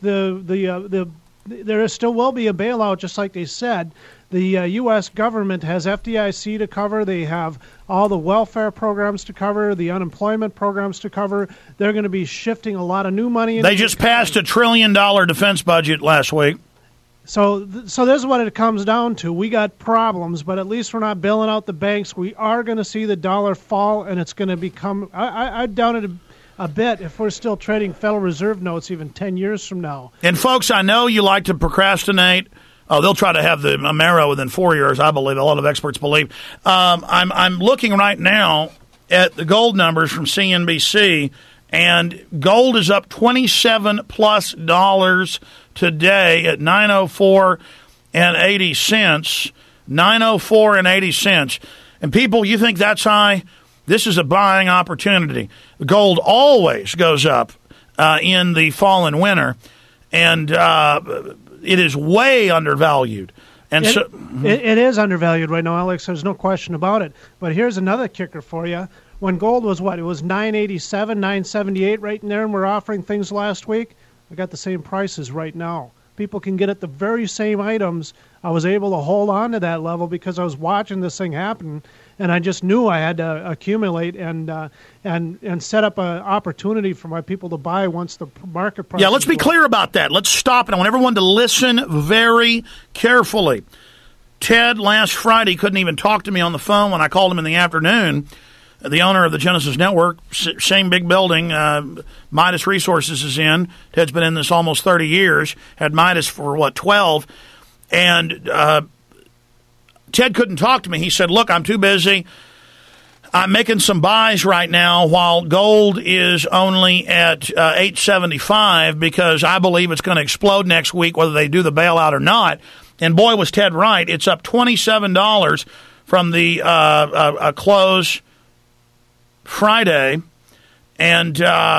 there still will be a bailout, just like they said. The U.S. government has FDIC to cover. They have all the welfare programs to cover, the unemployment programs to cover. They're going to be shifting a lot of new money. They just passed $1 trillion defense budget last week. So this is what it comes down to. We got problems, but at least we're not bailing out the banks. We are going to see the dollar fall, and it's going to become – I doubt it a bit if we're still trading Federal Reserve notes even 10 years from now. And, folks, I know you like to procrastinate. Oh, they'll try to have the Amero within 4 years, I believe. A lot of experts believe. I'm looking right now at the gold numbers from CNBC, and gold is up $27+ today at $904.80. $904.80. And people, you think that's high? This is a buying opportunity. Gold always goes up in the fall and winter, and it is way undervalued. And it is undervalued right now, Alex. There's no question about it. But here's another kicker for you. When gold was what? It was $987, $978 right in there, and we're offering things last week. We got the same prices right now. People can get at the very same items. I was able to hold on to that level because I was watching this thing happen, and I just knew I had to accumulate and set up an opportunity for my people to buy once the market price. Yeah, let's be clear about that. Let's stop, and I want everyone to listen very carefully. Ted last Friday couldn't even talk to me on the phone when I called him in the afternoon. The owner of the Genesis Network, same big building, Midas Resources is in. Ted's been in this almost 30 years, had Midas for, 12? And Ted couldn't talk to me. He said, look, I'm too busy. I'm making some buys right now while gold is only at $875 because I believe it's going to explode next week, whether they do the bailout or not. And boy, was Ted right. It's up $27 from the close Friday. And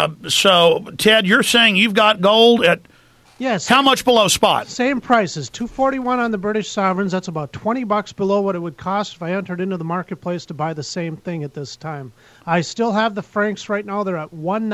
so, Ted, you're saying you've got gold at how much below spot? Same prices, $241 on the British sovereigns. That's about $20 below what it would cost if I entered into the marketplace to buy the same thing at this time. I still have the francs right now. They're at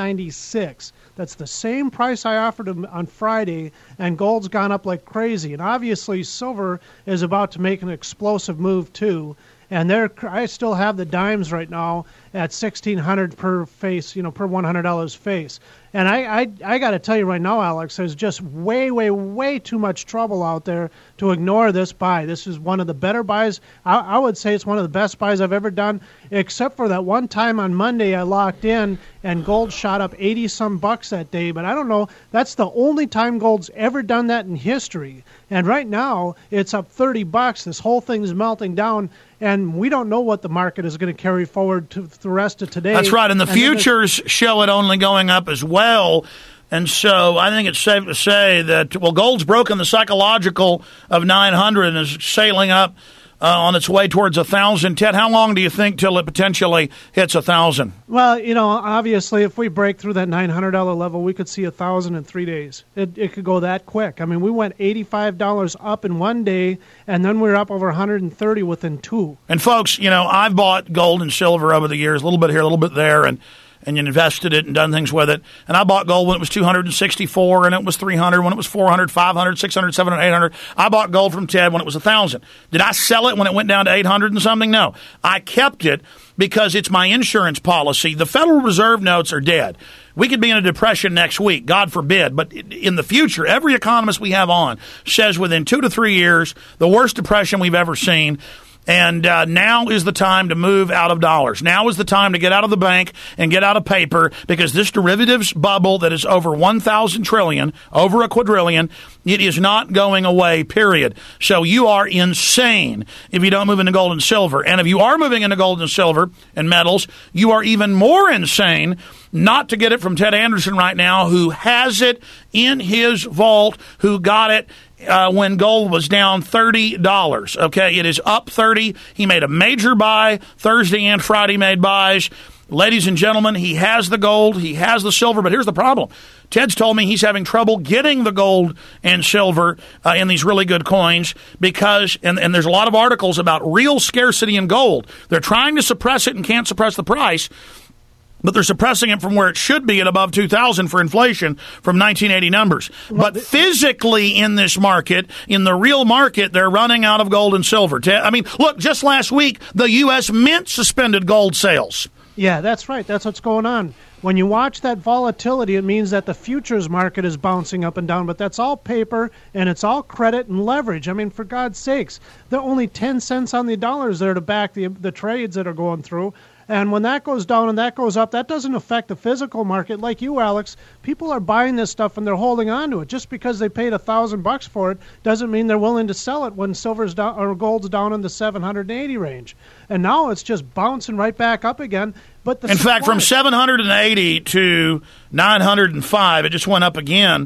$196. That's the same price I offered them on Friday, and gold's gone up like crazy. And obviously, silver is about to make an explosive move too. And I still have the dimes right now at $1,600 per face, per $100 face. And I got to tell you right now, Alex, there's just way, way, way too much trouble out there to ignore this buy. This is one of the better buys. I would say it's one of the best buys I've ever done, except for that one time on Monday I locked in and gold shot up 80-some bucks that day. But I don't know. That's the only time gold's ever done that in history. And right now it's up $30. This whole thing's melting down. And we don't know what the market is going to carry forward to the rest of today. That's right, and the futures show it only going up as well. And so I think it's safe to say that, gold's broken the psychological of 900 and is sailing up on its way towards 1,000. Ted, how long do you think till it potentially hits 1,000? Well, obviously, if we break through that $900 level, we could see 1,000 in 3 days. It could go that quick. I mean, we went $85 up in one day, and then we were up over 130 within two. And folks, I've bought gold and silver over the years, a little bit here, a little bit there, and you invested it and done things with it. And I bought gold when it was 264, and it was 300, when it was 400, 500, 600, 700, 800. I bought gold from Ted when it was 1,000. Did I sell it when it went down to 800 and something? No. I kept it because it's my insurance policy. The Federal Reserve notes are dead. We could be in a depression next week, God forbid. But in the future, every economist we have on says within 2 to 3 years, the worst depression we've ever seen. And now is the time to move out of dollars. Now is the time to get out of the bank and get out of paper, because this derivatives bubble that is over 1,000 trillion, over a quadrillion, it is not going away, period. So you are insane if you don't move into gold and silver. And if you are moving into gold and silver and metals, you are even more insane not to get it from Ted Anderson right now, who has it in his vault, who got it when gold was down $30. Okay, it is up 30. He made a major buy. Thursday and Friday made buys. Ladies and gentlemen, he has the gold, he has the silver, but here's the problem. Ted's told me he's having trouble getting the gold and silver in these really good coins because, and there's a lot of articles about real scarcity in gold. They're trying to suppress it and can't suppress the price, but they're suppressing it from where it should be at above 2,000 for inflation from 1980 numbers. But physically in this market, in the real market, they're running out of gold and silver. I mean, look, just last week, the U.S. Mint suspended gold sales. Yeah, that's right. That's what's going on. When you watch that volatility, it means that the futures market is bouncing up and down, but that's all paper, and it's all credit and leverage. I mean, for God's sakes, there are only 10 cents on the dollars there to back the trades that are going through. And when that goes down and that goes up, that doesn't affect the physical market. Like you, Alex, people are buying this stuff and they're holding on to it. Just because they paid $1,000 for it doesn't mean they're willing to sell it when silver's down or gold's down in the 780 range. And now it's just bouncing right back up again. But in fact, from 780 to 905, it just went up again.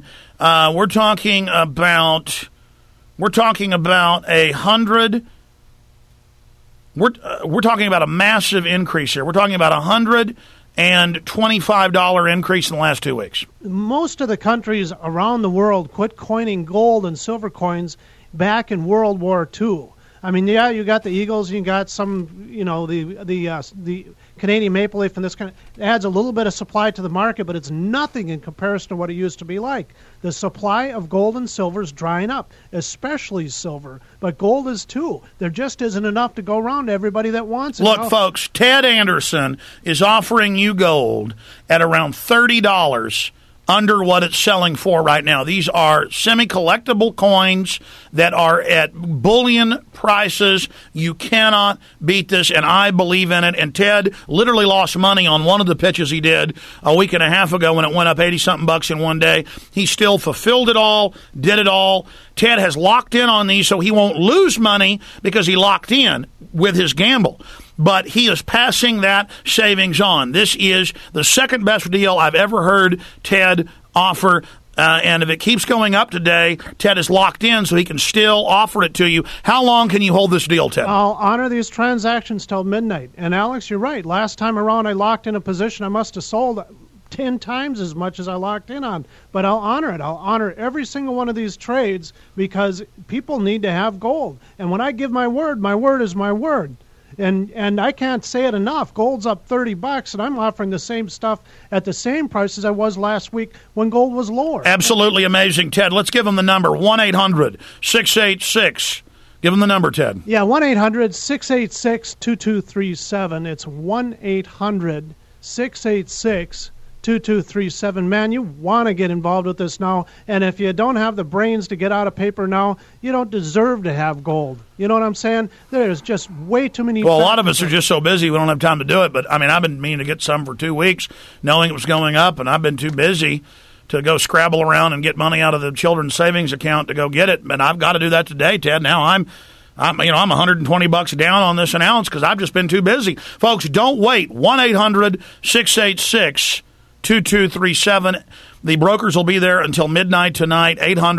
We're talking about 100. We're talking about a massive increase here. We're talking about $125 increase in the last 2 weeks. Most of the countries around the world quit coining gold and silver coins back in World War II. I mean, yeah, you got the Eagles, you got some, the Canadian Maple Leaf, and this kind of adds a little bit of supply to the market, but it's nothing in comparison to what it used to be like. The supply of gold and silver is drying up, especially silver, but gold is too. There just isn't enough to go around to everybody that wants it. Look, folks, Ted Anderson is offering you gold at around $30 under what it's selling for right now. These are semi-collectible coins that are at bullion prices. You cannot beat this, and I believe in it. And Ted literally lost money on one of the pitches he did a week and a half ago when it went up 80-something bucks in one day. He still fulfilled it all, did it all. Ted has locked in on these so he won't lose money because he locked in with his gamble. But he is passing that savings on. This is the second best deal I've ever heard Ted offer. And if it keeps going up today, Ted is locked in so he can still offer it to you. How long can you hold this deal, Ted? I'll honor these transactions till midnight. And, Alex, you're right. Last time around I locked in a position I must have sold 10 times as much as I locked in on. But I'll honor it. I'll honor every single one of these trades because people need to have gold. And when I give my word is my word. And I can't say it enough. Gold's up $30, and I'm offering the same stuff at the same price as I was last week when gold was lower. Absolutely amazing, Ted. Let's give them the number, 1-800-686. Give them the number, Ted. Yeah, 1-800-686-2237. It's 1-800-686-2237. 2237. Man, you want to get involved with this now, and if you don't have the brains to get out of paper now, you don't deserve to have gold. You know what I'm saying? There's just way too many. Well, a lot of us are just so busy we don't have time to do it, but I mean, I've been meaning to get some for 2 weeks knowing it was going up, and I've been too busy to go scrabble around and get money out of the children's savings account to go get it, and I've got to do that today, Ted. Now I'm $120 down on this an ounce because I've just been too busy. Folks, don't wait. 1-800-686-2237. The brokers will be there until midnight tonight.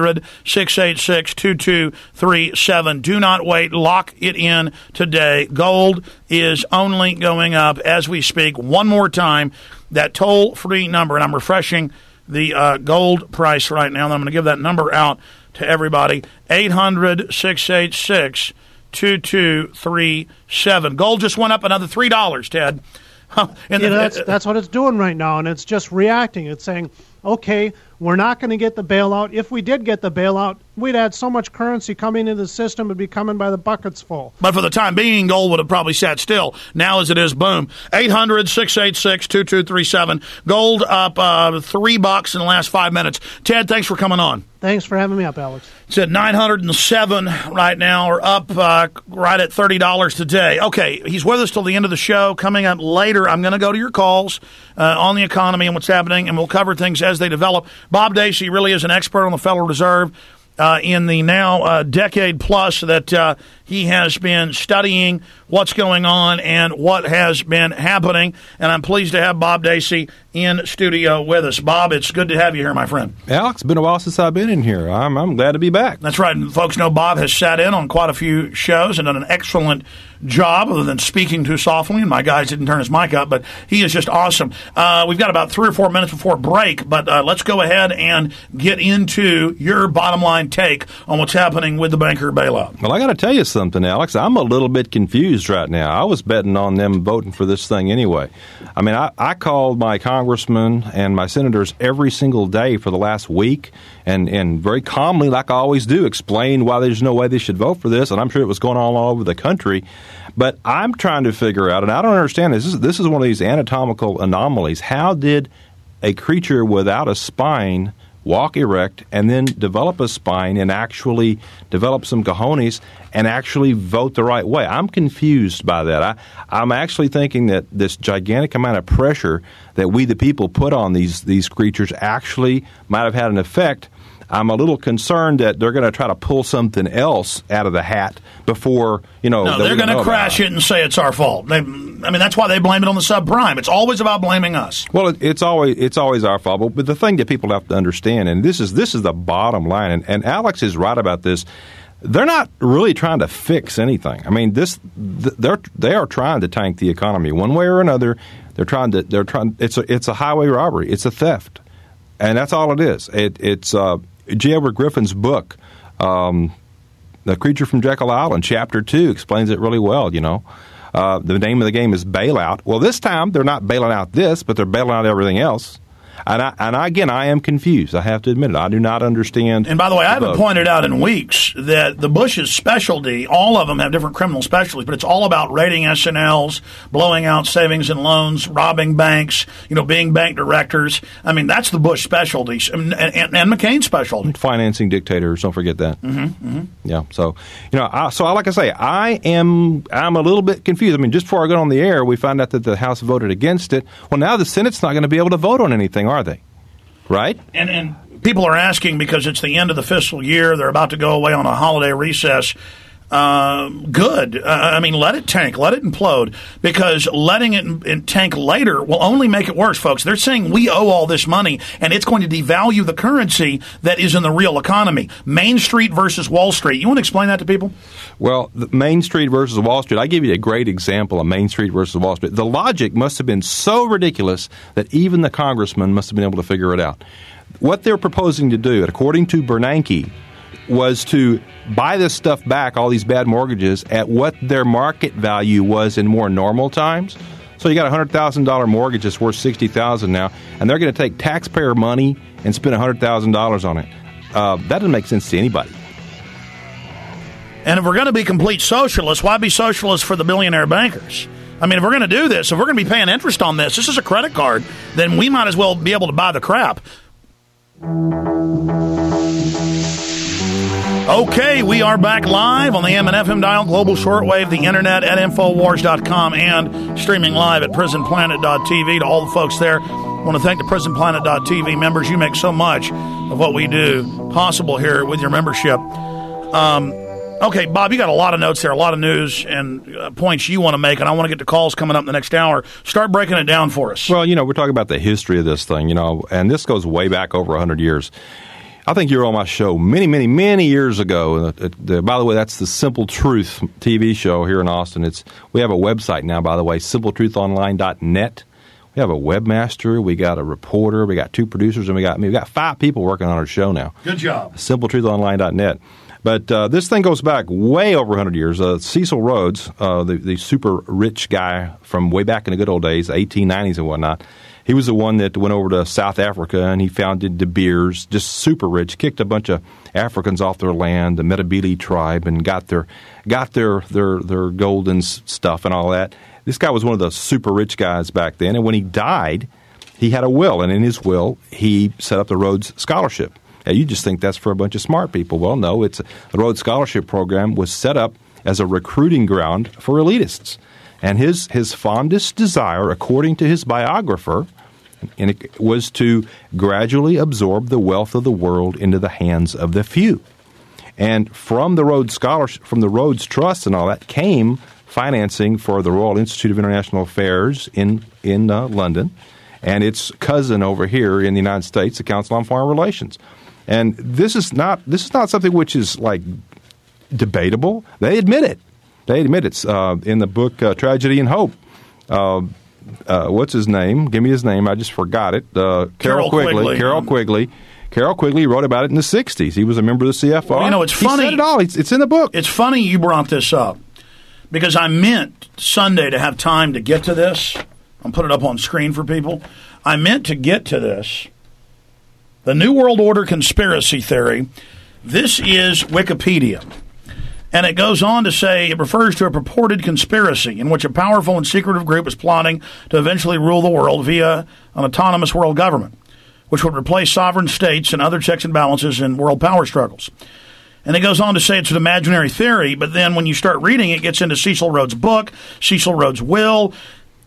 800-686-2237. Do not wait. Lock it in today. Gold is only going up as we speak. One more time, that toll-free number, and I'm refreshing the gold price right now, and I'm going to give that number out to everybody. 800-686-2237. Gold just went up another $3, Ted. That's what it's doing right now, and it's just reacting. It's saying, okay, we're not going to get the bailout. If we did get the bailout, we'd had so much currency coming into the system, it'd be coming by the buckets full. But for the time being, gold would have probably sat still. Now as it is, boom. 800-686-2237. Gold up $3 in the last 5 minutes. Ted, thanks for coming on. Thanks for having me up, Alex. It's at 907 right now, or up right at $30 today. Okay, he's with us till the end of the show. Coming up later, I'm going to go to your calls on the economy and what's happening, and we'll cover things as they develop. Bob Dacey really is an expert on the Federal Reserve in the now decade plus that he has been studying what's going on and what has been happening. And I'm pleased to have Bob Dacey in studio with us. Bob, it's good to have you here, my friend. Alex, it's been a while since I've been in here. I'm glad to be back. That's right. And folks know Bob has sat in on quite a few shows and done an excellent job other than speaking too softly. And my guys didn't turn his mic up, but he is just awesome. We've got about 3 or 4 minutes before break, but let's go ahead and get into your bottom line take on what's happening with the banker bailout. Well, I got to tell you something, Alex. I'm a little bit confused right now. I was betting on them voting for this thing anyway. I mean, I called my congressmen and my senators every single day for the last week and very calmly, like I always do, explain why there's no way they should vote for this, and I'm sure it was going on all over the country. But I'm trying to figure out, and I don't understand this. This is one of these anatomical anomalies. How did a creature without a spine walk erect and then develop a spine and actually develop some cojones and actually vote the right way? I'm confused by that. I'm actually thinking that this gigantic amount of pressure that we the people put on these creatures actually might have had an effect I'm a little concerned that they're going to try to pull something else out of the hat before, No, they're going to crash it and say it's our fault. That's why they blame it on the subprime. It's always about blaming us. Well, it's always our fault. But the thing that people have to understand, and this is the bottom line, and Alex is right about this. They're not really trying to fix anything. I mean, they are trying to tank the economy one way or another. They're trying. It's a highway robbery. It's a theft, and that's all it is. It's J. Edward Griffin's book, The Creature from Jekyll Island, Chapter 2, explains it really well. The name of the game is bailout. Well, this time they're not bailing out this, but they're bailing out everything else. And again, I am confused. I have to admit it. I do not understand. And by the way, I haven't pointed out in weeks that the Bush's specialty, all of them have different criminal specialties, but it's all about raiding S&Ls, blowing out savings and loans, robbing banks, being bank directors. I mean, that's the Bush specialties, and McCain's specialty. Financing dictators, don't forget that. Mm-hmm. Yeah. So, like I say, I'm a little bit confused. I mean, just before I got on the air, we found out that the House voted against it. Well, now the Senate's not going to be able to vote on anything, are they? Right? And people are asking because it's the end of the fiscal year. They're about to go away on a holiday recess. Good. Let it tank. Let it implode. Because letting it tank later will only make it worse, folks. They're saying we owe all this money, and it's going to devalue the currency that is in the real economy. Main Street versus Wall Street. You want to explain that to people? Well, Main Street versus Wall Street, I give you a great example of Main Street versus Wall Street. The logic must have been so ridiculous that even the congressman must have been able to figure it out. What they're proposing to do, according to Bernanke, was to buy this stuff back, all these bad mortgages, at what their market value was in more normal times. So you got a $100,000 mortgage that's worth $60,000 now, and they're going to take taxpayer money and spend $100,000 on it. That doesn't make sense to anybody. And if we're going to be complete socialists, why be socialists for the billionaire bankers? I mean, if we're going to do this, if we're going to be paying interest on this is a credit card, then we might as well be able to buy the crap. Okay, we are back live on the AM and FM dial, global shortwave, the internet at Infowars.com, and streaming live at PrisonPlanet.tv. To all the folks there, I want to thank the PrisonPlanet.tv members. You make so much of what we do possible here with your membership. Okay, Bob, you got a lot of notes there, a lot of news and points you want to make, and I want to get to calls coming up in the next hour. Start breaking it down for us. Well, we're talking about the history of this thing, and this goes way back over 100 years. I think you were on my show many, many, many years ago. By the way, that's the Simple Truth TV show here in Austin. We have a website now, by the way, simpletruthonline.net. We have a webmaster, we got a reporter, we got 2 producers, and we got 5 people working on our show now. Good job. simpletruthonline.net. But this thing goes back way over 100 years. Cecil Rhodes, the super rich guy from way back in the good old days, 1890s and whatnot, he was the one that went over to South Africa and he founded De Beers, just super rich, kicked a bunch of Africans off their land, the Metabili tribe, and got their golden stuff and all that. This guy was one of the super rich guys back then, and when he died, he had a will, and in his will, he set up the Rhodes Scholarship. Now, you just think that's for a bunch of smart people. Well, no, the Rhodes Scholarship Program was set up as a recruiting ground for elitists. And his fondest desire, according to his biographer, and it was to gradually absorb the wealth of the world into the hands of the few. And from the Rhodes Scholarship, from the Rhodes Trust and all that, came financing for the Royal Institute of International Affairs in London, and its cousin over here in the United States, the Council on Foreign Relations. And this is not something which is like debatable. They admit it. It's in the book Tragedy and Hope. What's his name? Give me his name. I just forgot it. Carroll Quigley. Carroll Quigley wrote about it in the 60s. He was a member of the CFR. Well, it's funny. He said it all. It's in the book. It's funny you brought this up because I meant Sunday to have time to get to this. I'll put it up on screen for people. I meant to get to this. The New World Order conspiracy theory. This is Wikipedia. And it goes on to say it refers to a purported conspiracy in which a powerful and secretive group is plotting to eventually rule the world via an autonomous world government, which would replace sovereign states and other checks and balances in world power struggles. And it goes on to say it's an imaginary theory, but then when you start reading, it gets into Cecil Rhodes' book, Cecil Rhodes' will.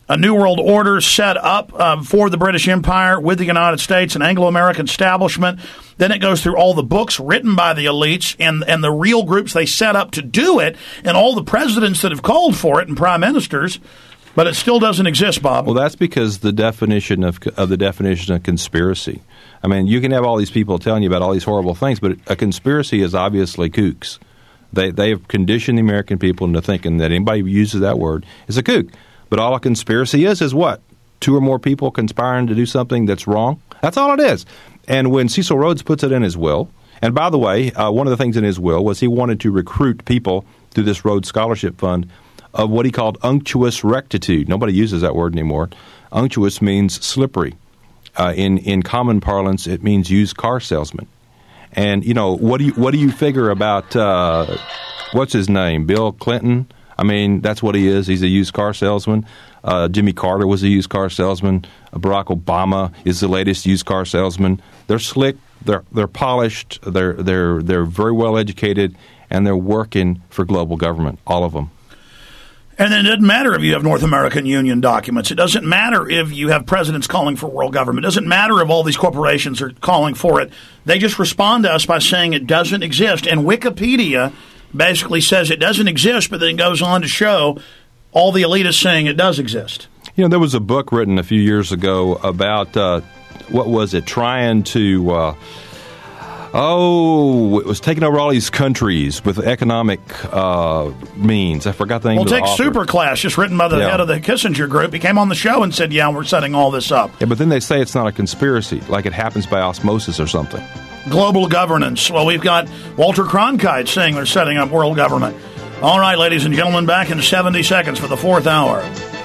a New World Order set up for the British Empire with the United States, an Anglo-American establishment. Then it goes through all the books written by the elites and the real groups they set up to do it, and all the presidents that have called for it and prime ministers. But it still doesn't exist, Bob. Well, that's because the definition of conspiracy. I mean, you can have all these people telling you about all these horrible things, but a conspiracy is obviously kooks. They have conditioned the American people into thinking that anybody who uses that word is a kook. But all a conspiracy is what? 2 or more people conspiring to do something that's wrong? That's all it is. And when Cecil Rhodes puts it in his will, and by the way, one of the things in his will was he wanted to recruit people through this Rhodes Scholarship Fund of what he called unctuous rectitude. Nobody uses that word anymore. Unctuous means slippery. In common parlance, it means used car salesman. And what do you figure about what's his name, Bill Clinton? I mean, that's what he is. He's a used car salesman. Jimmy Carter was a used car salesman. Barack Obama is the latest used car salesman. They're slick. They're polished. They're very well educated, and they're working for global government. All of them. And then it doesn't matter if you have North American Union documents. It doesn't matter if you have presidents calling for world government. It doesn't matter if all these corporations are calling for it. They just respond to us by saying it doesn't exist. And Wikipedia basically says it doesn't exist, but then goes on to show all the elitists saying it does exist. There was a book written a few years ago about, trying to... it was taking over all these countries with economic means. I forgot the name of the author. Take Superclass, just written by the head of the Kissinger Group. He came on the show and said, we're setting all this up. Yeah, but then they say it's not a conspiracy, like it happens by osmosis or something. Global governance. Well, we've got Walter Cronkite saying they're setting up world government. All right, ladies and gentlemen, back in 70 seconds for the 4th hour.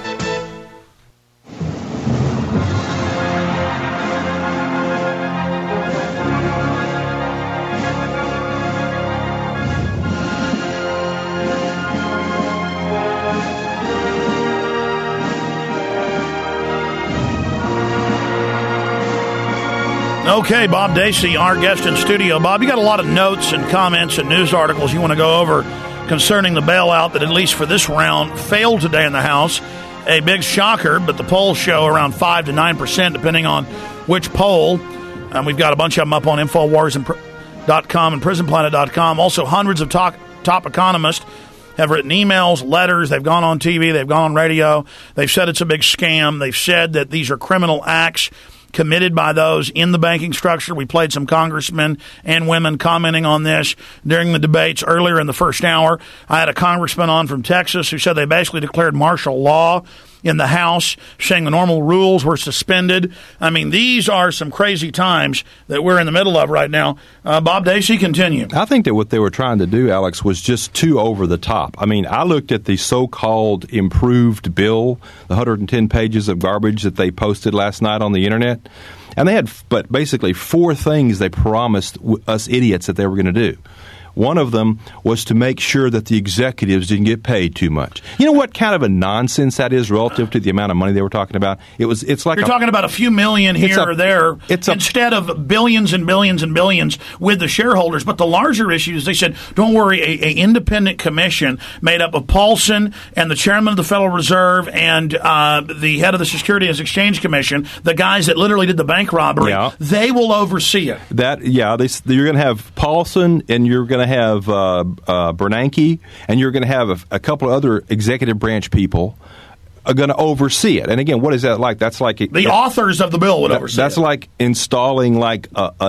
Okay, Bob Dacey, our guest in studio. Bob, you got a lot of notes and comments and news articles you want to go over concerning the bailout that, at least for this round, failed today in the House. A big shocker, but the polls show around 5 to 9%, depending on which poll. And we've got a bunch of them up on InfoWars.com and PrisonPlanet.com. Also, hundreds of top economists have written emails, letters. They've gone on TV. They've gone on radio. They've said it's a big scam. They've said that these are criminal acts committed by those in the banking structure. We played some congressmen and women commenting on this during the debates earlier in the first hour. I had a congressman on from Texas who said they basically declared martial law in the House, saying the normal rules were suspended. I mean, these are some crazy times that we're in the middle of right now. Bob Dacey, continue. I think that what they were trying to do, Alex, was just too over the top. I mean, I looked at the so-called improved bill, the 110 pages of garbage that they posted last night on the Internet, and they had basically 4 things they promised us idiots that they were going to do. One of them was to make sure that the executives didn't get paid too much. You know what kind of a nonsense that is relative to the amount of money they were talking about? It's like you're talking about a few million here or there instead of billions and billions and billions with the shareholders. But the larger issues, they said, don't worry, a independent commission made up of Paulson and the chairman of the Federal Reserve and the head of the Securities and Exchange Commission, the guys that literally did the bank robbery, they will oversee it. You're going to have Paulson and you're going to have Bernanke, and you're going to have a couple of other executive branch people are going to oversee it. And again, what is that like? That's like the authors of the bill would oversee. That's like installing like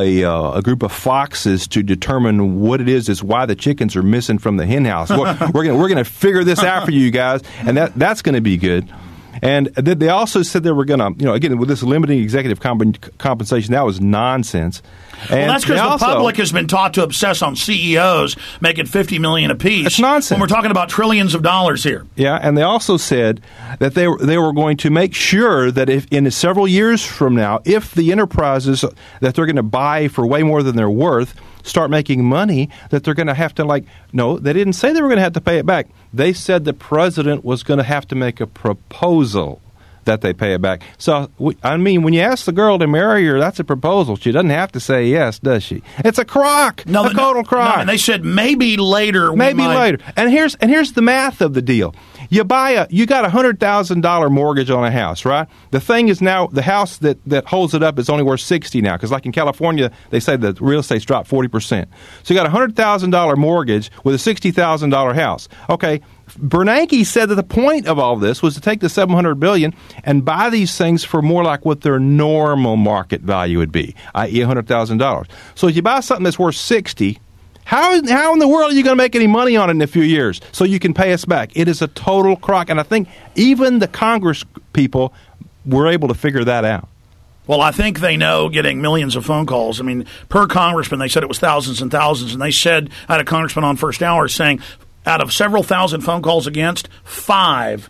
a group of foxes to determine what it is why the chickens are missing from the hen house. We're going to figure this out for you guys, and that's going to be good. And they also said they were going to, again, with this limiting executive compensation, that was nonsense. And that's because the public has been taught to obsess on CEOs making $50 million apiece. It's nonsense. When we're talking about trillions of dollars here. Yeah, and they also said that they were going to make sure that if in several years from now, if the enterprises that they're going to buy for way more than they're worth start making money, that they're going to have to no, they didn't say they were going to have to pay it back. They said the president was going to have to make a proposal that they pay it back. So, I mean, when you ask the girl to marry her, that's a proposal. She doesn't have to say yes, does she? It's a crock. No, a total crock. No, and they said maybe later. Maybe later. And here's the math of the deal. You got a $100,000 mortgage on a house, right? The thing is now the house that holds it up is only worth $60 now, because like in California, they say that real estate's dropped 40%. So you got a $100,000 mortgage with a $60,000 house. Okay, Bernanke said that the point of all this was to take the $700 billion and buy these things for more like what their normal market value would be, i.e., $100,000. So if you buy something that's worth $60,000, how in the world are you going to make any money on it in a few years so you can pay us back? It is a total crock, and I think even the Congress people were able to figure that out. Well, I think they know, getting millions of phone calls. I mean, per congressman, they said it was thousands and thousands, and they said, I had a congressman on First Hour saying, out of several thousand phone calls against, 5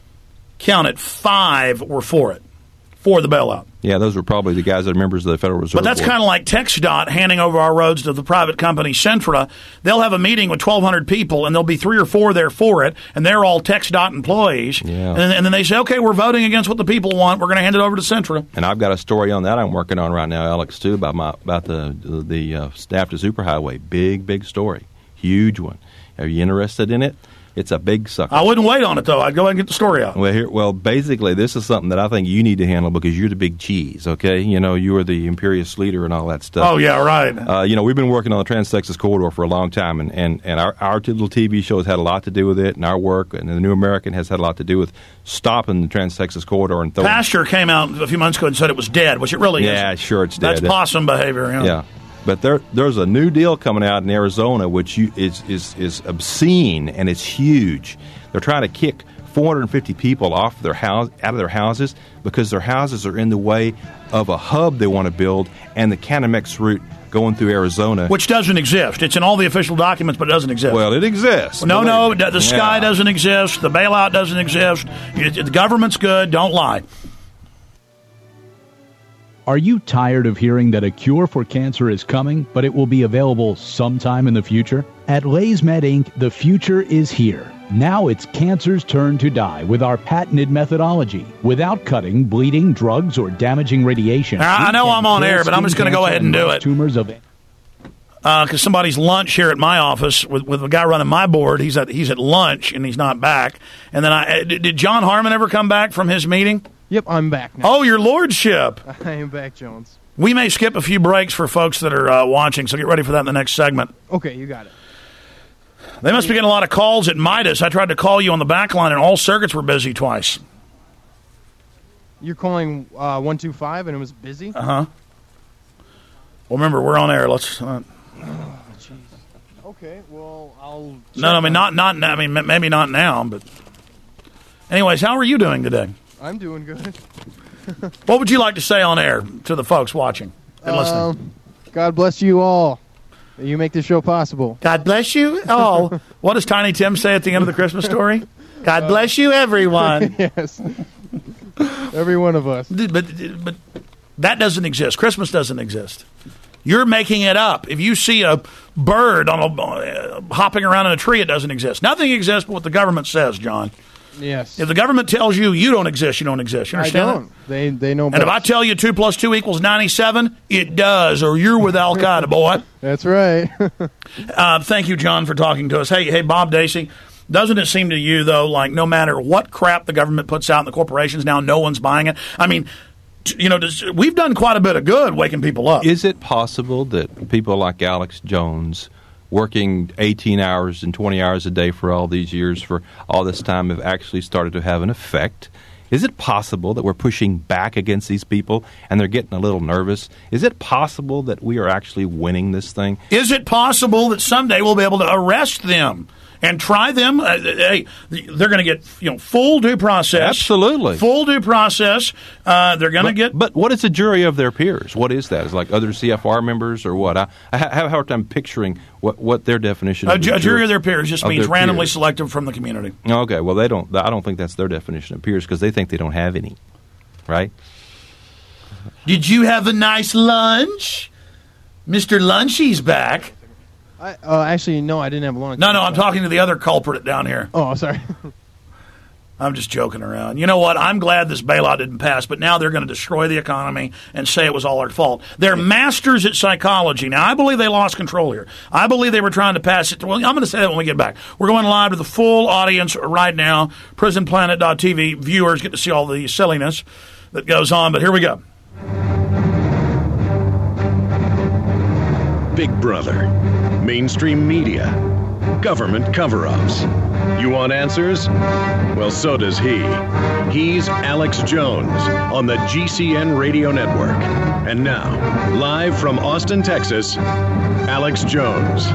were for it, for the bailout. Yeah, those were probably the guys that are members of the Federal Reserve But that's kind of like TxDOT handing over our roads to the private company Centra. They'll have a meeting with 1,200 people, and there'll be 3 or 4 there for it, and they're all TxDOT employees. Yeah. And then they say, okay, we're voting against what the people want. We're going to hand it over to Centra. And I've got a story on that I'm working on right now, Alex, too, about the staff to superhighway. Big story. Huge one. Are you interested in it? It's a big sucker. I wouldn't wait on it, though. I'd go ahead and get the story out. Well, basically, this is something that I think you need to handle because you're the big cheese, okay? You know, you are the imperious leader and all that stuff. Oh, yeah, right. We've been working on the Trans-Texas Corridor for a long time, and our little TV show has had a lot to do with it, and our work, and the New American has had a lot to do with stopping the Trans-Texas Corridor. And Pastor came out a few months ago and said it was dead, which it really is. Yeah, sure, it's dead. That's possum behavior. Yeah. But there's a new deal coming out in Arizona, which is obscene, and it's huge. They're trying to kick 450 people out of their houses because their houses are in the way of a hub they want to build and the Canamex route going through Arizona. Which doesn't exist. It's in all the official documents, but it doesn't exist. Well, it exists. No, the sky doesn't exist. The bailout doesn't exist. The government's good. Don't lie. Are you tired of hearing that a cure for cancer is coming, but it will be available sometime in the future? At LaysMed Inc., the future is here. Now it's cancer's turn to die with our patented methodology. Without cutting, bleeding, drugs, or damaging radiation. I know I'm on air, but I'm just going to go ahead and do it. Tumors of because somebody's lunch here at my office with a guy running my board. He's at lunch, and he's not back. And then did John Harmon ever come back from his meeting? Yep, I'm back now. Oh, your lordship. I am back, Jones. We may skip a few breaks for folks that are watching, so get ready for that in the next segment. Okay, you got it. They must be getting a lot of calls at Midas. I tried to call you on the back line, and all circuits were busy twice. You're calling 125, and it was busy? Uh-huh. Well, remember, we're on air. Let's... Oh, jeez. Okay, well, I'll... No, I mean, not. I mean, maybe not now, but... Anyways, how are you doing today? I'm doing good. What would you like to say on air to the folks watching and listening? God bless you all. You make this show possible. God bless you all. What does Tiny Tim say at the end of the Christmas story? God bless you, everyone. Yes. Every one of us. But that doesn't exist. Christmas doesn't exist. You're making it up. If you see a bird hopping around in a tree, it doesn't exist. Nothing exists but what the government says, John. Yes. If the government tells you you don't exist, you don't exist. You understand I don't. That? They know And best. if I tell you 2 + 2 = 97, it does, or you're with Al Qaeda, boy. That's right. Thank you, John, for talking to us. Hey, Bob Dacey, doesn't it seem to you, though, like no matter what crap the government puts out in the corporations now, no one's buying it? I mean, we've done quite a bit of good waking people up. Is it possible that people like Alex Jones, working 18 hours and 20 hours a day for all these years, for all this time, have actually started to have an effect? Is it possible that we're pushing back against these people and they're getting a little nervous? Is it possible that we are actually winning this thing? Is it possible that someday we'll be able to arrest them and try them? Hey, they're going to get full due process. Absolutely. Full due process. They're going to get... But what is a jury of their peers? What is that? Is it like other CFR members or what? I have a hard time picturing what their definition of a jury of their peers just means randomly peers. Selected from the community. Okay, well, I don't think that's their definition of peers because they think they don't have any, right? Did you have a nice lunch? Mr. Lunchy's back. Actually, no, I didn't have lunch. No, I'm talking to the other culprit down here. Oh, sorry. I'm just joking around. You know what? I'm glad this bailout didn't pass, but now they're going to destroy the economy and say it was all our fault. They're masters at psychology. Now, I believe they lost control here. I believe they were trying to pass it. Well, I'm going to say that when we get back. We're going live to the full audience right now. PrisonPlanet.tv viewers get to see all the silliness that goes on, but here we go. Big Brother, mainstream media, government cover-ups. You want answers? Well, so does he. He's Alex Jones on the GCN Radio Network. And now, live from Austin, Texas, Alex Jones.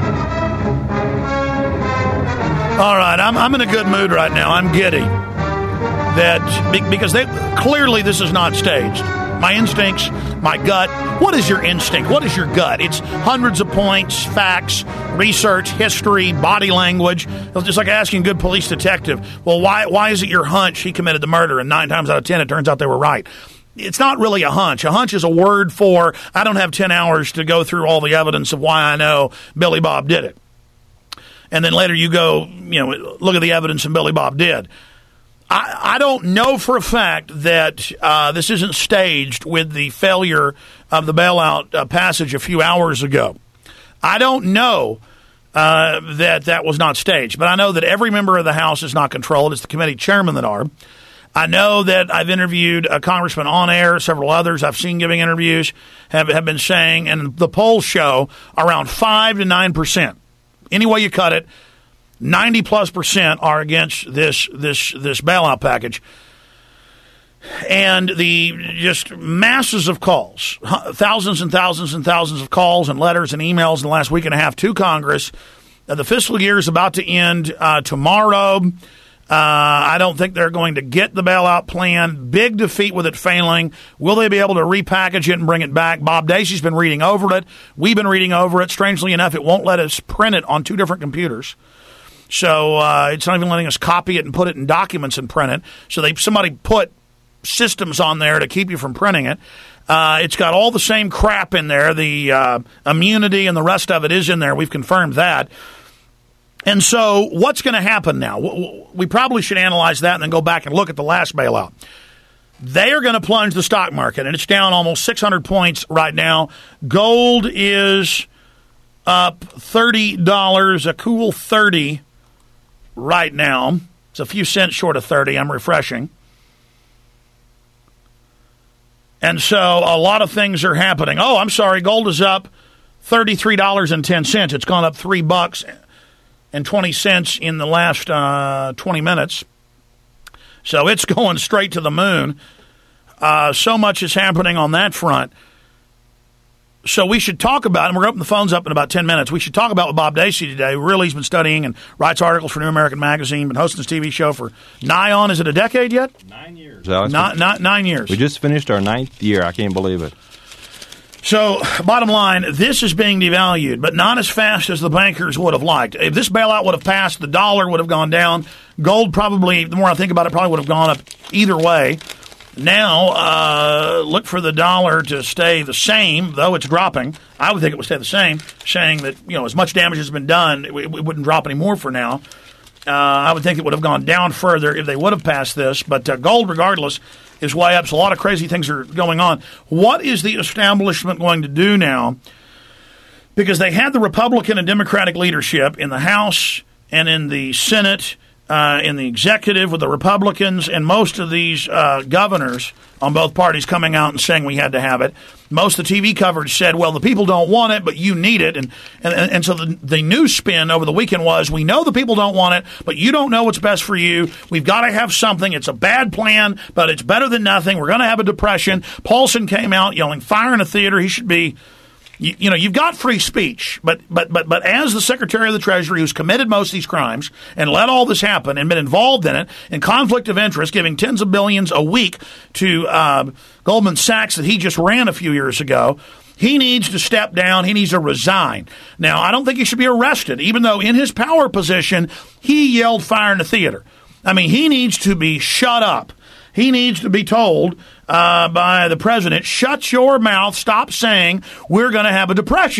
All right, I'm in a good mood right now. I'm giddy. Because clearly this is not staged. My instincts, my gut. What is your instinct? What is your gut? It's hundreds of points, facts, research, history, body language. It's just like asking a good police detective, well, why is it your hunch he committed the murder? And 9 times out of 10, it turns out they were right. It's not really a hunch. A hunch is a word for, I don't have 10 hours to go through all the evidence of why I know Billy Bob did it. And then later you go, look at the evidence and Billy Bob did. I don't know for a fact that this isn't staged with the failure of the bailout passage a few hours ago. I don't know that was not staged, but I know that every member of the House is not controlled. It's the committee chairmen that are. I know that I've interviewed a congressman on air, several others I've seen giving interviews have been saying, and the polls show around 5 to 9%. Any way you cut it, 90+% are against this bailout package. And the just masses of calls, thousands and thousands and thousands of calls and letters and emails in the last week and a half to Congress. The fiscal year is about to end tomorrow. I don't think they're going to get the bailout plan. Big defeat with it failing. Will they be able to repackage it and bring it back? Bob Dacey's been reading over it. We've been reading over it. Strangely enough, it won't let us print it on 2 different computers. So it's not even letting us copy it and put it in documents and print it. So somebody put systems on there to keep you from printing it. It's got all the same crap in there. The immunity and the rest of it is in there. We've confirmed that. And so what's going to happen now? We probably should analyze that and then go back and look at the last bailout. They are going to plunge the stock market, and it's down almost 600 points right now. Gold is up $30, a cool 30 right now. It's a few cents short of 30. I'm refreshing. And so a lot of things are happening. Oh, I'm sorry. Gold is up $33.10. It's gone up $3.20 in the last 20 minutes. So it's going straight to the moon. So much is happening on that front. So we should talk about, and we're going to open the phones up in about 10 minutes. We should talk about with Bob Dacey today. Really, he's been studying and writes articles for New American Magazine, been hosting this TV show for nigh on, is it a decade yet? 9 years. Not 9 years. We just finished our 9th year. I can't believe it. So, bottom line, this is being devalued, but not as fast as the bankers would have liked. If this bailout would have passed, the dollar would have gone down. Gold probably, the more I think about it, probably would have gone up either way. Now, look for the dollar to stay the same, though it's dropping. I would think it would stay the same, saying that, as much damage has been done, it wouldn't drop any more for now. I would think it would have gone down further if they would have passed this. But gold, regardless, is way up. So a lot of crazy things are going on. What is the establishment going to do now? Because they had the Republican and Democratic leadership in the House and in the Senate, in the executive with the Republicans, and most of these governors on both parties coming out and saying we had to have it. Most of the TV coverage said, well, the people don't want it, but you need it. And so the news spin over the weekend was, we know the people don't want it, but you don't know what's best for you. We've got to have something. It's a bad plan, but it's better than nothing. We're going to have a depression. Paulson came out yelling, fire in a theater. He should be... you've got free speech, but as the Secretary of the Treasury, who's committed most of these crimes and let all this happen and been involved in it, in conflict of interest, giving tens of billions a week to Goldman Sachs that he just ran a few years ago, he needs to step down. He needs to resign. Now, I don't think he should be arrested, even though in his power position, he yelled fire in the theater. I mean, he needs to be shut up. He needs to be told by the president, shut your mouth, stop saying we're going to have a depression.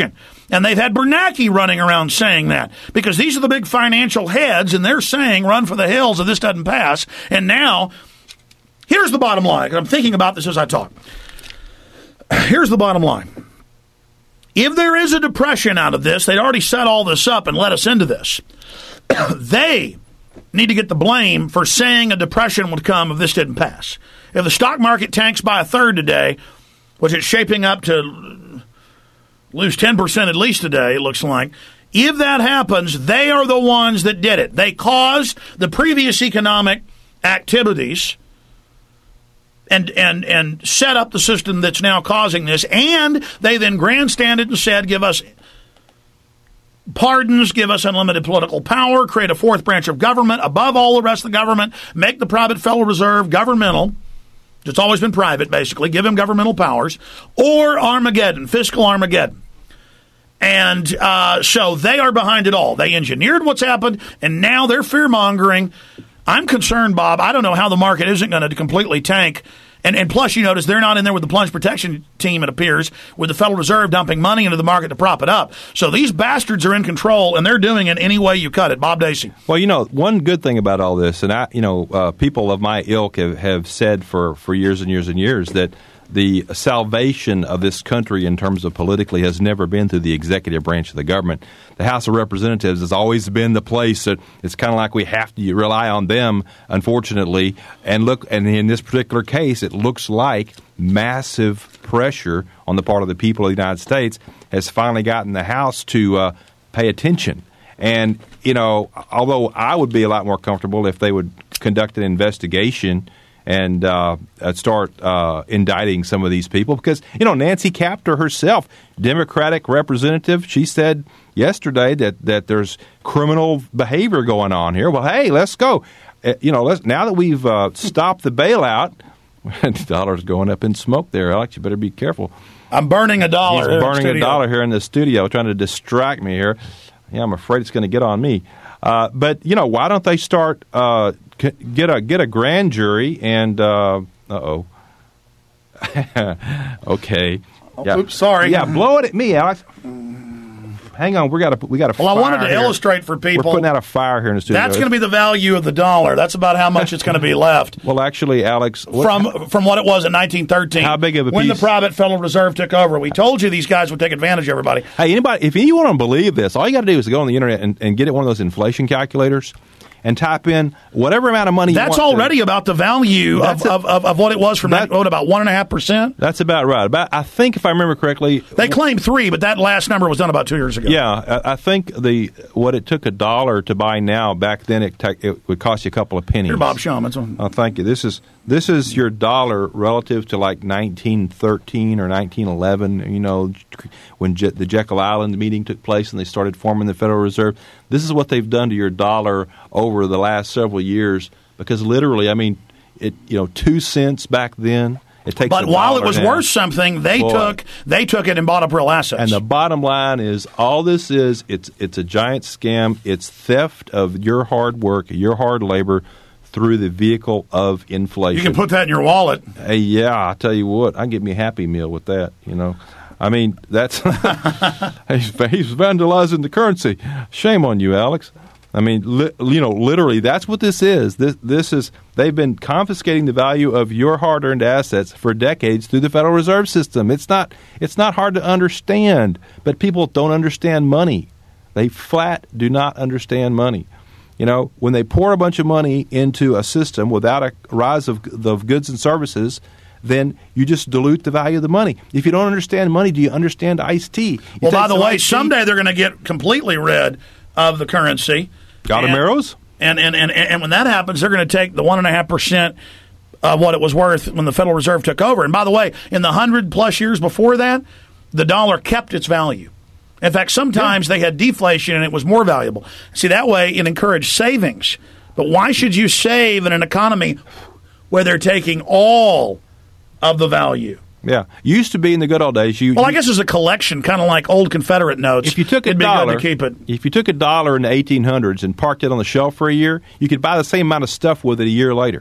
And they've had Bernanke running around saying that because these are the big financial heads, and they're saying run for the hills if this doesn't pass. And now, here's the bottom line. I'm thinking about this as I talk. Here's the bottom line. If there is a depression out of this, they'd already set all this up and let us into this. They need to get the blame for saying a depression would come if this didn't pass. If the stock market tanks by a third today, which it's shaping up to lose 10% at least today, it looks like. If that happens, they are the ones that did it. They caused the previous economic activities and set up the system that's now causing this, and they then grandstanded and said, give us pardons, give us unlimited political power, create a fourth branch of government above all the rest of the government, make the private Federal Reserve governmental. It's always been private, basically. Give him governmental powers. Or Armageddon, fiscal Armageddon. And so they are behind it all. They engineered what's happened, and now they're fear-mongering. I'm concerned, Bob. I don't know how the market isn't going to completely tank. And plus, you notice they're not in there with the plunge protection team, it appears, with the Federal Reserve dumping money into the market to prop it up. So these bastards are in control, and they're doing it any way you cut it. Bob Dacey. Well, one good thing about all this, and people of my ilk have said for years and years and years that the salvation of this country in terms of politically has never been through the executive branch of the government. The House of Representatives has always been the place that it's kind of like we have to rely on them, unfortunately. And in this particular case, it looks like massive pressure on the part of the people of the United States has finally gotten the House to pay attention. And, although I would be a lot more comfortable if they would conduct an investigation and start indicting some of these people. Because, Nancy Kaptur herself, Democratic representative, she said yesterday that there's criminal behavior going on here. Well, hey, let's go. Now that we've stopped the bailout, the dollar's going up in smoke there, Alex. You better be careful. I'm burning a dollar. He's burning a dollar here in the studio, trying to distract me here. Yeah, I'm afraid it's going to get on me. But, why don't they start get a grand jury and okay. Yeah. Oops, sorry. Yeah, blow it at me, Alex. Hang on, we got a Well, I wanted to illustrate for people. We're putting out a fire here in the studio. That's going to be the value of the dollar. That's about how much it's going to be left. Well, actually, Alex, from what it was in 1913. How big of a when piece? The private Federal Reserve took over. We told you these guys would take advantage of everybody. Hey, if you want to believe this, all you got to do is go on the internet and get one of those inflation calculators and type in whatever amount of money you want. That's already about the value of what it was from about 1.5%? That's about right. I think, if I remember correctly, they claim 3, but that last number was done about 2 years ago. Yeah, I think what it took $1 to buy now, back then it would cost you a couple of pennies. Here, Bob Shum. Oh, thank you. This is your dollar relative to like 1913 or 1911. When the Jekyll Island meeting took place and they started forming the Federal Reserve. This is what they've done to your dollar over the last several years. Because literally, 2 cents back then. It takes. But while it was worth something, they took it and bought up real assets. And the bottom line is, all this is, it's a giant scam. It's theft of your hard work, your hard labor, through the vehicle of inflation. You can put that in your wallet. Hey, yeah, I tell you what, I can get me a Happy Meal with that. That's he's vandalizing the currency. Shame on you, Alex. Literally, that's what this is. This is, they've been confiscating the value of your hard-earned assets for decades through the Federal Reserve System. It's not hard to understand, but people don't understand money. They flat do not understand money. When they pour a bunch of money into a system without a rise of goods and services, then you just dilute the value of the money. If you don't understand money, do you understand iced tea? Well, by the way, someday they're going to get completely rid of the currency. Gadameros? And when that happens, they're going to take the 1.5% of what it was worth when the Federal Reserve took over. And by the way, in the 100-plus years before that, the dollar kept its value. In fact, sometimes they had deflation and it was more valuable. See, that way it encouraged savings. But why should you save in an economy where they're taking all of the value? Yeah. Used to be in the good old days. I guess it's a collection, kind of like old Confederate notes. If you took it'd be good to keep it. If you took $1 in the 1800s and parked it on the shelf for a year, you could buy the same amount of stuff with it a year later.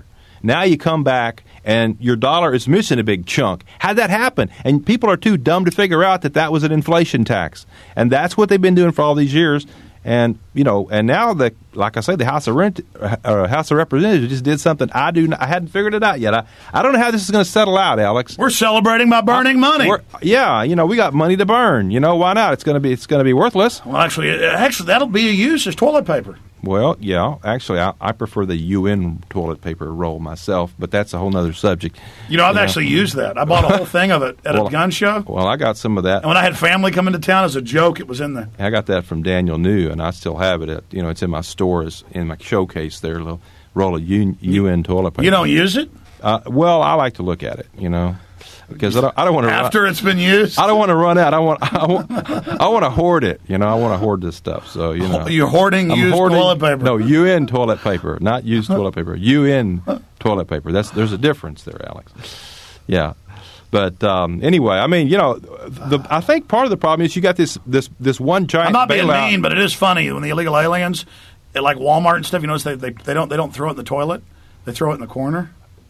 Now you come back and your dollar is missing a big chunk. How'd that happen? And people are too dumb to figure out that was an inflation tax. And that's what they've been doing for all these years. And, and now, like I say, the House of Representatives just did something I hadn't figured it out yet. I don't know how this is going to settle out, Alex. We're celebrating by burning money. We got money to burn. Why not? It's going to be worthless. Well, actually, that'll be a use as toilet paper. Well, yeah. Actually, I prefer the UN toilet paper roll myself, but that's a whole other subject. I've actually used that. I bought a whole thing of it at a gun show. Well, I got some of that. And when I had family come into town as a joke, it was in there. I got that from Daniel New, and I still have it. It's in my stores, in my showcase there, a little roll of UN toilet paper. You don't use it? Well, I like to look at it, because I don't want to. After it's been used, I don't want to run out. I want to hoard it. I want to hoard this stuff. So you're hoarding toilet paper. No, UN toilet paper, not used toilet paper. UN toilet paper. There's a difference there, Alex. Yeah, but anyway, I mean, I think part of the problem is you got this one giant. I'm not being bailout. mean, but it is funny when the illegal aliens at like Walmart and stuff. You notice they don't throw it in the toilet. They throw it in the corner.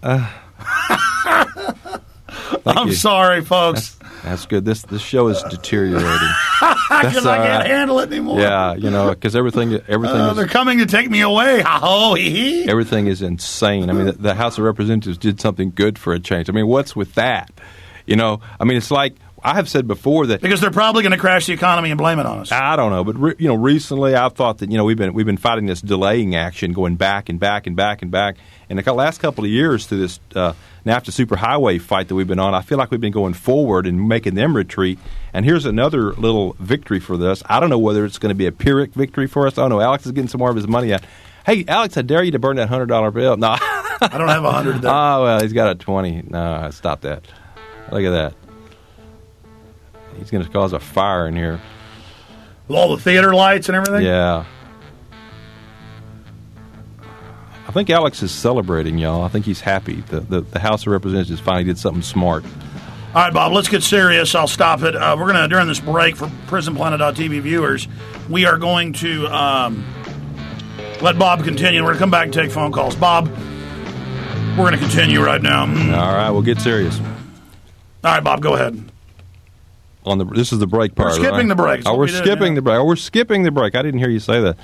I'm sorry, folks. That's good. This show is deteriorating. Because I can't handle it anymore. Yeah, because everything is. They're coming to take me away. Everything is insane. I mean, the House of Representatives did something good for a change. I mean, what's with that? I mean, it's like I have said before that because they're probably going to crash the economy and blame it on us. I don't know, but recently I've thought that we've been fighting this delaying action, going back and back and back and back. And the last couple of years through this NAFTA superhighway fight that we've been on, I feel like we've been going forward and making them retreat. And here's another little victory for this. I don't know whether it's going to be a Pyrrhic victory for us. I don't know. Alex is getting some more of his money out. Hey, Alex, I dare you to burn that $100 bill. No, I don't have 100 today. Oh, well, he's got a 20. No, stop that. Look at that. He's going to cause a fire in here. With all the theater lights and everything? Yeah. I think Alex is celebrating, y'all. I think he's happy. The House of Representatives finally did something smart. All right, Bob, let's get serious. I'll stop it. We're going to, during this break for PrisonPlanet.tv viewers, we are going to let Bob continue. We're going to come back and take phone calls. Bob, we're going to continue right now. All right, we'll get serious. All right, Bob, go ahead. This is the break part. We're skipping the break. We're skipping the break. We're skipping the break. I didn't hear you say that.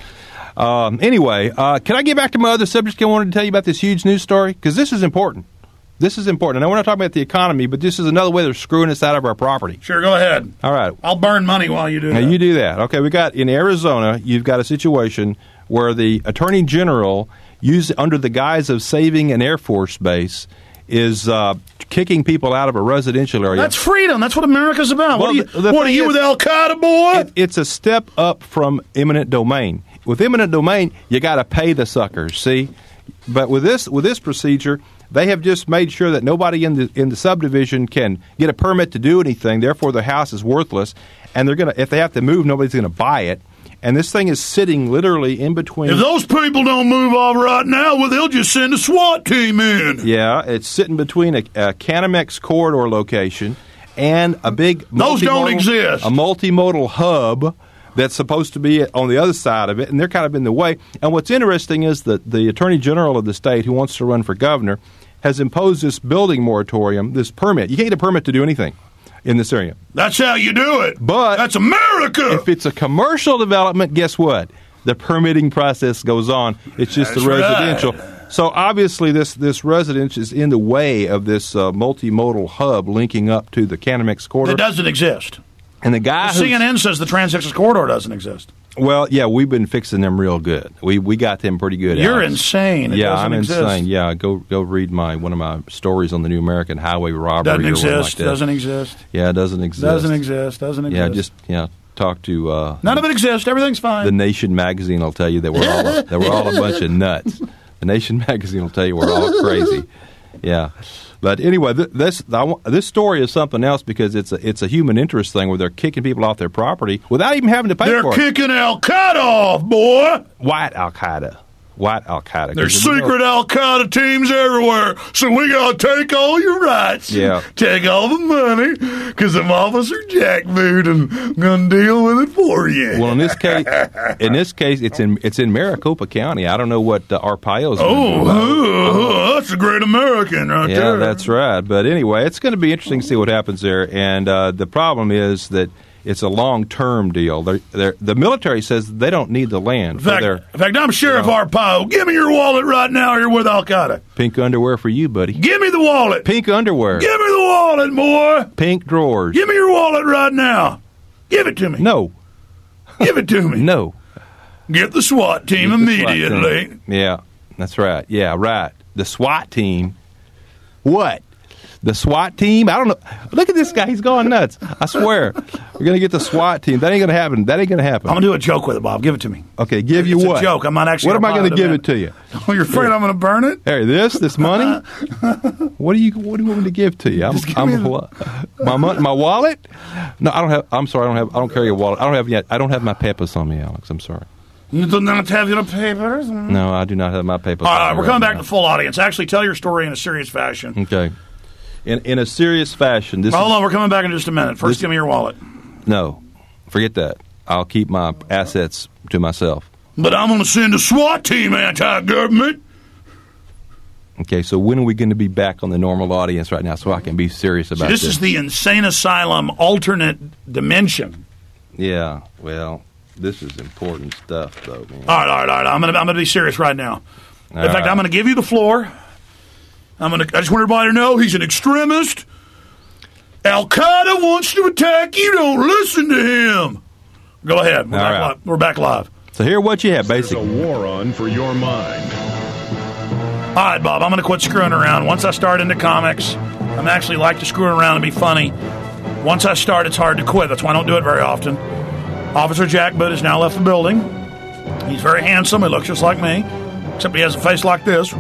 Anyway, can I get back to my other subject? I wanted to tell you about this huge news story because this is important. This is important. I know we're not talking about the economy, but this is another way they're screwing us out of our property. Sure, go ahead. All right. I'll burn money while you do that. Now, you do that. Okay, we got in Arizona, you've got a situation where the Attorney General, under the guise of saving an Air Force base, is kicking people out of a residential area. That's freedom. That's what America's about. Well, what are you with Al-Qaeda, boy? It's a step up from eminent domain. With eminent domain, you got to pay the suckers, see? But with this procedure, they have just made sure that nobody in the subdivision can get a permit to do anything. Therefore, the house is worthless, and if they have to move, nobody's going to buy it. And this thing is sitting literally in between. If those people don't move off right now, well, they'll just send a SWAT team in. Yeah, it's sitting between a Canamex corridor location and a big those don't exist. A multimodal hub that's supposed to be on the other side of it, and they're kind of in the way. And what's interesting is that the Attorney General of the state, who wants to run for governor, has imposed this building moratorium, this permit. You can't get a permit to do anything in this area. That's how you do it. But that's America. If it's a commercial development, guess what? The permitting process goes on. It's just the residential. Right. So obviously this residence is in the way of this multimodal hub linking up to the Canamex corridor. It doesn't exist. And the guy CNN says the Trans-Texas corridor doesn't exist. Well, yeah, we've been fixing them real good. We got them pretty good. You're insane. Yeah, I'm insane. Yeah, go read one of my stories on the new American highway robbery. Doesn't exist. Doesn't exist. Yeah, it doesn't exist. Doesn't exist. Doesn't exist. Yeah, talk to. None of it exists. Everything's fine. The Nation magazine will tell you that we're all a bunch of nuts. The Nation magazine will tell you we're all crazy. Yeah. But anyway, this story is something else because it's a human interest thing where they're kicking people off their property without even having to pay for it. They're kicking Al-Qaeda off, boy. White Al-Qaeda. White Al-Qaeda. There's secret Al-Qaeda teams everywhere, so we got to take all your rights. Yeah. Take all the money, because I'm Officer Jackboot and going to deal with it for you. Well, in this case, it's in Maricopa County. I don't know what Arpaio's going to do. That's a great American right there. Yeah, that's right. But anyway, it's going to be interesting to see what happens there. And the problem is that it's a long-term deal. The military says they don't need the land. In fact, I'm Sheriff Arpaio. Give me your wallet right now or you're with Al-Qaeda. Pink underwear for you, buddy. Give me the wallet. Pink underwear. Give me the wallet, boy. Pink drawers. Give me your wallet right now. Give it to me. No. Give it to me. No. Get the SWAT team immediately. Yeah, that's right. Yeah, right. The SWAT team. What? The SWAT team? I don't know. Look at this guy. He's going nuts. I swear. We're going to get the SWAT team. That ain't going to happen. That ain't going to happen. I'm going to do a joke with it, Bob. Give it to me. Okay, give you it's what? It's a joke. I'm not actually. What am I going to give it to you? Oh, you're afraid I'm going to burn it? Hey, this money? What do you want me to give to you? My wallet? No, I don't have. I'm sorry. I don't carry a wallet. I don't have my papers on me, Alex. I'm sorry. You do not have your papers? No, I do not have my papers. All right, we're coming back to the full audience. Actually, tell your story in a serious fashion. Okay. In a serious fashion. Hold on, we're coming back in just a minute. First, give me your wallet. No, forget that. I'll keep my assets to myself. But I'm going to send a SWAT team anti-government. Okay, so when are we going to be back on the normal audience right now so I can be serious about this? This is the insane asylum alternate dimension. Yeah, well, this is important stuff, though, man. All right. I'm going to be serious right now. In fact, I'm going to give you the floor. I just want everybody to know he's an extremist. Al-Qaeda wants to attack you. Don't listen to him. Go ahead. We're back live. So here what you have, basically. There's a war on for your mind. All right, Bob, I'm going to quit screwing around. Once I start into comics, I'm actually like to screw around and be funny. Once I start, it's hard to quit. That's why I don't do it very often. Officer Jackboot has now left the building. He's very handsome. He looks just like me, except he has a face like this.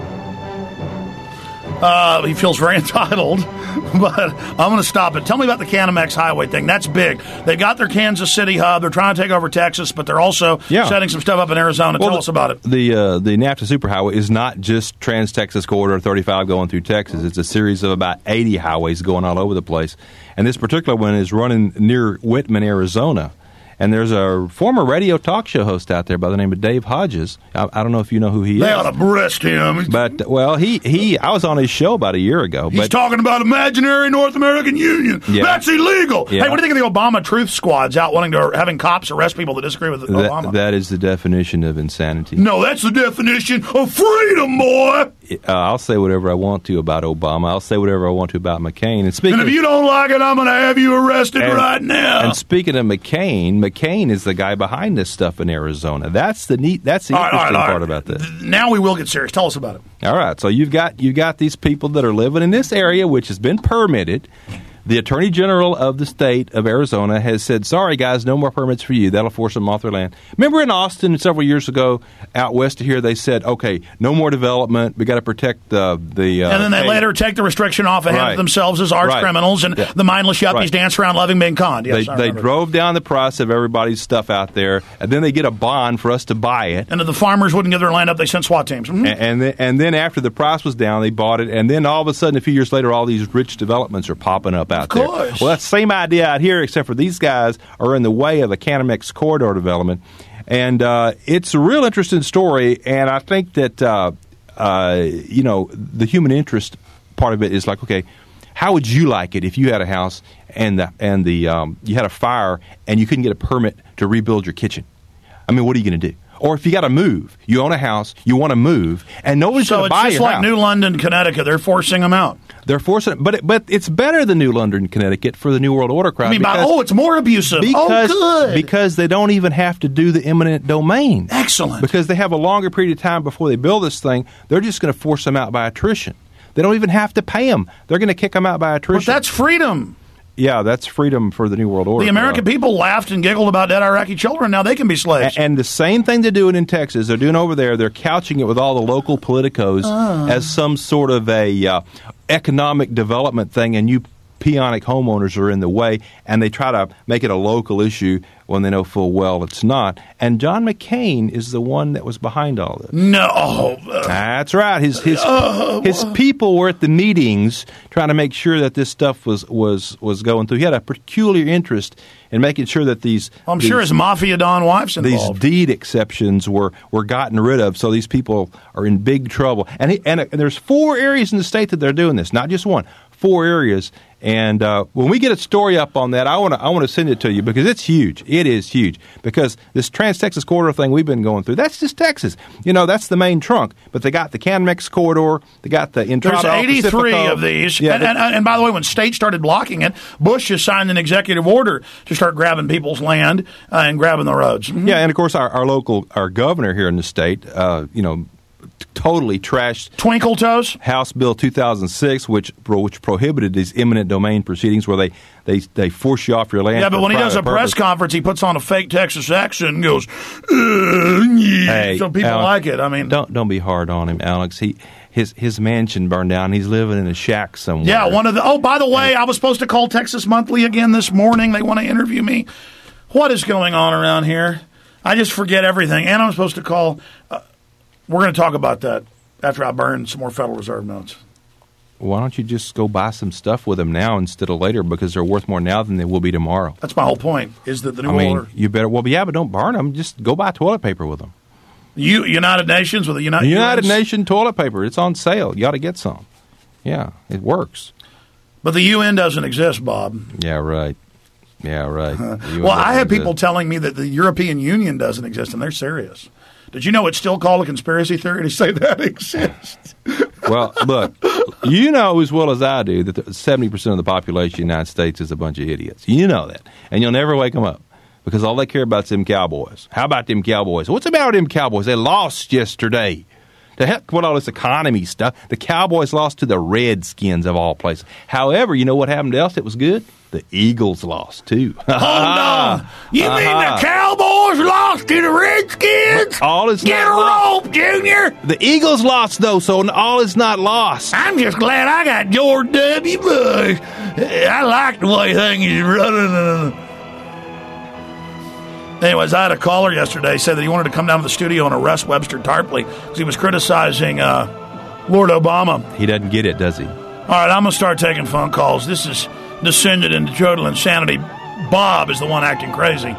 He feels very entitled, but I'm going to stop it. Tell me about the Canamex Highway thing. That's big. They got their Kansas City hub. They're trying to take over Texas, but they're also setting some stuff up in Arizona. Tell us about it. The NAFTA Superhighway is not just Trans-Texas Corridor 35 going through Texas. It's a series of about 80 highways going all over the place. And this particular one is running near Whitman, Arizona. And there's a former radio talk show host out there by the name of Dave Hodges. I don't know if you know who he is. They ought to breast him. But, well, I was on his show about a year ago. He's talking about imaginary North American Union. Yeah. That's illegal. Yeah. Hey, what do you think of the Obama truth squads out having cops arrest people that disagree with Obama? That is the definition of insanity. No, that's the definition of freedom, boy. I'll say whatever I want to about Obama. I'll say whatever I want to about McCain. And if you don't like it, I'm going to have you arrested right now. And speaking of McCain is the guy behind this stuff in Arizona. That's the interesting part about this. Now we will get serious. Tell us about it. All right. So you've got these people that are living in this area, which has been permitted. The Attorney General of the state of Arizona has said, sorry, guys, no more permits for you. That'll force them off their land. Remember in Austin several years ago, out west of here, they said, okay, no more development. We got to protect the and then they later take the restriction off and have themselves as arch criminals, and the mindless yuppies dance around loving being conned. Yes, they drove down the price of everybody's stuff out there, and then they get a bond for us to buy it. And if the farmers wouldn't give their land up, they sent SWAT teams. Mm-hmm. And then after the price was down, they bought it, and then all of a sudden, a few years later, all these rich developments are popping up out there. Well, that's the same idea out here, except for these guys are in the way of the Canamex corridor development. And it's a real interesting story, and I think that, the human interest part of it is like, okay, how would you like it if you had a house and you had a fire and you couldn't get a permit to rebuild your kitchen? I mean, what are you going to do? Or if you got to move, you own a house, you want to move, and nobody's going to buy your house. So it's just like New London, Connecticut. They're forcing them out. They're forcing it, but it's better than New London, Connecticut for the New World Order crowd. It's more abusive. Good. Because they don't even have to do the eminent domain. Excellent. Because they have a longer period of time before they build this thing. They're just going to force them out by attrition. They don't even have to pay them. They're going to kick them out by attrition. But that's freedom. Yeah, that's freedom for the New World Order. The American people laughed and giggled about dead Iraqi children. Now they can be slaves. And the same thing they're doing in Texas, they're doing over there. They're couching it with all the local politicos as some sort of a economic development thing. And you peonic homeowners are in the way, and they try to make it a local issue when they know full well it's not. And John McCain is the one that was behind all this. No. That's right. His people were at the meetings trying to make sure that this stuff was going through. He had a peculiar interest in making sure that I'm sure his mafia don wife's involved. These deed exceptions were gotten rid of, so these people are in big trouble. And there's 4 areas in the state that they're doing this, not just one. 4 areas. And when we get a story up on that, I want to send it to you because it's huge. It is huge because this Trans-Texas Corridor thing we've been going through, that's just Texas. That's the main trunk. But they got the CanMex Corridor. They got the Entrada. There's 83 of these. Yeah, and by the way, when states started blocking it, Bush just signed an executive order to start grabbing people's land and grabbing the roads. Mm-hmm. Yeah, and of course our governor here in the state, totally trashed Twinkle Toes House Bill 2006, which prohibited these eminent domain proceedings where they force you off your land. Yeah, but when he does a press conference, he puts on a fake Texas accent and goes, hey, so people like it. I mean, don't be hard on him, Alex. His mansion burned down. He's living in a shack somewhere. Yeah, by the way, I was supposed to call Texas Monthly again this morning. They want to interview me. What is going on around here? I just forget everything. And I'm supposed to call. We're going to talk about that after I burn some more Federal Reserve notes. Why don't you just go buy some stuff with them now instead of later because they're worth more now than they will be tomorrow? That's my whole point, is that the new order. You better, but don't burn them. Just go buy toilet paper with them. United Nations with the United Nation toilet paper. It's on sale. You ought to get some. Yeah, it works. But the UN doesn't exist, Bob. Yeah, right. Well, I have people telling me that the European Union doesn't exist, and they're serious. Did you know it's still called a conspiracy theory to say that exists? Well, look, you know as well as I do that 70% of the population of the United States is a bunch of idiots. You know that. And you'll never wake them up because all they care about is them Cowboys. How about them Cowboys? What's about them Cowboys? They lost yesterday. To heck with all this economy stuff, the Cowboys lost to the Redskins of all places. However, you know what happened else that was good? The Eagles lost, too. Hold on. You mean the Cowboys lost to the Redskins? All is Get not a rope, Junior. The Eagles lost, though, so all is not lost. I'm just glad I got George W. Bush. I like the way things is running. Anyways, I had a caller yesterday say that he wanted to come down to the studio and arrest Webster Tarpley because he was criticizing Lord Obama. He doesn't get it, does he? All right, I'm going to start taking phone calls. This is descended into total insanity. Bob is the one acting crazy.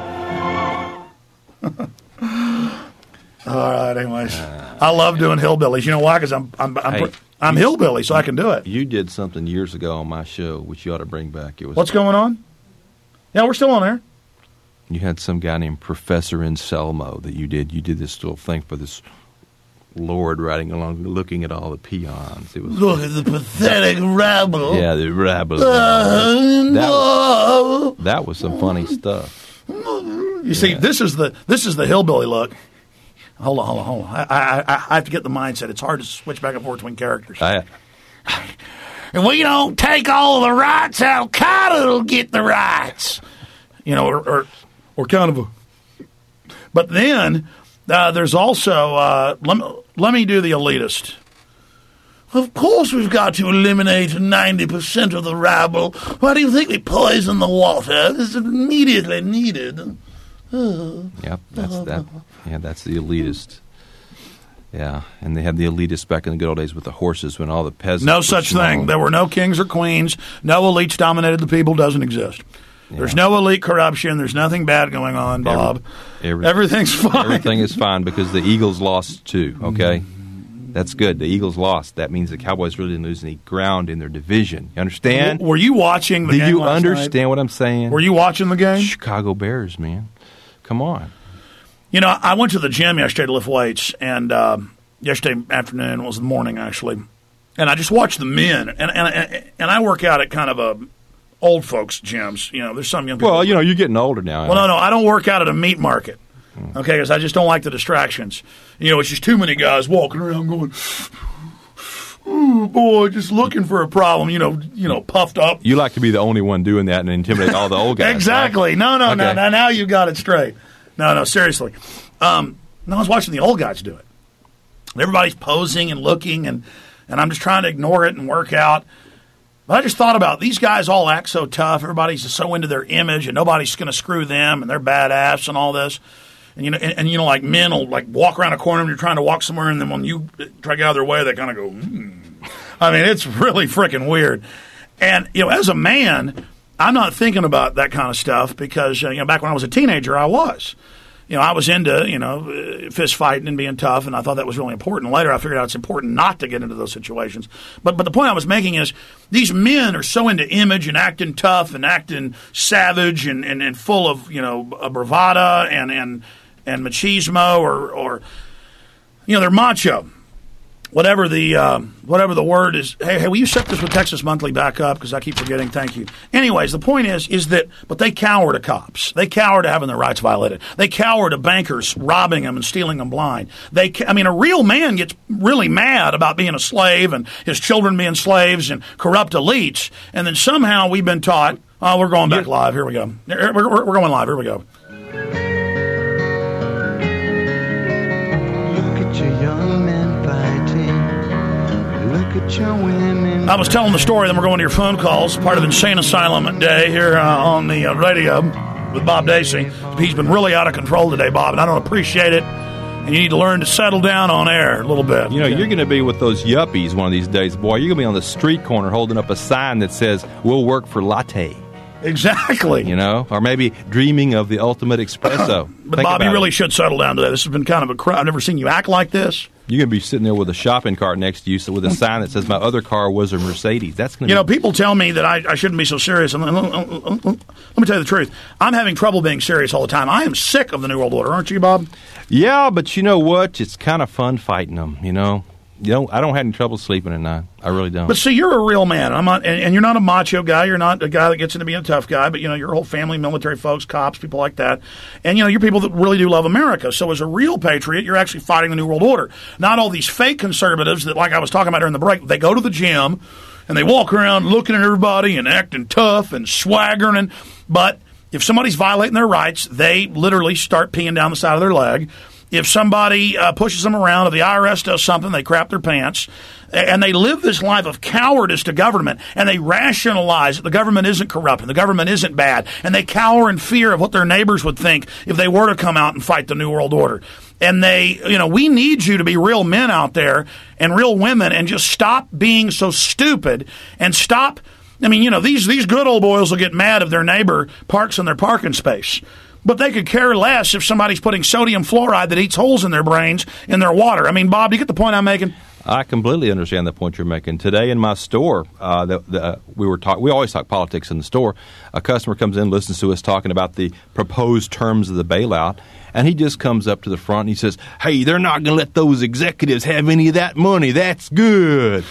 All right, anyways. I love doing hillbillies. You know why? Because I'm hillbilly, so I can do it. You did something years ago on my show, which you ought to bring back. What's going on? Yeah, we're still on air. You had some guy named Professor Anselmo that you did. You did this little thing for this Lord riding along, looking at all the peons. It was look at the pathetic rabble. Yeah, the rabble. That was some funny stuff. You see, this is the hillbilly look. Hold on. I have to get the mindset. It's hard to switch back and forth between characters. And we don't take all the rights. Al-Qaeda will get the rights. Or kind of a. But then there's also let me do the elitist. Of course, we've got to eliminate 90% of the rabble. Why do you think we poison the water? This is immediately needed. Yep, that's that. Yeah, that's the elitist. Yeah, and they had the elitists back in the good old days with the horses when all the peasants. No such thing. There were no kings or queens. No elites dominated the people. Doesn't exist. Yeah. There's no elite corruption. There's nothing bad going on, Bob. Everything's fine. Everything is fine because the Eagles lost too, okay? That's good. The Eagles lost. That means the Cowboys really didn't lose any ground in their division. You understand? Were you watching the game Do you last understand night? What I'm saying? Were you watching the game? Chicago Bears, man. Come on. You know, I went to the gym yesterday to lift weights, and yesterday afternoon, it was the morning actually, and I just watched the men, and I work out at kind of a old folks' gyms. You know, there's some young people. Well, you know, you're getting older now. Well, no, I don't work out at a meat market, okay, because I just don't like the distractions. You know, it's just too many guys walking around going, oh, boy, just looking for a problem, you know, puffed up. You like to be the only one doing that and intimidate all the old guys. Exactly. Right? No, now you got it straight. No, seriously. I was watching the old guys do it. Everybody's posing and looking, and I'm just trying to ignore it and work out. But I just thought about these guys all act so tough. Everybody's just so into their image, and nobody's going to screw them, and they're badass and all this. And you know, like men will like walk around a corner when you're trying to walk somewhere, and then when you try to get out of their way, they kind of go. I mean, it's really freaking weird. And you know, as a man, I'm not thinking about that kind of stuff because you know, back when I was a teenager, I was. You know, I was into, fist fighting and being tough, and I thought that was really important. Later, I figured out it's important not to get into those situations. But the point I was making is these men are so into image and acting tough and acting savage and full of, you know, bravado and machismo or you know, they're macho. Whatever the word is. Hey, will you set this with Texas Monthly back up? Because I keep forgetting. Thank you. Anyways, the point is that, but they cower to cops. They cower to having their rights violated. They cower to bankers robbing them and stealing them blind. A real man gets really mad about being a slave and his children being slaves and corrupt elites. And then somehow we've been taught, oh, we're going back live. Here we go. We're going live. Here we go. Look at your young men fighting. Look at your women. I was telling the story, then we're going to your phone calls. Part of Insane Asylum Day here on the radio with Bob Dacey. He's been really out of control today, Bob, and I don't appreciate it. And you need to learn to settle down on air a little bit. You know, you're going to be with those yuppies one of these days, boy. You're going to be on the street corner holding up a sign that says, "We'll work for latte." Exactly. You know, or maybe dreaming of the ultimate espresso. But Bob, you really should settle down today. This has been kind of a crowd. I've never seen you act like this. You're going to be sitting there with a shopping cart next to you with a sign that says, "My other car was a Mercedes." That's going to. You know, people tell me that I shouldn't be so serious. And let me tell you the truth. I'm having trouble being serious all the time. I am sick of the New World Order, aren't you, Bob? Yeah, but you know what? It's kind of fun fighting them, you know. I don't have any trouble sleeping at night. I really don't. But see, you're a real man. I'm not, and you're not a macho guy. You're not a guy that gets into being a tough guy. But you know, your whole family, military folks, cops, people like that. And you know, you're people that really do love America. So as a real patriot, you're actually fighting the New World Order. Not all these fake conservatives that, like I was talking about during the break, they go to the gym and they walk around looking at everybody and acting tough and swaggering. But if somebody's violating their rights, they literally start peeing down the side of their leg. If somebody pushes them around, if the IRS does something, they crap their pants. And they live this life of cowardice to government. And they rationalize that the government isn't corrupt and the government isn't bad. And they cower in fear of what their neighbors would think if they were to come out and fight the New World Order. And we need you to be real men out there and real women and just stop being so stupid and stop. I mean, you know, these good old boys will get mad if their neighbor parks in their parking space. But they could care less if somebody's putting sodium fluoride that eats holes in their brains in their water. I mean, Bob, do you get the point I'm making? I completely understand the point you're making. Today in my store, we always talk politics in the store. A customer comes in, listens to us talking about the proposed terms of the bailout, and he just comes up to the front and he says, "Hey, they're not going to let those executives have any of that money. That's good."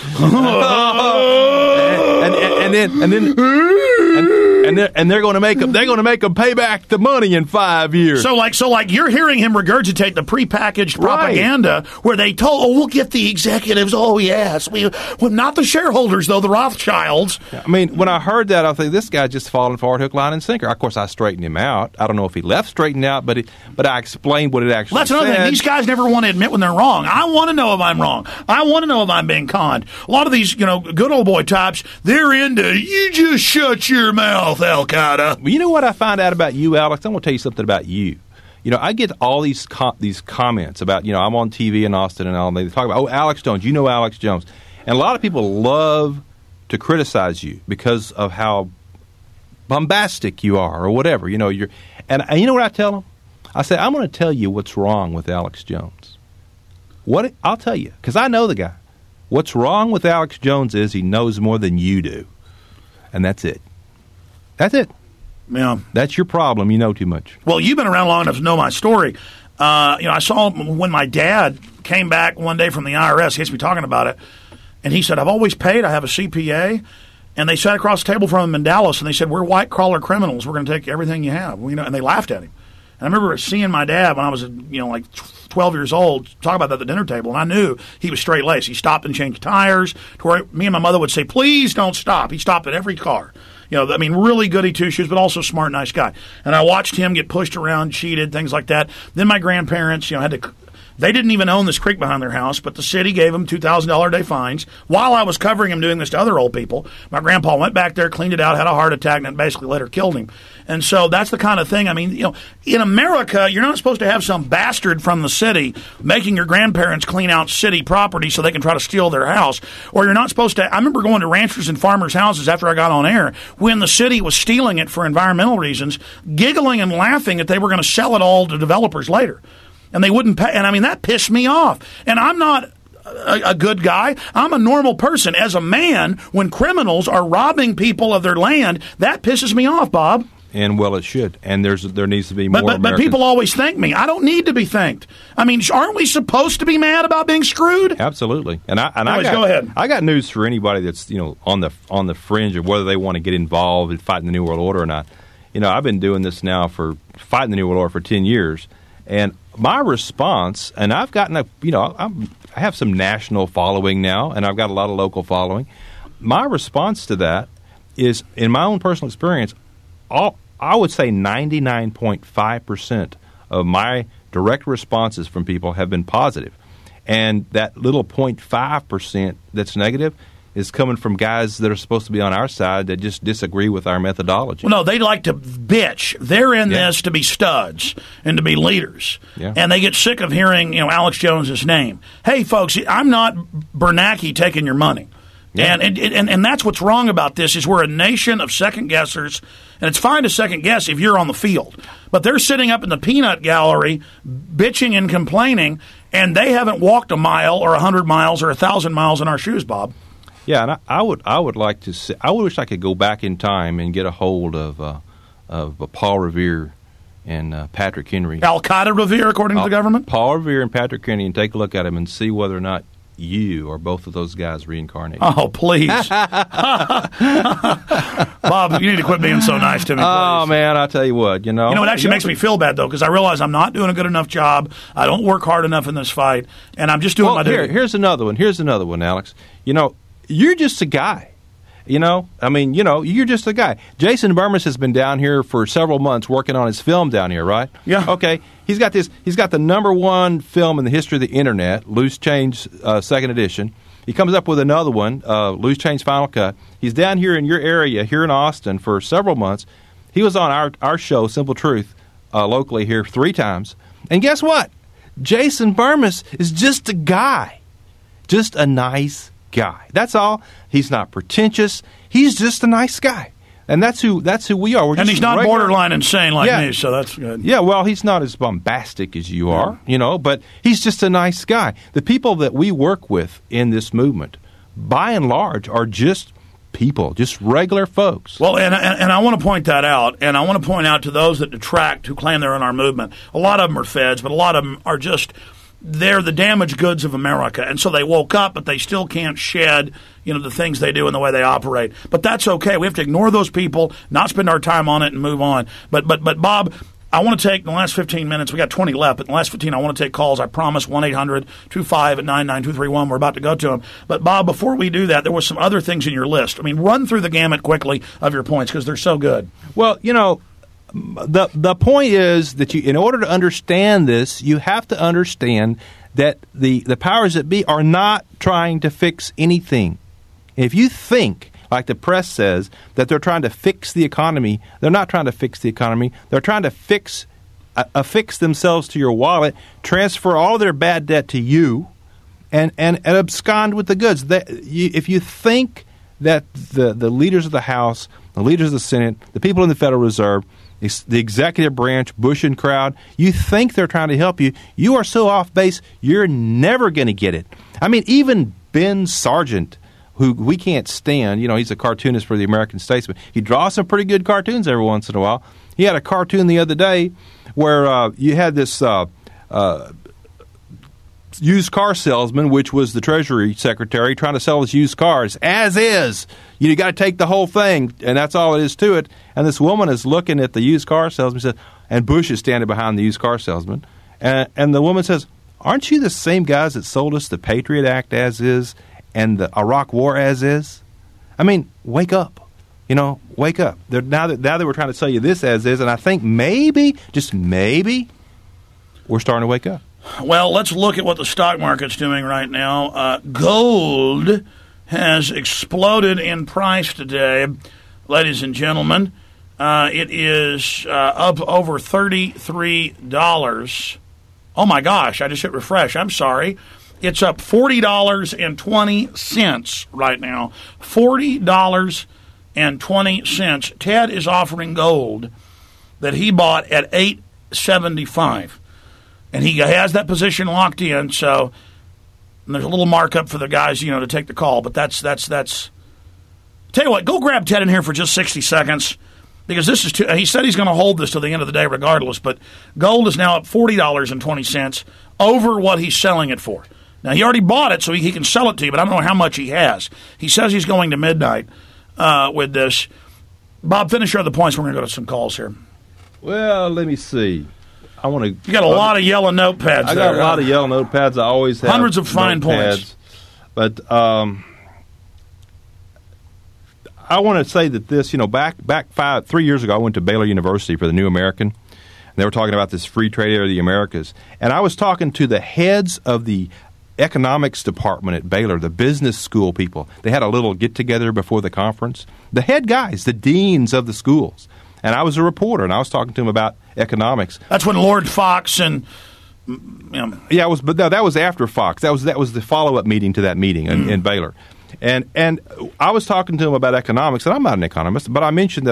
And they're going to make them pay back the money in 5 years. So like you're hearing him regurgitate the prepackaged propaganda where they told, we'll get the executives. Oh yes, not the shareholders though, the Rothschilds. I mean, when I heard that, I think this guy's just falling for it, hook, line, and sinker. Of course, I straightened him out. I don't know if he left straightened out, but I explained what it actually Well, that's another thing. These guys never want to admit when they're wrong. I want to know if I'm wrong. I want to know if I'm being conned. A lot of these, good old boy types, they're into you just shut your mouth, Al Qaeda. You know what I find out about you, Alex? I'm going to tell you something about you. You know, I get all these comments about, I'm on TV in Austin and all, and they talk about, oh, Alex Jones, you know Alex Jones. And a lot of people love to criticize you because of how bombastic you are or whatever. And you know what I tell them? I say, I'm going to tell you what's wrong with Alex Jones. I'll tell you, because I know the guy. What's wrong with Alex Jones is he knows more than you do. And that's it. That's it. Yeah. That's your problem. You know too much. Well, you've been around long enough to know my story. I saw when my dad came back one day from the IRS, he has to be talking about it, and he said, I've always paid. I have a CPA. And they sat across the table from him in Dallas, and they said, we're white-collar criminals. We're going to take everything you have. And they laughed at him. And I remember seeing my dad when I was, like 12 years old, talk about that at the dinner table, and I knew he was straight-laced. He stopped and changed tires to where me and my mother would say, please don't stop. He stopped at every car. Really goody two-shoes, but also smart, nice guy. And I watched him get pushed around, cheated, things like that. Then my grandparents, had to They didn't even own this creek behind their house, but the city gave them $2,000 a day fines while I was covering him doing this to other old people. My grandpa went back there, cleaned it out, had a heart attack, and it basically later killed him. And so that's the kind of thing. I mean, in America, you're not supposed to have some bastard from the city making your grandparents clean out city property so they can try to steal their house. Or you're not supposed to. I remember going to ranchers and farmers' houses after I got on air when the city was stealing it for environmental reasons, giggling and laughing that they were going to sell it all to developers later. And they wouldn't pay. And I mean, that pissed me off. And I'm not a good guy. I'm a normal person. As a man, when criminals are robbing people of their land, that pisses me off, Bob. And well, it should. And there needs to be more. But people always thank me. I don't need to be thanked. I mean, aren't we supposed to be mad about being screwed? Absolutely. Go ahead. I got news for anybody that's on the fringe of whether they want to get involved in fighting the New World Order or not. I've been doing this now for fighting the New World Order for 10 years, and my response, and I've gotten I have some national following now, and I've got a lot of local following. My response to that is, in my own personal experience, I would say 99.5% of my direct responses from people have been positive. And that little 0.5% that's negative is coming from guys that are supposed to be on our side that just disagree with our methodology. Well, no, they like to bitch. They're in this to be studs and to be leaders. Yeah. And they get sick of hearing, Alex Jones' name. Hey, folks, I'm not Bernanke taking your money. Yeah. And that's what's wrong about this is we're a nation of second-guessers, and it's fine to second-guess if you're on the field. But they're sitting up in the peanut gallery bitching and complaining, and they haven't walked a mile or 100 miles or 1,000 miles in our shoes, Bob. Yeah, and I would like to see. I wish I could go back in time and get a hold of Paul Revere and Patrick Henry. Al Qaeda Revere, according to the government. Paul Revere and Patrick Henry, and take a look at him and see whether or not you or both of those guys reincarnated. Oh, please. Bob, you need to quit being so nice to me, please. Oh, man, I'll tell you what, it actually makes me feel bad, though, because I realize I'm not doing a good enough job. I don't work hard enough in this fight, and I'm just doing my duty. Here's another one, Alex. You're just a guy. You're just a guy. Jason Burmis has been down here for several months working on his film down here, right? Yeah. Okay. He's got the #1 film in the history of the Internet, Loose Change, second edition. He comes up with another one, Loose Change Final Cut. He's down here in your area, here in Austin, for several months. He was on our show, Simple Truth, locally here 3 times. And guess what? Jason Burmis is just a guy. Just a nice guy. That's all. He's not pretentious. He's just a nice guy. And that's who we are. And he's not borderline insane like me, so that's good. Yeah, well, he's not as bombastic as you are, but he's just a nice guy. The people that we work with in this movement, by and large, are just people, just regular folks. Well, and I want to point that out, and I want to point out to those that detract who claim they're in our movement. A lot of them are feds, but a lot of them are just... They're the damaged goods of America, and so they woke up, but they still can't shed, the things they do and the way they operate. But that's okay. We have to ignore those people, not spend our time on it, and move on. But Bob, I want to take the last 15 minutes. We got 20 left, but in the last 15, I want to take calls. I promise 1-800-25-99231. We're about to go to them. But Bob, before we do that, there was some other things in your list. I mean, run through the gamut quickly of your points because they're so good. Well, the point is that in order to understand this, you have to understand that the powers that be are not trying to fix anything. If you think, like the press says, that they're trying to fix the economy, they're not trying to fix the economy. They're trying to affix themselves to your wallet, transfer all their bad debt to you, and abscond with the goods. If you think that the leaders of the House, the leaders of the Senate, the people in the Federal Reserve, the executive branch, Bush and crowd, you think they're trying to help you, you are so off base, you're never going to get it. I mean, even Ben Sargent, who we can't stand, he's a cartoonist for the American Statesman. He draws some pretty good cartoons every once in a while. He had a cartoon the other day where you had this used car salesman, which was the Treasury Secretary, trying to sell his used cars, as is. You got to take the whole thing, and that's all it is to it. And this woman is looking at the used car salesman, and Bush is standing behind the used car salesman. And the woman says, aren't you the same guys that sold us the Patriot Act as is and the Iraq War as is? I mean, wake up. Wake up. Now that we're trying to sell you this as is, and I think maybe, just maybe, we're starting to wake up. Well, let's look at what the stock market's doing right now. Gold has exploded in price today, ladies and gentlemen. It is up over $33. Oh, my gosh, I just hit refresh. I'm sorry. It's up $40.20 right now. $40.20. Ted is offering gold that he bought at $8.75. And he has that position locked in, so there's a little markup for the guys, to take the call. But that's. Tell you what, go grab Ted in here for just 60 seconds, because this is he said he's going to hold this till the end of the day regardless, but gold is now up $40.20 over what he's selling it for. Now, he already bought it, so he can sell it to you, but I don't know how much he has. He says he's going to midnight with this. Bob, finish your other points. We're going to go to some calls here. Well, let me see. You got a lot of yellow notepads. I got a lot of yellow notepads. I always have hundreds of fine points. But I want to say that this, back 3 years ago, I went to Baylor University for the New American. And they were talking about this free trade area of the Americas. And I was talking to the heads of the economics department at Baylor, the business school people. They had a little get-together before the conference. The head guys, the deans of the schools. And I was a reporter, and I was talking to him about economics. That's when Lord Fox and yeah, but that was after Fox. That was the follow-up meeting to that meeting in Baylor, and I was talking to him about economics, and I'm not an economist, but I mentioned that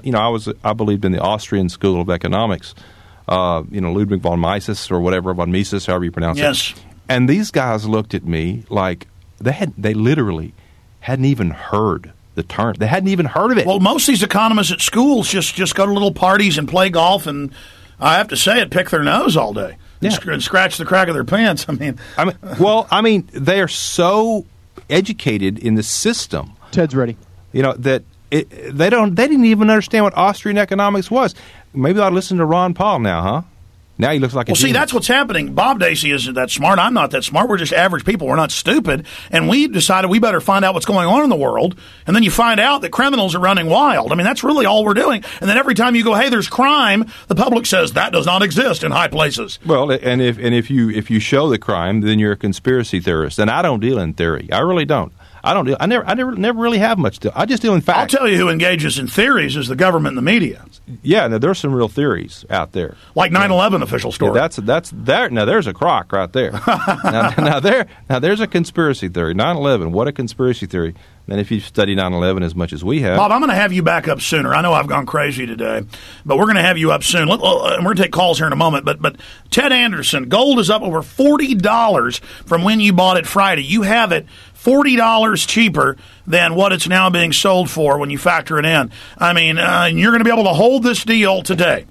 I believed in the Austrian school of economics, Ludwig von Mises or whatever, von Mises, however you pronounce it. Yes. And these guys looked at me like they literally hadn't even heard the term. They hadn't even heard of it. Well, most of these economists at schools just go to little parties and play golf, and I have to say it, pick their nose all day and scratch the crack of their pants. I mean, they are so educated in the system. Ted's ready. That they didn't even understand what Austrian economics was. Maybe I'll listen to Ron Paul now, huh? Now he looks like a genius. That's what's happening. Bob Dacey isn't that smart. I'm not that smart. We're just average people. We're not stupid. And we decided we better find out what's going on in the world. And then you find out that criminals are running wild. I mean, that's really all we're doing. And then every time you go, hey, there's crime, the public says that does not exist in high places. Well, and if you show the crime, then you're a conspiracy theorist. And I don't deal in theory. I really don't. I don't deal. I never really have much to. I just deal in facts. I'll tell you who engages in theories is the government and the media. Yeah, now there's some real theories out there, like 9/11 official story. Yeah, that's there. Now there's a crock right there. now there's a conspiracy theory. 9/11. What a conspiracy theory. Then if you study 9/11 as much as we have, Bob, I'm going to have you back up sooner. I know I've gone crazy today, but we're going to have you up soon. We're going to take calls here in a moment. But Ted Anderson, gold is up over $40 from when you bought it Friday. You have it $40 cheaper than what it's now being sold for when you factor it in. I mean, you're going to be able to hold this deal today.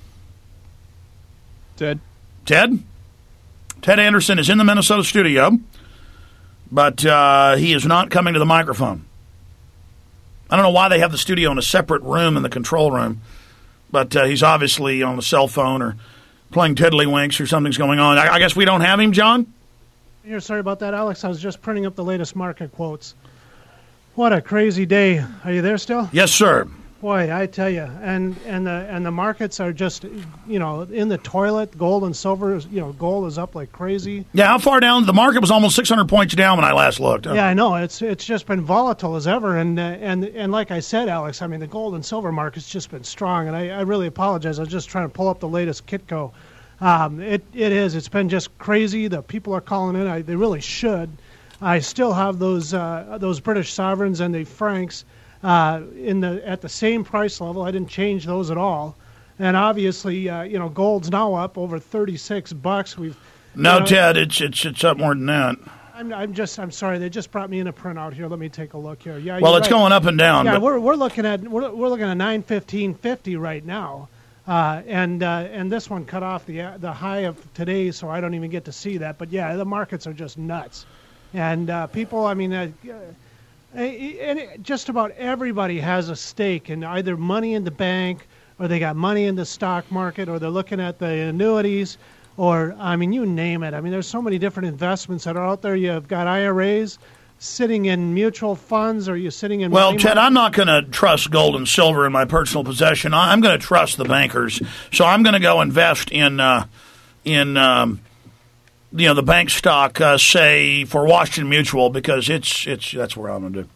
Ted Anderson is in the Minnesota studio, but he is not coming to the microphone. I don't know why they have the studio in a separate room in the control room, but he's obviously on the cell phone or playing tiddlywinks or something's going on. I guess we don't have him, John? Here, sorry about that, Alex. I was just printing up the latest market quotes. What a crazy day. Are you there still? Yes, sir. Boy, I tell you, and the markets are just, in the toilet. Gold and silver, gold is up like crazy. Yeah, how far down? The market was almost 600 points down when I last looked. Yeah, I know. It's just been volatile as ever, and like I said, Alex, I mean, the gold and silver market's just been strong, and I really apologize. I was just trying to pull up the latest Kitco. It is. It's been just crazy. The people are calling in. They really should. I still have those British sovereigns and the francs at the same price level. I didn't change those at all. And obviously, gold's now up over $36. Ted, it's up more than that. I'm sorry. They just brought me in a printout here. Let me take a look here. Yeah. Well, it's going up and down. Yeah, we're looking at $915.50 right now. And this one cut off the high of today, so I don't even get to see that. But yeah, the markets are just nuts, and people. I mean, and just about everybody has a stake in either money in the bank, or they got money in the stock market, or they're looking at the annuities, or I mean, you name it. I mean, there's so many different investments that are out there. You've got IRAs. Sitting in mutual funds, or are you sitting in? Well, Ted, I'm not going to trust gold and silver in my personal possession. I'm going to trust the bankers. So I'm going to go invest in the bank stock, say for Washington Mutual, because that's where I'm going to do.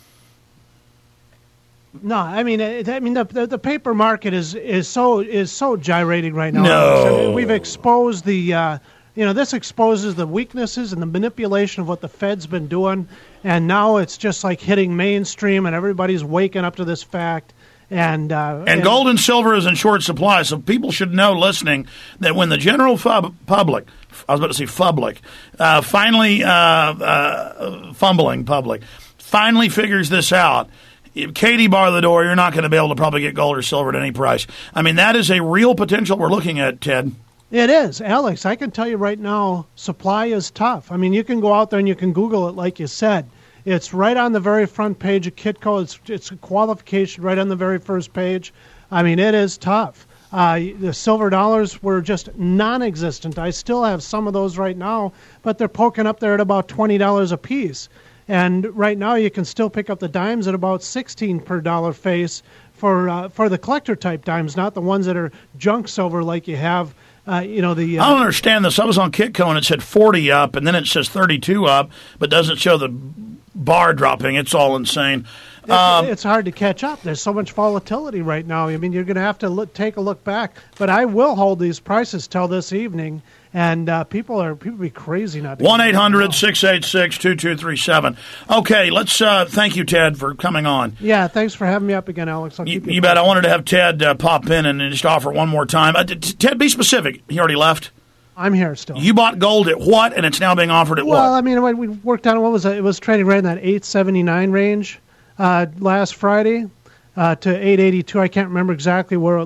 No, I mean the paper market is so gyrating right now. No. So we've exposed this exposes the weaknesses and the manipulation of what the Fed's been doing, and now it's just like hitting mainstream, and everybody's waking up to this fact. And gold and silver is in short supply, so people should know, listening, that when the general public, I was about to say public, fumbling public, finally figures this out, if Katie bar the door, you're not going to be able to probably get gold or silver at any price. I mean, that is a real potential we're looking at, Ted. It is. Alex, I can tell you right now, supply is tough. I mean, you can go out there and you can Google it like you said. It's right on the very front page of Kitco. It's a qualification right on the very first page. I mean, it is tough. The silver dollars were just non-existent. I still have some of those right now, but they're poking up there at about $20 a piece. And right now you can still pick up the dimes at about $16 per dollar face for the collector-type dimes, not the ones that are junk silver like you have. I don't understand this. I was on Kitco and it said 40 up, and then it says 32 up, but doesn't show the bar dropping. It's all insane. It's hard to catch up. There's so much volatility right now. I mean, you're going to have to take a look back. But I will hold these prices till this evening, and people be crazy not to. 1-800-686-2237. Okay, let's thank you, Ted, for coming on. Yeah, thanks for having me up again, Alex. I'll keep you bet. I wanted to have Ted pop in and just offer one more time. Ted, be specific. He already left. I'm here still. You bought gold at what, and it's now being offered at what? Well, I mean, we worked on it was trading right in that 879 range last Friday to 882. I can't remember exactly where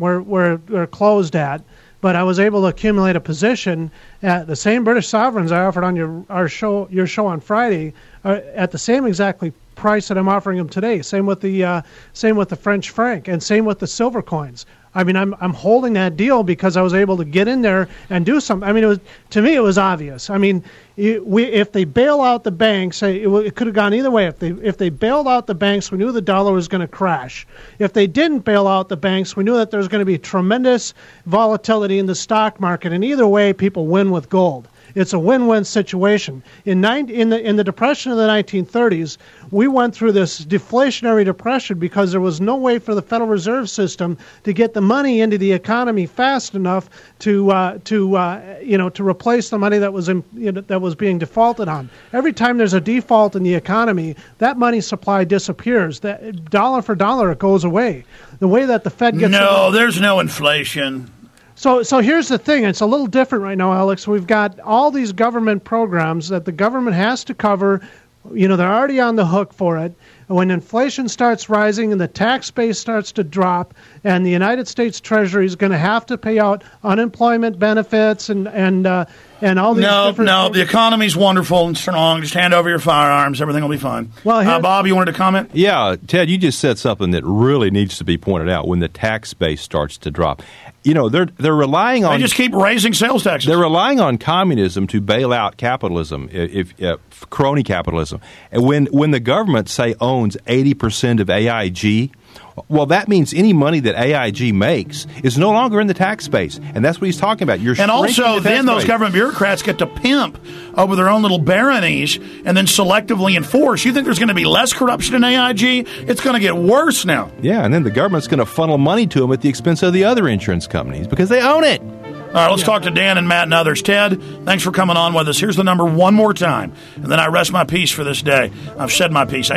it closed at, but I was able to accumulate a position at the same British sovereigns I offered on your show on Friday at the same exactly price that I'm offering them today. Same with the French franc, and same with the silver coins. I mean, I'm holding that deal because I was able to get in there and do something. I mean, to me it was obvious. I mean, if they bail out the banks, it could have gone either way. If they bailed out the banks, we knew the dollar was going to crash. If they didn't bail out the banks, we knew that there was going to be tremendous volatility in the stock market. And either way, people win with gold. It's a win-win situation. In the depression of the 1930s, we went through this deflationary depression because there was no way for the Federal Reserve System to get the money into the economy fast enough to replace the money that was being defaulted on. Every time there's a default in the economy, that money supply disappears. That dollar for dollar, it goes away. The way that the Fed gets there's no inflation. So here's the thing. It's a little different right now, Alex. We've got all these government programs that the government has to cover. They're already on the hook for it. When inflation starts rising and the tax base starts to drop, and the United States Treasury is going to have to pay out unemployment benefits and all these different... the economy's wonderful and strong. Just hand over your firearms. Everything will be fine. Well, Bob, you wanted to comment? Yeah, Ted, you just said something that really needs to be pointed out when the tax base starts to drop. They're relying on... They just keep raising sales taxes. They're relying on communism to bail out capitalism, crony capitalism. And when the government, say, owns 80% of AIG... Well, that means any money that AIG makes is no longer in the tax base, and that's what he's talking about. And also, then those government bureaucrats get to pimp over their own little baronies and then selectively enforce. You think there's going to be less corruption in AIG? It's going to get worse now. Yeah, and then the government's going to funnel money to them at the expense of the other insurance companies because they own it. All right, let's talk to Dan and Matt and others. Ted, thanks for coming on with us. Here's the number one more time, and then I rest my peace for this day. I've said my piece.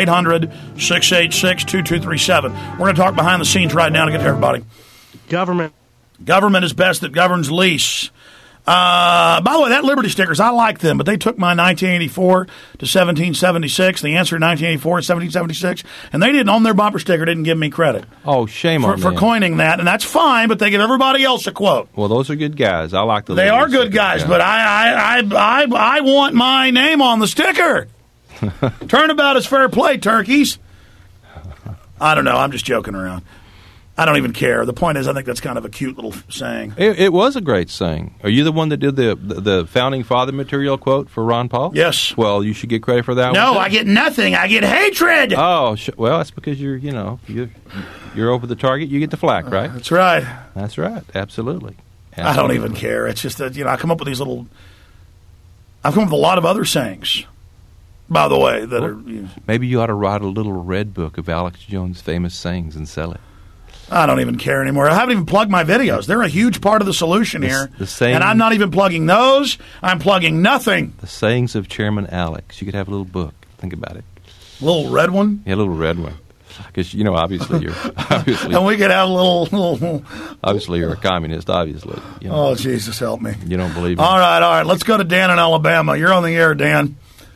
800-686-2237. We're going to talk behind the scenes right now to get to everybody. Government is best that governs least. By the way, that Liberty stickers, I like them, but they took my 1984 to 1776, the answer 1984 to 1776, and they didn't, on their bumper sticker, didn't give me credit. Oh, shame on them. For coining that, and that's fine, but they give everybody else a quote. Well, those are good guys. I like the They are good guys, but I want my name on the sticker. Turnabout is fair play, turkeys. I don't know. I'm just joking around. I don't even care. The point is, I think that's kind of a cute little saying. It was a great saying. Are you the one that did the founding father material quote for Ron Paul? Yes. Well, you should get credit for that. No, I get nothing. I get hatred. Oh, well, that's because you're over the target. You get the flack, right? That's right. That's right. Absolutely. I don't even care. It's just that I come up with these little I've come up with a lot of other sayings, by the way, that are... Maybe you ought to write a little red book of Alex Jones' famous sayings and sell it. I don't even care anymore. I haven't even plugged my videos. They're a huge part of the solution here. And I'm not even plugging those. I'm plugging nothing. The sayings of Chairman Alex. You could have a little book. Think about it. A little red one? Yeah, a little red one. Because, obviously you're... and we could have a little... Obviously you're a communist, obviously. Oh, Jesus, help me. You don't believe me. All right. Let's go to Dan in Alabama. You're on the air, Dan.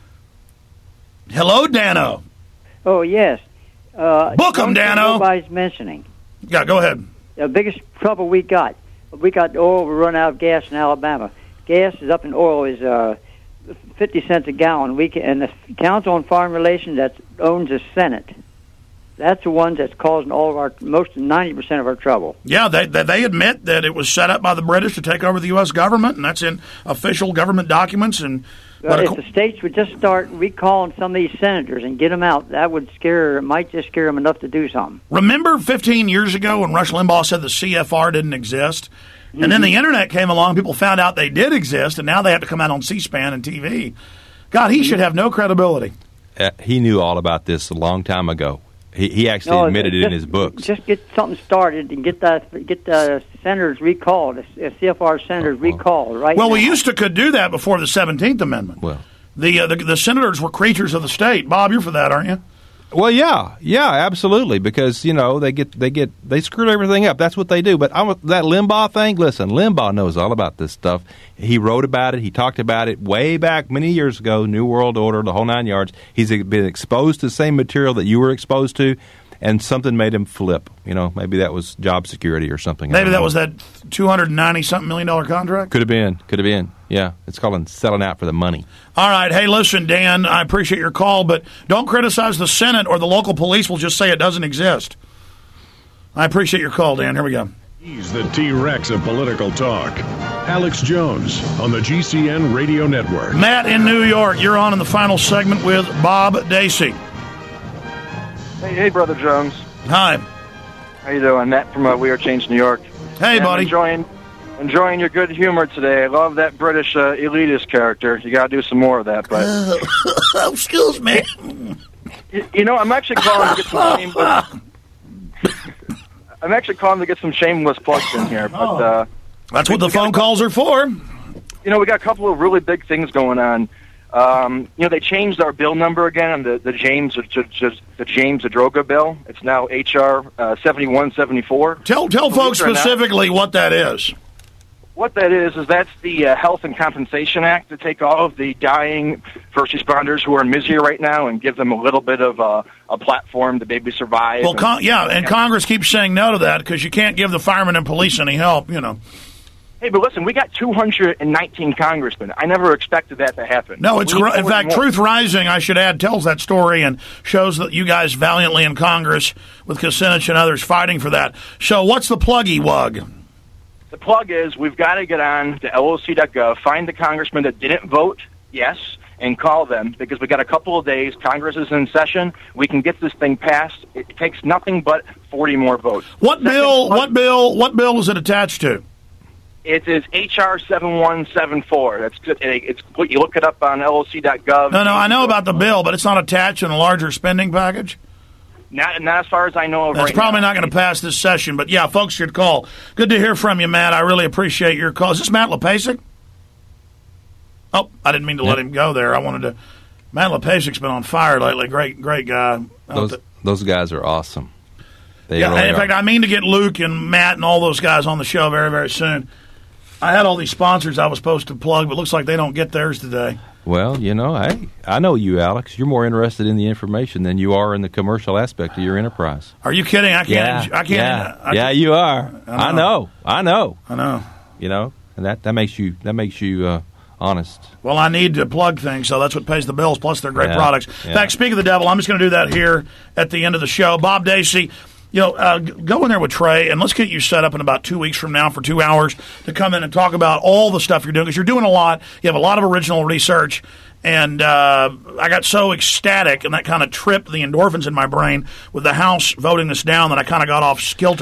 Hello, Dano. Oh, yes. Book 'em, Dano. Nobody's mentioning. Yeah, go ahead. The biggest trouble we got oil. We run out of gas in Alabama. Gas is up in oil is 50 cents a gallon. And the Council on Foreign Relations that owns the Senate, that's the ones that's causing most 90% of our trouble. Yeah, they admit that it was set up by the British to take over the U.S. government, and that's in official government documents. And if the states would just start recalling some of these senators and get them out, that would might just scare them enough to do something. Remember 15 years ago when Rush Limbaugh said the CFR didn't exist? Mm-hmm. And then the Internet came along, people found out they did exist, and now they have to come out on C-SPAN and TV. God, he should have no credibility. He knew all about this a long time ago. He actually admitted it in his books. Just get something started and get the senators recalled, the CFR senators recalled. Right. Well, now. we used to could do that before the 17th Amendment. Well, the senators were creatures of the state. Bob, you're for that, aren't you? Well, yeah, absolutely. Because they screwed everything up. That's what they do. But that Limbaugh thing. Listen, Limbaugh knows all about this stuff. He wrote about it. He talked about it way back many years ago. New World Order, the whole 9 yards. He's been exposed to the same material that you were exposed to, and something made him flip. Maybe that was job security or something. Maybe that was that $290-something million contract. Could have been. Yeah, it's called selling out for the money. All right. Hey, listen, Dan, I appreciate your call, but don't criticize the Senate or the local police will just say it doesn't exist. I appreciate your call, Dan. Here we go. He's the T-Rex of political talk. Alex Jones on the GCN Radio Network. Matt in New York, you're on in the final segment with Bob Dacey. Hey, Brother Jones. Hi. How you doing? Matt from We Are Change, New York. Hey, buddy. Enjoying your good humor today. I love that British elitist character. You got to do some more of that. But excuse me. I'm actually calling to get some shameless. I'm actually calling to get some shameless plugs in here. But that's what the phone calls are for. We got a couple of really big things going on. They changed our bill number again on the James Zadroga bill. It's now HR 7174. Tell folks specifically what that is. What that is that's the Health and Compensation Act to take all of the dying first responders who are in misery right now and give them a little bit of a platform to maybe survive. Well, Congress keeps saying no to that because you can't give the firemen and police any help, Hey, but listen, we got 219 congressmen. I never expected that to happen. No, in fact, Truth Rising, I should add, tells that story and shows that you guys valiantly in Congress with Kucinich and others fighting for that. So what's the pluggy-wug? The plug is we've got to get on to LOC.gov, find the congressman that didn't vote yes, and call them because we got a couple of days. Congress is in session. We can get this thing passed. It takes nothing but 40 more votes. What bill is it attached to? It is HR 7174. That's good. You look it up on LOC.gov. No, I know about the bill, but it's not attached in a larger spending package? Not as far as I know of. That's probably not going to pass this session, but yeah, folks should call. Good to hear from you, Matt. I really appreciate your call. Is this Matt LePasic? Oh, I didn't mean to let him go there. I wanted to. Matt LePasic's been on fire lately. Great guy. Those guys are awesome. In fact, I mean to get Luke and Matt and all those guys on the show very, very soon. I had all these sponsors I was supposed to plug, but it looks like they don't get theirs today. Well, I know you, Alex. You're more interested in the information than you are in the commercial aspect of your enterprise. Are you kidding? I can't. Yeah, you are. I know. And that makes you honest. Well, I need to plug things, so that's what pays the bills. Plus, they're great products. In fact, speak of the devil, I'm just going to do that here at the end of the show. Bob Dacey. Go in there with Trey, and let's get you set up in about 2 weeks from now for 2 hours to come in and talk about all the stuff you're doing, because you're doing a lot. You have a lot of original research, and I got so ecstatic, and that kind of tripped the endorphins in my brain with the House voting this down that I kind of got off kilter.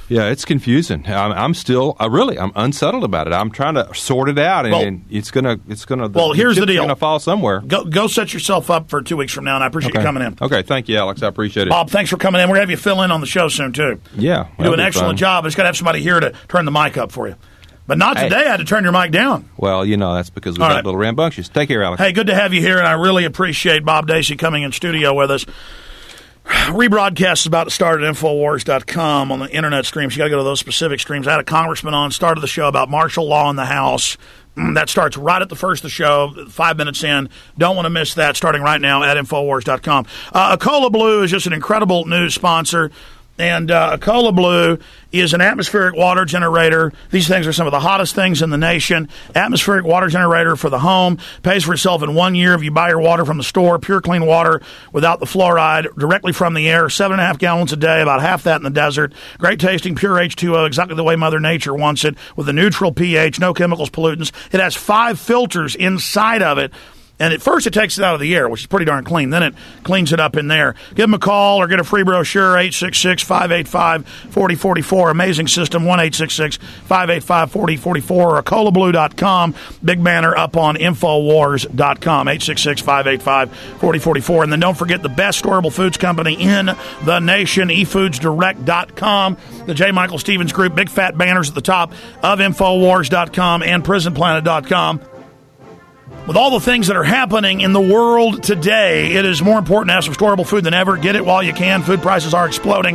Yeah, it's confusing. I'm still I'm unsettled about it. I'm trying to sort it out, and it's gonna. Well, here's the deal. It's gonna fall somewhere. Go set yourself up for 2 weeks from now, and I appreciate you coming in. Okay, thank you, Alex. I appreciate it. Bob, thanks for coming in. We're gonna have you fill in on the show soon too. Yeah, you do an excellent job. I just gotta have somebody here to turn the mic up for you. But not today. I had to turn your mic down. Well, that's because we got a little rambunctious. Take care, Alex. Hey, good to have you here, and I really appreciate Bob Dacey coming in studio with us. Rebroadcast is about to start at Infowars.com on the internet streams. You got to go to those specific streams. I had a congressman on, started the show about martial law in the House. That starts right at the first of the show, 5 minutes in. Don't want to miss that, starting right now at Infowars.com. Acola Blue is just an incredible news sponsor. And Acola Blue is an atmospheric water generator. These things are some of the hottest things in the nation. Atmospheric water generator for the home. Pays for itself in 1 year if you buy your water from the store. Pure, clean water without the fluoride, directly from the air. 7.5 gallons a day, about half that in the desert. Great tasting, pure H2O, exactly the way Mother Nature wants it, with a neutral pH, no chemicals, pollutants. It has 5 filters inside of it. And at first it takes it out of the air, which is pretty darn clean. Then it cleans it up in there. Give them a call or get a free brochure, 866-585-4044. Amazing system, 1-866-585-4044 or acolablue.com. Big banner up on Infowars.com, 866-585-4044. And then don't forget the best storable foods company in the nation, eFoodsDirect.com. The J. Michael Stevens Group, big fat banners at the top of Infowars.com and PrisonPlanet.com. With all the things that are happening in the world today, it is more important to have some storable food than ever. Get it while you can. Food prices are exploding.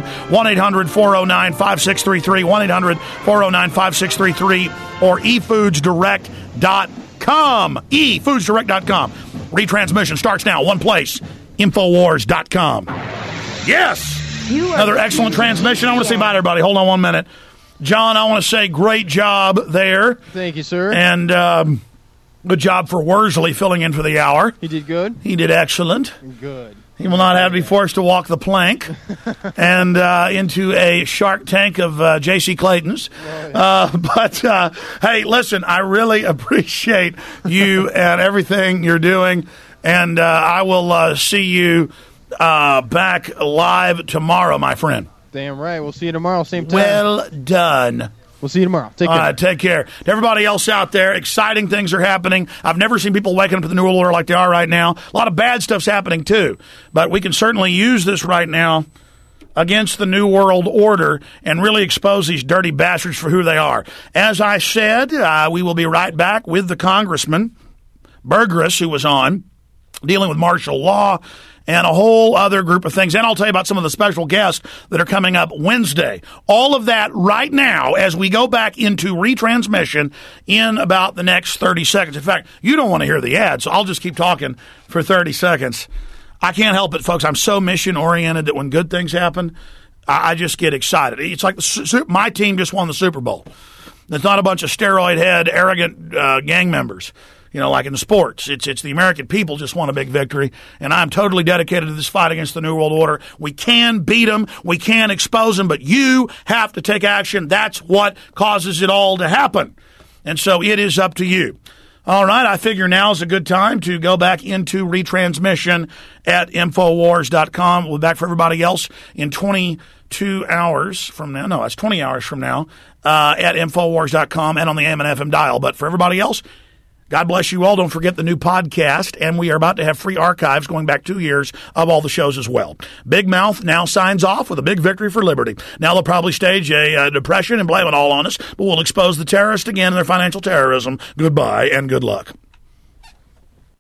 1-800-409-5633, 1-800-409-5633, or eFoodsDirect.com. eFoodsDirect.com. Retransmission starts now. One place, Infowars.com. Yes! Another excellent transmission. I want to say bye to everybody. Hold on 1 minute. John, I want to say great job there. Thank you, sir. And good job for Worsley filling in for the hour. He did good. He did excellent. Good. He will not have to be forced to walk the plank and into a shark tank of J.C. Clayton's. But hey, listen, I really appreciate you and everything you're doing. And I will see you back live tomorrow, my friend. Damn right. We'll see you tomorrow, same time. Well done. We'll see you tomorrow. Take care. Take care. To everybody else out there, exciting things are happening. I've never seen people waking up to the New World Order like they are right now. A lot of bad stuff's happening, too. But we can certainly use this right now against the New World Order and really expose these dirty bastards for who they are. As I said, we will be right back with the Congressman, Burgess, who was on, dealing with martial law and a whole other group of things. And I'll tell you about some of the special guests that are coming up Wednesday. All of that right now as we go back into retransmission in about the next 30 seconds. In fact, you don't want to hear the ads, so I'll just keep talking for 30 seconds. I can't help it, folks. I'm so mission-oriented that when good things happen, I just get excited. It's like my team just won the Super Bowl. It's not a bunch of steroid-head, arrogant gang members. Like in sports, it's the American people just won a big victory, and I'm totally dedicated to this fight against the New World Order. We can beat them, we can expose them, but you have to take action. That's what causes it all to happen, and so it is up to you. All right, I figure now is a good time to go back into retransmission at Infowars.com. We'll be back for everybody else in 22 hours from now. No, it's 20 hours from now at Infowars.com and on the AM and FM dial. But for everybody else, God bless you all. Don't forget the new podcast, and we are about to have free archives going back 2 years of all the shows as well. Big Mouth now signs off with a big victory for liberty. Now they'll probably stage a depression and blame it all on us, but we'll expose the terrorists again and their financial terrorism. Goodbye and good luck.